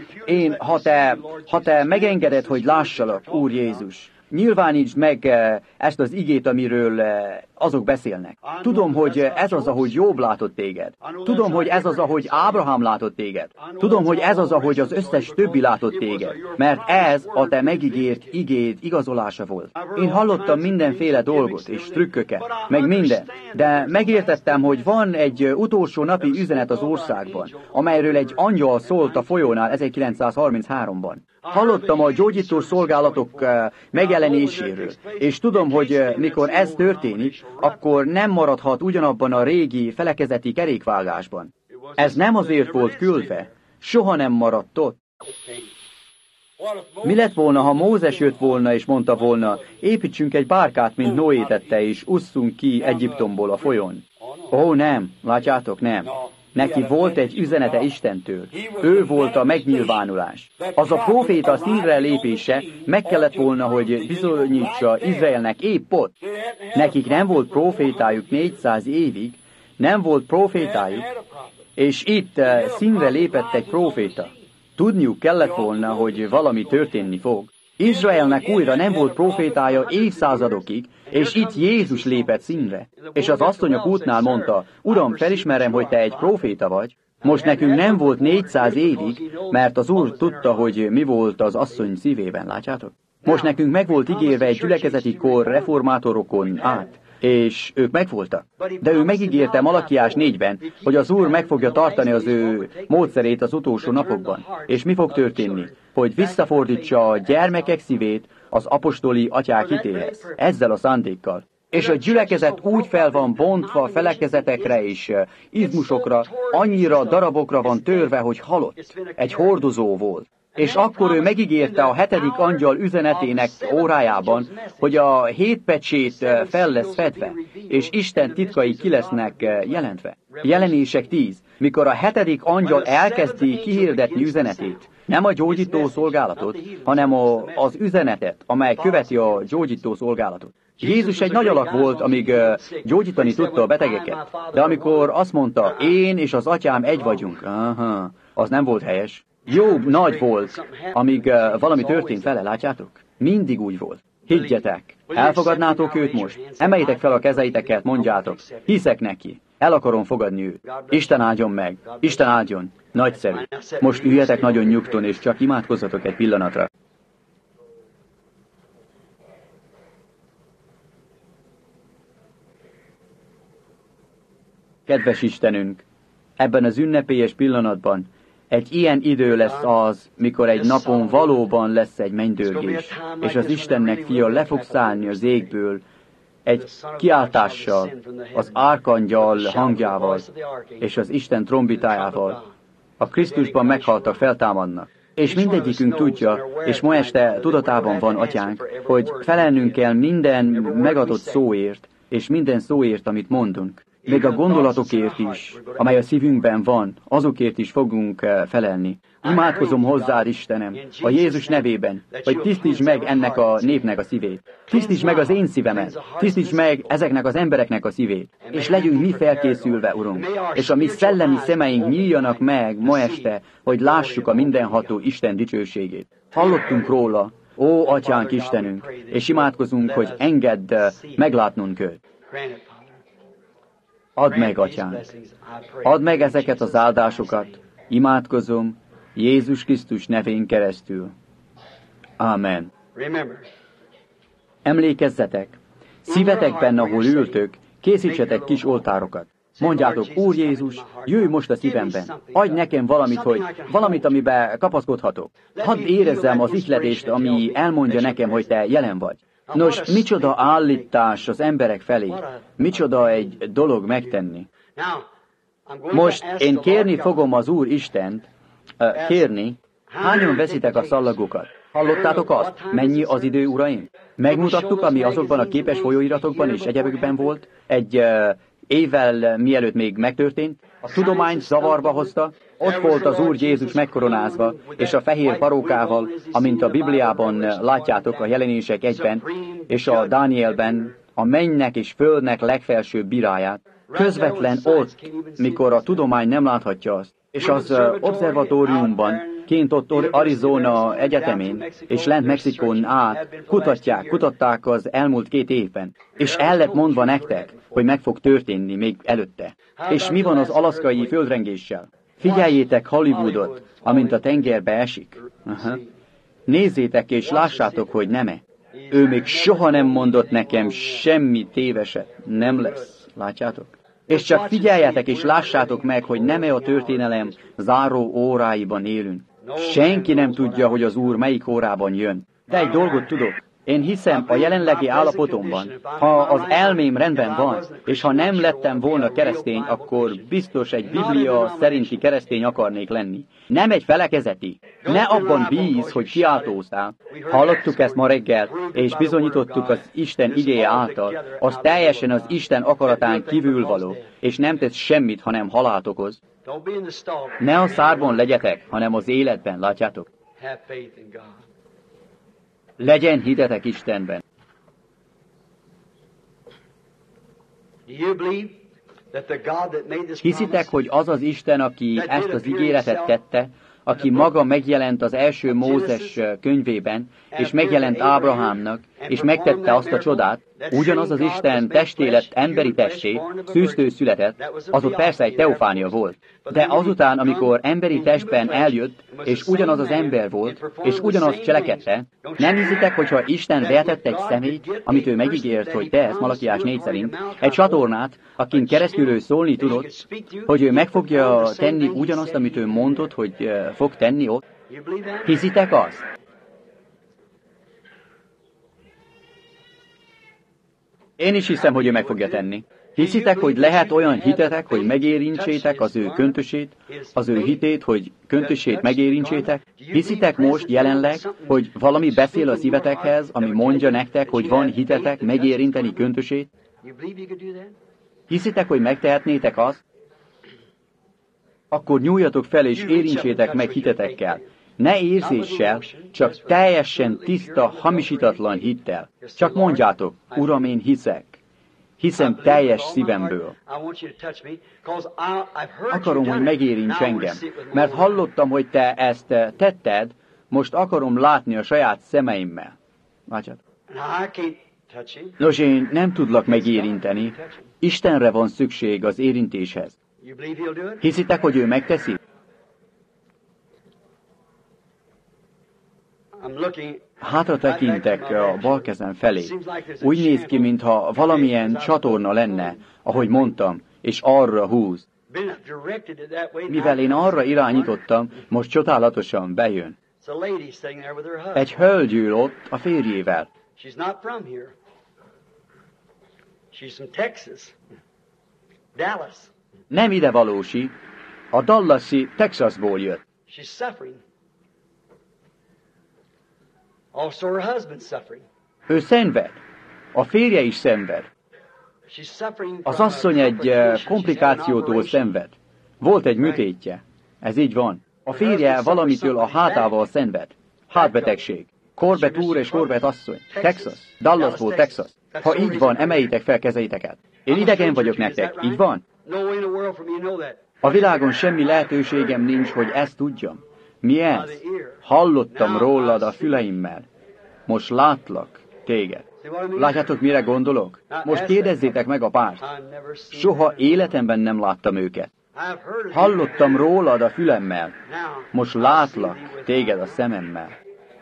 ha te megengeded, hogy lássalak, Úr Jézus, nyilvánítsd meg ezt az igét, amiről azok beszélnek. Tudom, hogy ez az, ahogy Jobb látott téged. Tudom, hogy ez az, ahogy Ábrahám látott téged. Tudom, hogy ez az, ahogy az összes többi látott téged. Mert ez a te megígért igéd igazolása volt. Én hallottam mindenféle dolgot és trükköket, meg minden. De megértettem, hogy van egy utolsó napi üzenet az országban, amelyről egy angyal szólt a folyónál 1933-ban. Hallottam a gyógyító szolgálatok megjelenéséről, és tudom, hogy mikor ez történik, akkor nem maradhat ugyanabban a régi felekezeti kerékvágásban. Ez nem azért volt küldve, soha nem maradt ott. Mi lett volna, ha Mózes jött volna, és mondta volna, építsünk egy bárkát, mint Noé tette, és usszunk ki Egyiptomból a folyón? Ó, nem, látjátok, nem. Neki volt egy üzenete Istentől. Ő volt a megnyilvánulás. Az a próféta színre lépése meg kellett volna, hogy bizonyítsa Izraelnek épp ott. Nekik nem volt prófétájuk 400 évig, nem volt prófétájuk, és itt színre lépett egy próféta. Tudniuk kellett volna, hogy valami történni fog. Izraelnek újra nem volt prófétája évszázadokig, és itt Jézus lépett színre. És az asszony a kútnál mondta, Uram, felismerem, hogy te egy próféta vagy. Most nekünk nem volt 400 évig, mert az Úr tudta, hogy mi volt az asszony szívében, látjátok? Most nekünk meg volt ígérve egy gyülekezeti kor reformátorokon át, és ők megvoltak. De ő megígérte Malakiás 4-ben, hogy az Úr meg fogja tartani az ő módszerét az utolsó napokban. És mi fog történni? Hogy visszafordítsa a gyermekek szívét az apostoli atyák hitéhez. Ezzel a szándékkal. És a gyülekezet úgy fel van bontva felekezetekre és izmusokra, annyira darabokra van törve, hogy halott. Egy hordozó volt. És akkor ő megígérte a 7. angyal üzenetének órájában, hogy a 7 pecsét fel lesz fedve, és Isten titkai ki lesznek jelentve. Jelenések 10. Mikor a 7. angyal elkezdi kihirdetni üzenetét, nem a gyógyító szolgálatot, hanem az üzenetet, amely követi a gyógyító szolgálatot. Jézus egy nagy alak volt, amíg gyógyítani tudta a betegeket, de amikor azt mondta, én és az atyám egy vagyunk, az nem volt helyes. Jobb nagy volt, amíg valami történt vele, látjátok? Mindig úgy volt. Higgyetek, elfogadnátok őt most? Emeljétek fel a kezeiteket, mondjátok, hiszek neki, el akarom fogadni őt. Isten áldjon meg, Isten áldjon, nagyszerű. Most üljetek nagyon nyugton, és csak imádkozzatok egy pillanatra. Kedves Istenünk, ebben az ünnepélyes pillanatban egy ilyen idő lesz az, mikor egy napon valóban lesz egy mennydörgés, és az Istennek fia le fog szállni az égből egy kiáltással, az árkangyal hangjával, és az Isten trombitájával. A Krisztusban meghaltak, feltámadnak. És mindegyikünk tudja, és ma este tudatában van, Atyánk, hogy felelnünk kell minden megadott szóért, és minden szóért, amit mondunk. Még a gondolatokért is, amely a szívünkben van, azokért is fogunk felelni. Imádkozom hozzád, Istenem, a Jézus nevében, hogy tisztítsd meg ennek a népnek a szívét. Tisztítsd meg az én szívemet, tisztítsd meg ezeknek az embereknek a szívét, és legyünk mi felkészülve, Urunk, és a mi szellemi szemeink nyíljanak meg ma este, hogy lássuk a mindenható Isten dicsőségét. Hallottunk róla, ó, Atyánk, Istenünk, és imádkozunk, hogy engedd meglátnunk őt. Add meg, Atyánk, add meg ezeket az áldásokat, imádkozom, Jézus Krisztus nevén keresztül. Ámen. Emlékezzetek, szívetekben, ahol ültök, készítsetek kis oltárokat. Mondjátok, Úr Jézus, jöjj most a szívemben, adj nekem valamit, amiben kapaszkodhatok. Hadd érezzem az ihletést, ami elmondja nekem, hogy te jelen vagy. Nos, micsoda állítás az emberek felé, micsoda egy dolog megtenni. Most én kérni fogom az Úr Istent, hányan veszitek a szallagokat? Hallottátok azt? Mennyi az idő, uraim? Megmutattuk, ami azokban a képes folyóiratokban és egyebekben volt, egy évvel mielőtt még megtörtént, a tudományt zavarba hozta, ott volt az Úr Jézus megkoronázva, és a fehér parókával, amint a Bibliában látjátok a Jelenések 1-ben, és a Dánielben, a mennynek és földnek legfelsőbb bíráját, közvetlen ott, mikor a tudomány nem láthatja azt, és az obszervatóriumban, kint ott Arizona egyetemén, és lent Mexikón át, kutatták az elmúlt 2 évben, és el lett mondva nektek, hogy meg fog történni még előtte. És mi van az alaszkai földrengéssel? Figyeljétek Hollywoodot, amint a tengerbe esik. Nézzétek és lássátok, hogy nem-e. Ő még soha nem mondott nekem semmi téveset. Nem lesz. Látjátok? És csak figyeljetek és lássátok meg, hogy nem-e a történelem záró óráiban élünk. Senki nem tudja, hogy az Úr melyik órában jön. De egy dolgot tudok. Én hiszem a jelenlegi állapotomban, ha az elmém rendben van, és ha nem lettem volna keresztény, akkor biztos egy Biblia szerinti keresztény akarnék lenni. Nem egy felekezeti. Ne abban bíz, hogy kiáltóztál. Hallottuk ezt ma reggel, és bizonyítottuk az Isten igéje által. Az teljesen az Isten akaratán kívülvaló, és nem tesz semmit, hanem halált okoz. Ne a szárban legyetek, hanem az életben, látjátok? Legyen hitetek Istenben. Hiszitek, hogy az az Isten, aki ezt az ígéretet tette, aki maga megjelent az első Mózes könyvében, és megjelent Ábrahámnak, és megtette azt a csodát, ugyanaz az Isten testé lett emberi testé, szűztől született, az ott persze egy teofánia volt. De azután, amikor emberi testben eljött, és ugyanaz az ember volt, és ugyanazt cselekedte, nem hiszitek, hogyha Isten vehetett egy személyt, amit ő megígért, hogy tesz, Malakiás 4 szerint, egy csatornát, akin keresztül ő szólni tudott, hogy ő meg fogja tenni ugyanazt, amit ő mondott, hogy fog tenni ott? Hiszitek azt? Én is hiszem, hogy ő meg fogja tenni. Hiszitek, hogy lehet olyan hitetek, hogy megérintsétek az ő köntösét, az ő hitét, hogy köntösét megérintsétek? Hiszitek most jelenleg, hogy valami beszél a szívetekhez, ami mondja nektek, hogy van hitetek megérinteni köntösét? Hiszitek, hogy megtehetnétek azt? Akkor nyúljatok fel és érintsétek meg hitetekkel. Ne érzéssel, csak teljesen tiszta, hamisítatlan hittel. Csak mondjátok, Uram, én hiszek. Hiszem teljes szívemből. Akarom, hogy megérints engem, mert hallottam, hogy te ezt tetted, most akarom látni a saját szemeimmel. Látjátok? Nos, én nem tudlak megérinteni. Istenre van szükség az érintéshez. Hiszitek, hogy ő megteszi? Hátra tekintek a bal kezem felé. Úgy néz ki, mintha valamilyen csatorna lenne, ahogy mondtam, és arra húz. Mivel én arra irányítottam, most csodálatosan bejön. Egy hölgy ül ott a férjével. Nem ide valósi, a Dallasi, Texasból jött. Ő szenved. A férje is szenved. Az asszony egy komplikációtól szenved. Volt egy műtétje. Ez így van. A férje valamitől a hátával szenved. Hátbetegség. Corbett úr és Corbett asszony. Texas. Dallasból, Texas. Ha így van, emeljétek fel kezeiteket. Én idegen vagyok nektek. Így van? A világon semmi lehetőségem nincs, hogy ezt tudjam. Mi ez? Hallottam rólad a füleimmel. Most látlak téged. Látjátok, mire gondolok? Most kérdezzétek meg a párt. Soha életemben nem láttam őket. Hallottam rólad a fülemmel. Most látlak téged a szememmel.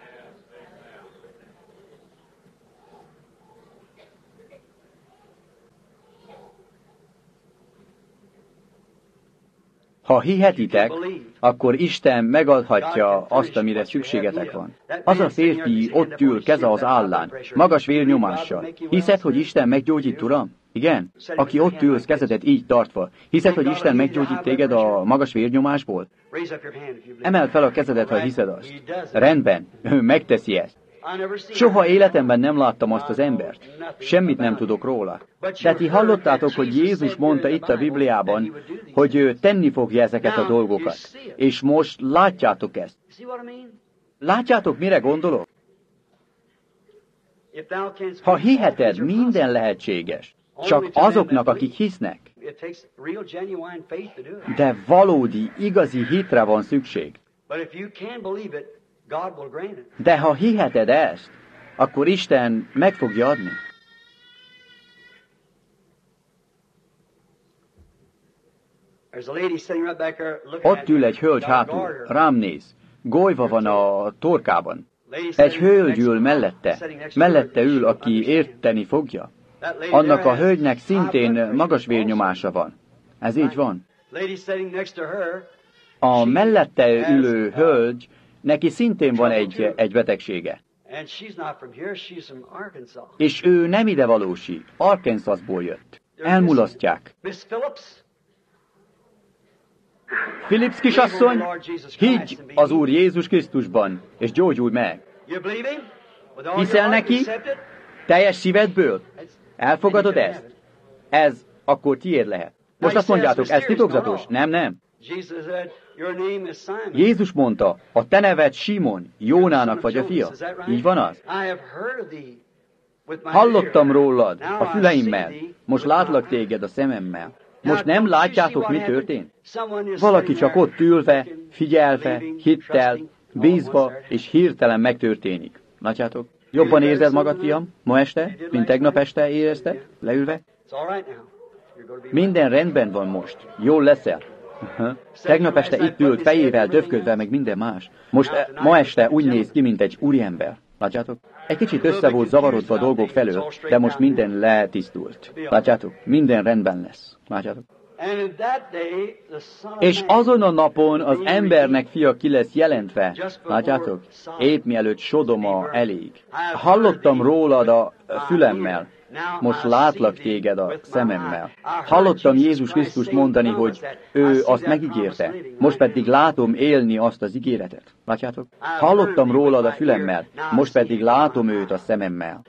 Ha hihetitek, akkor Isten megadhatja azt, amire szükségetek van. Az a férfi ott ül, keze az állán, magas vérnyomással. Hiszed, hogy Isten meggyógyít, Uram? Igen? Aki ott ülsz, kezedet így tartva. Hiszed, hogy Isten meggyógyít téged a magas vérnyomásból? Emeld fel a kezedet, ha hiszed azt. Rendben, ő megteszi ezt. Soha életemben nem láttam azt az embert. Semmit nem tudok róla. De ti hallottátok, hogy Jézus mondta itt a Bibliában, hogy ő tenni fogja ezeket a dolgokat. És most látjátok ezt. Látjátok, mire gondolok? Ha hiheted, minden lehetséges. Csak azoknak, akik hisznek. De valódi, igazi hitre van szükség. De ha hiheted ezt, akkor Isten meg fogja adni. Ott ül egy hölgy hátul, rám néz. Golyva van a torkában. Egy hölgy ül mellette ül, aki érteni fogja. Annak a hölgynek szintén magas vérnyomása van. Ez így van. A mellette ülő hölgy, neki szintén van egy betegsége. És ő nem ide valósi, Arkansasból jött. Elmulasztják. Phillips kisasszony, higgy az Úr Jézus Krisztusban, és gyógyulj meg. Hiszel neki? Teljes szívedből? Elfogadod ezt? Ez akkor tiéd lehet. Most azt mondjátok, ez titokzatos? Nem. Jézus mondta, a te neved Simon, Jónának vagy a fia. Így van az? Hallottam rólad a füleimmel, most látlak téged a szememmel. Most nem látjátok, mi történt? Valaki csak ott ülve, figyelve, hittel, bízva, és hirtelen megtörténik. Látjátok? Jobban érzed magad, fiam, ma este, mint tegnap este érezted, leülve? Minden rendben van most. Jól leszel. Tegnap este itt ült fejével, döfködve, meg minden más. Most ma este úgy néz ki, mint egy úriember. Látjátok? Egy kicsit össze volt zavarodva a dolgok felől, de most minden letisztult. Látjátok? Minden rendben lesz. Látjátok? És azon a napon az embernek fia ki lesz jelentve. Látjátok? Épp mielőtt Sodoma elég. Hallottam rólad a fülemmel. Most látlak téged a szememmel. Hallottam Jézus Krisztust mondani, hogy ő azt megígérte. Most pedig látom élni azt az ígéretet. Látjátok? Hallottam rólad a fülemmel. Most pedig látom őt a szememmel.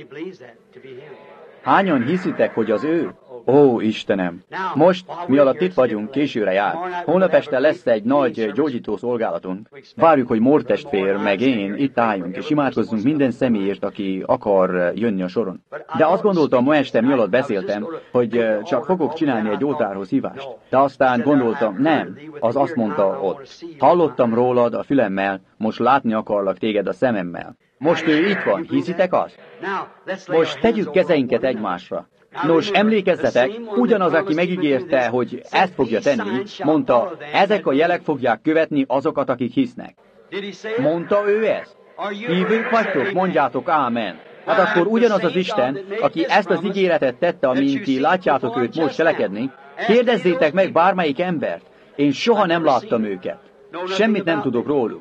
Hányan hiszitek, hogy az ő? Ó, Istenem! Most, mi alatt itt vagyunk, későre jár. Holnap este lesz egy nagy gyógyító szolgálatunk. Várjuk, hogy Mort testvér, meg én itt álljunk, és imádkozzunk minden személyért, aki akar jönni a soron. De azt gondoltam ma este, mi alatt beszéltem, hogy csak fogok csinálni egy oltárhoz hívást. De aztán gondoltam, nem, az azt mondta ott. Hallottam rólad a fülemmel, most látni akarlak téged a szememmel. Most ő itt van, hiszitek azt? Most tegyük kezeinket egymásra. Nos, emlékezzetek, ugyanaz, aki megígérte, hogy ezt fogja tenni, mondta, ezek a jelek fogják követni azokat, akik hisznek. Mondta ő ezt? Hívők vagytok? Mondjátok, ámen. Hát akkor ugyanaz az Isten, aki ezt az ígéretet tette, amint ti látjátok őt most cselekedni, kérdezzétek meg bármelyik embert. Én soha nem láttam őket. Semmit nem tudok róluk.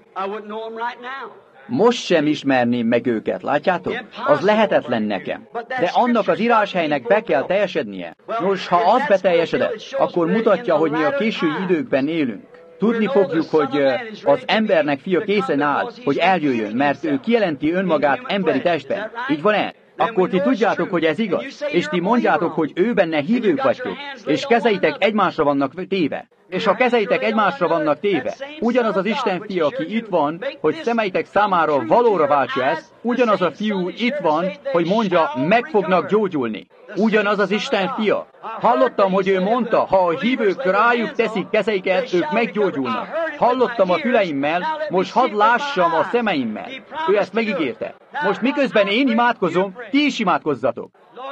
Most sem ismerném meg őket, látjátok? Az lehetetlen nekem. De annak az íráshelynek be kell teljesednie. Nos, ha az beteljesedett, akkor mutatja, hogy mi a késői időkben élünk. Tudni fogjuk, hogy az embernek fia készen áll, hogy eljöjjön, mert ő kijelenti önmagát emberi testben. Így van-e? Akkor ti tudjátok, hogy ez igaz, és ti mondjátok, hogy ő benne hívők vagytok, és kezeitek egymásra vannak téve. És ha kezeitek egymásra vannak téve, ugyanaz az Isten fia, aki itt van, hogy szemeitek számára valóra váltsa ezt, ugyanaz a fiú itt van, hogy mondja, meg fognak gyógyulni. Ugyanaz az Isten fia. Hallottam, hogy ő mondta, ha a hívők rájuk teszik kezeiket, ők meggyógyulnak. Hallottam a füleimmel, most hadd lássam a szemeimmel. Ő ezt megígérte. Most miközben én imádkozom, ti is imádkozzatok.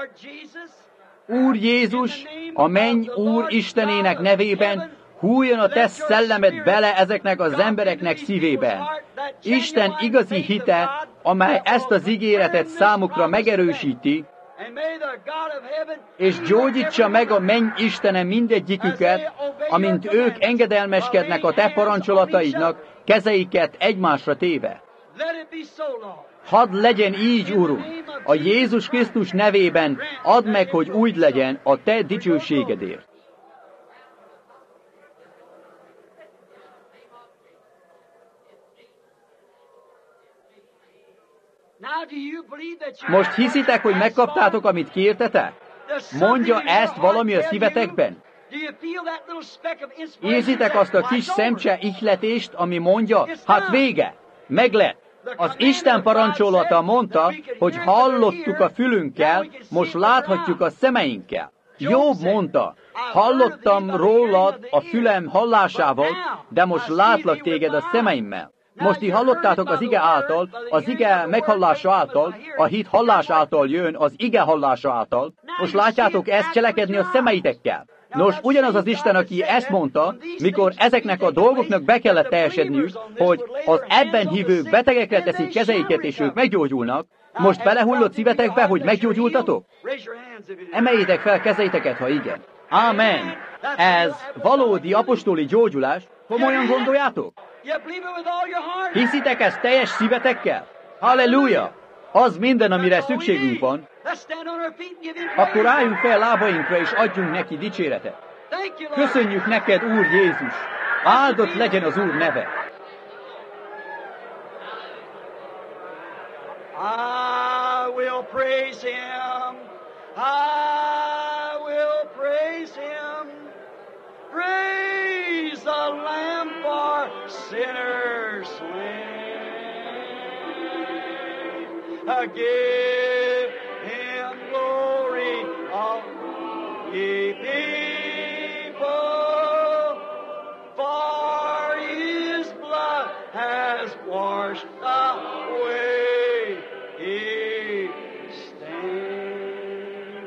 Úr Jézus, a menny Úr Istenének nevében, hújjon a te szellemed bele ezeknek az embereknek szívében. Isten igazi hite, amely ezt az ígéretet számukra megerősíti, és gyógyítsa meg a menny Istene mindegyiküket, amint ők engedelmeskednek a te parancsolataidnak, kezeiket egymásra téve. Hadd legyen így, Urunk, a Jézus Krisztus nevében add meg, hogy úgy legyen a te dicsőségedért. Most hiszitek, hogy megkaptátok, amit kértetek? Mondja ezt valami a szívetekben? Érzitek azt a kis szemcse ihletést, ami mondja, hát vége, meg lett. Az Isten parancsolata mondta, hogy hallottuk a fülünkkel, most láthatjuk a szemeinkkel. Jobb mondta, hallottam rólad a fülem hallásával, de most látlak téged a szemeimmel. Most ti hallottátok az ige által, az ige meghallása által, a hit hallás által jön, az ige hallása által. Most látjátok ezt cselekedni a szemeitekkel. Nos, ugyanaz az Isten, aki ezt mondta, mikor ezeknek a dolgoknak be kellett teljesedniük, hogy az ebben hívők betegekre teszik kezeiket, és ők meggyógyulnak, most belehullott szívetekbe, hogy meggyógyultatok? Emeljétek fel kezeiteket, ha igen. Ámen. Ez valódi apostoli gyógyulás. Komolyan gondoljátok? Hiszitek ezt teljes szívetekkel? Halleluja! Az minden, amire szükségünk van. Akkor álljunk fel lábainkra, és adjunk neki dicséretet. Köszönjük neked, Úr Jézus! Áldott legyen az Úr neve! I will praise Him. I will praise Him. Praise the Lamb for sinners slain. Give Him glory, all ye people, for His blood has washed away His stain.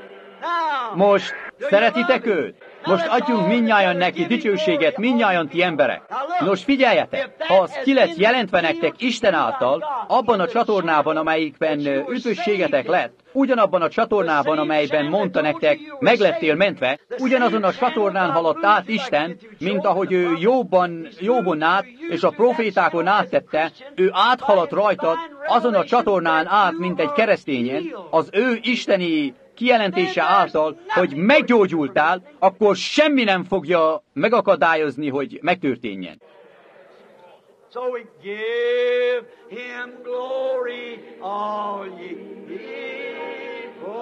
Most szeretitek őt? Most adjunk mindnyájan neki dicsőséget, mindnyájan ti emberek. Nos, figyeljetek, ha az ki lett jelentve nektek Isten által, abban a csatornában, amelyikben üdvösségetek lett, ugyanabban a csatornában, amelyben mondta nektek, meg lettél mentve, ugyanazon a csatornán haladt át Isten, mint ahogy ő Jóbon át, és a profétákon áttette, ő áthaladt rajtad, azon a csatornán át, mint egy keresztényen, az ő isteni kijelentése által, hogy meggyógyultál, akkor semmi nem fogja megakadályozni, hogy megtörténjen. So we give him glory, all ye people,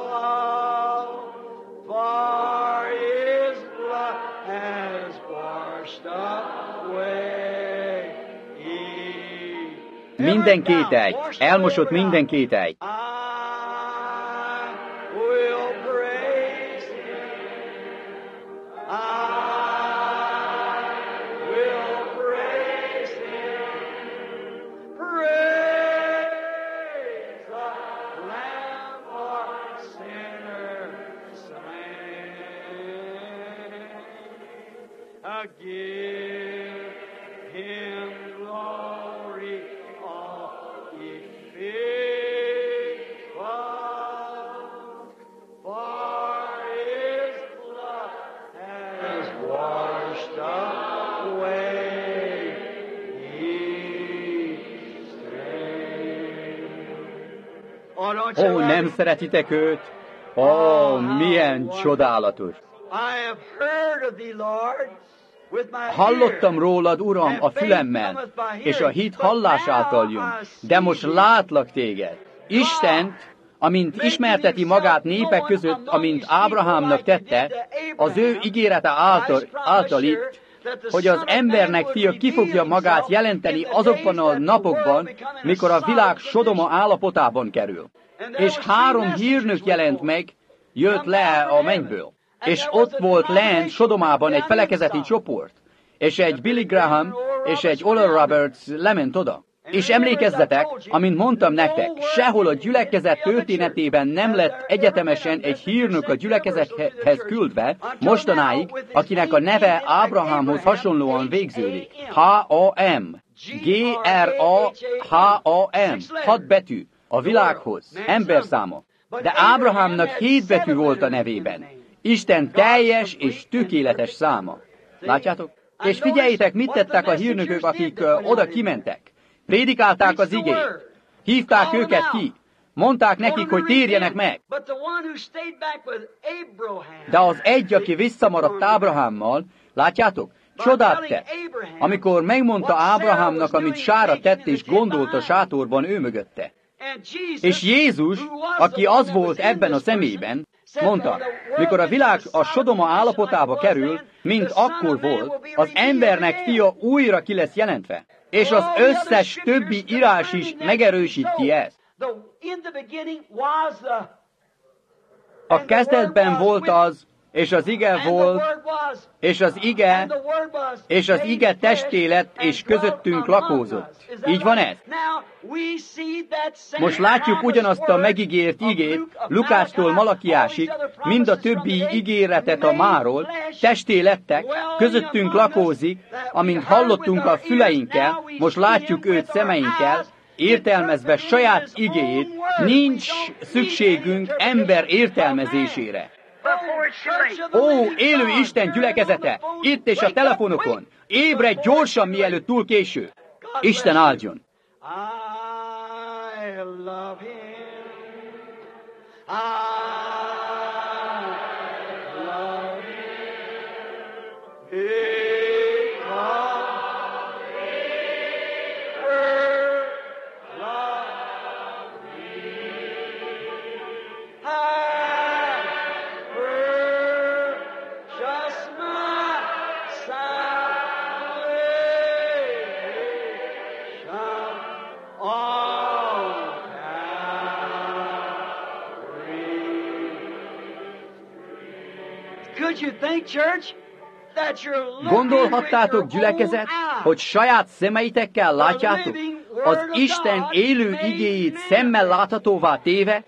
for his blood has washed away. Minden kételj, elmosott minden kételj. Give him glory, all ye people, for his blood has washed away his sin. Ó, nem szeretitek őt? Ó, milyen csodálatos! I have heard of thee, Lord. Hallottam rólad, Uram, a fülemmel, és a hit hallás által jön, de most látlak téged. Istent, amint ismerteti magát népek között, amint Ábrahámnak tette, az ő ígérete által itt, hogy az embernek fia ki fogja magát jelenteni azokban a napokban, mikor a világ Sodoma állapotában kerül. És 3 hírnök jelent meg, jött le a mennyből. És ott volt lent Sodomában egy felekezeti csoport, és egy Billy Graham és egy Oral Roberts lement oda. És emlékezzetek, amint mondtam nektek, sehol a gyülekezet történetében nem lett egyetemesen egy hírnök a gyülekezethez küldve, mostanáig, akinek a neve Ábrahámhoz hasonlóan végződik. H-A-M. G-R-A-H-A-M. 6 betű. A világhoz. Emberszáma. De Ábrahámnak 7 betű volt a nevében. Isten teljes és tökéletes száma. Látjátok? És figyeljétek, mit tettek a hírnökök, akik oda kimentek. Prédikálták az igét. Hívták őket ki. Mondták nekik, hogy térjenek meg. De az egy, aki visszamaradt Ábrahámmal, látjátok, csodát tett. Amikor megmondta Ábrahámnak, amit Sára tett és gondolt a sátorban ő mögötte. És Jézus, aki az volt ebben a személyben, mondta, mikor a világ a Sodoma állapotába kerül, mint akkor volt, az embernek fia újra ki lesz jelentve. És az összes többi írás is megerősíti ezt. A kezdetben volt az, és az ige volt, és az ige testé lett, és közöttünk lakózott. Így van ez? Most látjuk ugyanazt a megígért igét, Lukácstól Malakiásig, mind a többi ígéretet a máról, testé lettek, közöttünk lakózik, amint hallottunk a füleinkkel, most látjuk őt szemeinkkel, értelmezve saját igéjét, nincs szükségünk ember értelmezésére. Ó, élő Isten gyülekezete, itt és a telefonokon, ébredj gyorsan, mielőtt túl késő. Isten áldjon! I love him. I love him. Gondolhattátok, gyülekezet, hogy saját szemeitekkel látjátok az Isten élő igéjét szemmel láthatóvá téve?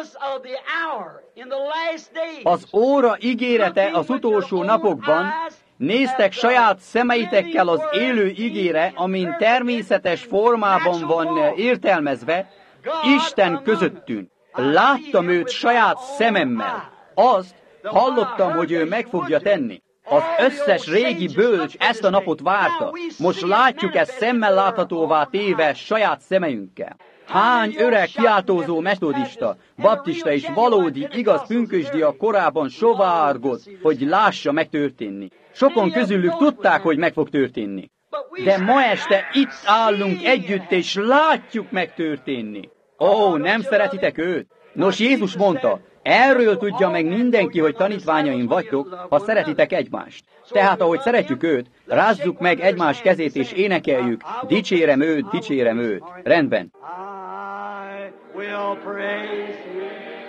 Az óra ígérete az utolsó napokban Néztek saját szemeitekkel az élő igére, amin természetes formában van értelmezve, Isten közöttünk. Láttam őt saját szememmel. Azt hallottam, hogy ő meg fogja tenni. Az összes régi bölcs ezt a napot várta. Most látjuk ezt szemmel láthatóvá téve saját szemeinkkel. Hány öreg kiáltózó metodista, baptista és valódi igaz pünkösdi a korában sovárgott, hogy lássa megtörténni. Sokan közülük tudták, hogy meg fog történni. De ma este itt állunk együtt, és látjuk megtörténni. Ó, nem szeretitek őt? Nos, Jézus mondta, erről tudja meg mindenki, hogy tanítványaim vagytok, ha szeretitek egymást. Tehát, ahogy szeretjük őt, rázzuk meg egymás kezét, és énekeljük, dicsérem őt. Rendben. I will praise you.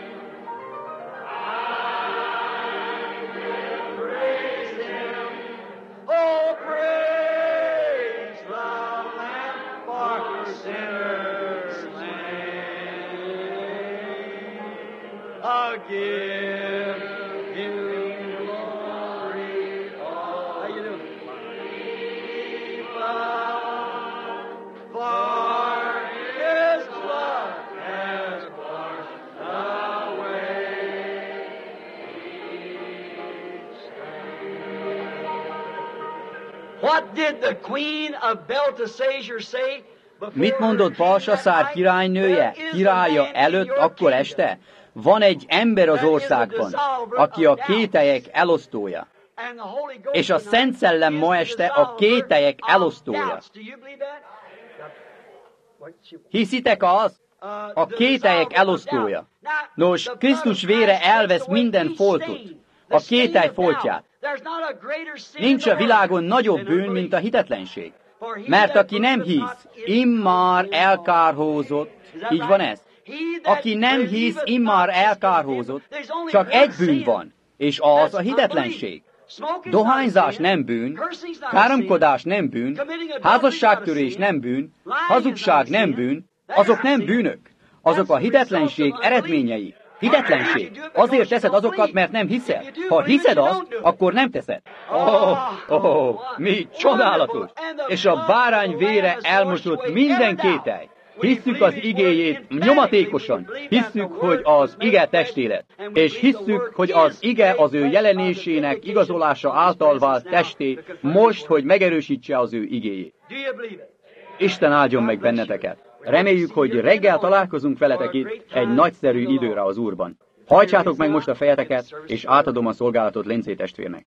Oh, praise the Lamb for sinners slain. Give Him glory. How you doing? For His blood has washed away. What did the Queen of Belteshazzar say? Mit mondott Balsaszár királynője, királya előtt akkor este? Van egy ember az országban, aki a kételyek elosztója. És a Szent Szellem ma este a kételyek elosztója. Hiszitek azt? A kételyek elosztója. Nos, Krisztus vére elvesz minden foltot, a kételj foltját. Nincs a világon nagyobb bűn, mint a hitetlenség. Mert aki nem hisz, immár elkárhózott. Így van ez? Aki nem hisz, immár elkárhózott. Csak egy bűn van, és az a hitetlenség. Dohányzás nem bűn, káromkodás nem bűn, házasságtörés nem bűn, hazugság nem bűn, azok nem bűnök. Azok a hitetlenség eredményei. Hitetlenség. Azért teszed azokat, mert nem hiszel. Ha hiszed azt, akkor nem teszed. Mi csodálatos! És a bárány vére elmosott minden kételj. Hisszük az igéjét nyomatékosan. Hisszük, hogy az ige testélet. És hisszük, hogy az ige az ő jelenésének igazolása által vált testé, most, hogy megerősítse az ő igéjét. Isten áldjon meg benneteket. Reméljük, hogy reggel találkozunk veletek itt egy nagyszerű időre az Úrban. Hajtsátok meg most a fejeteket, és átadom a szolgálatot Lencé testvérnek.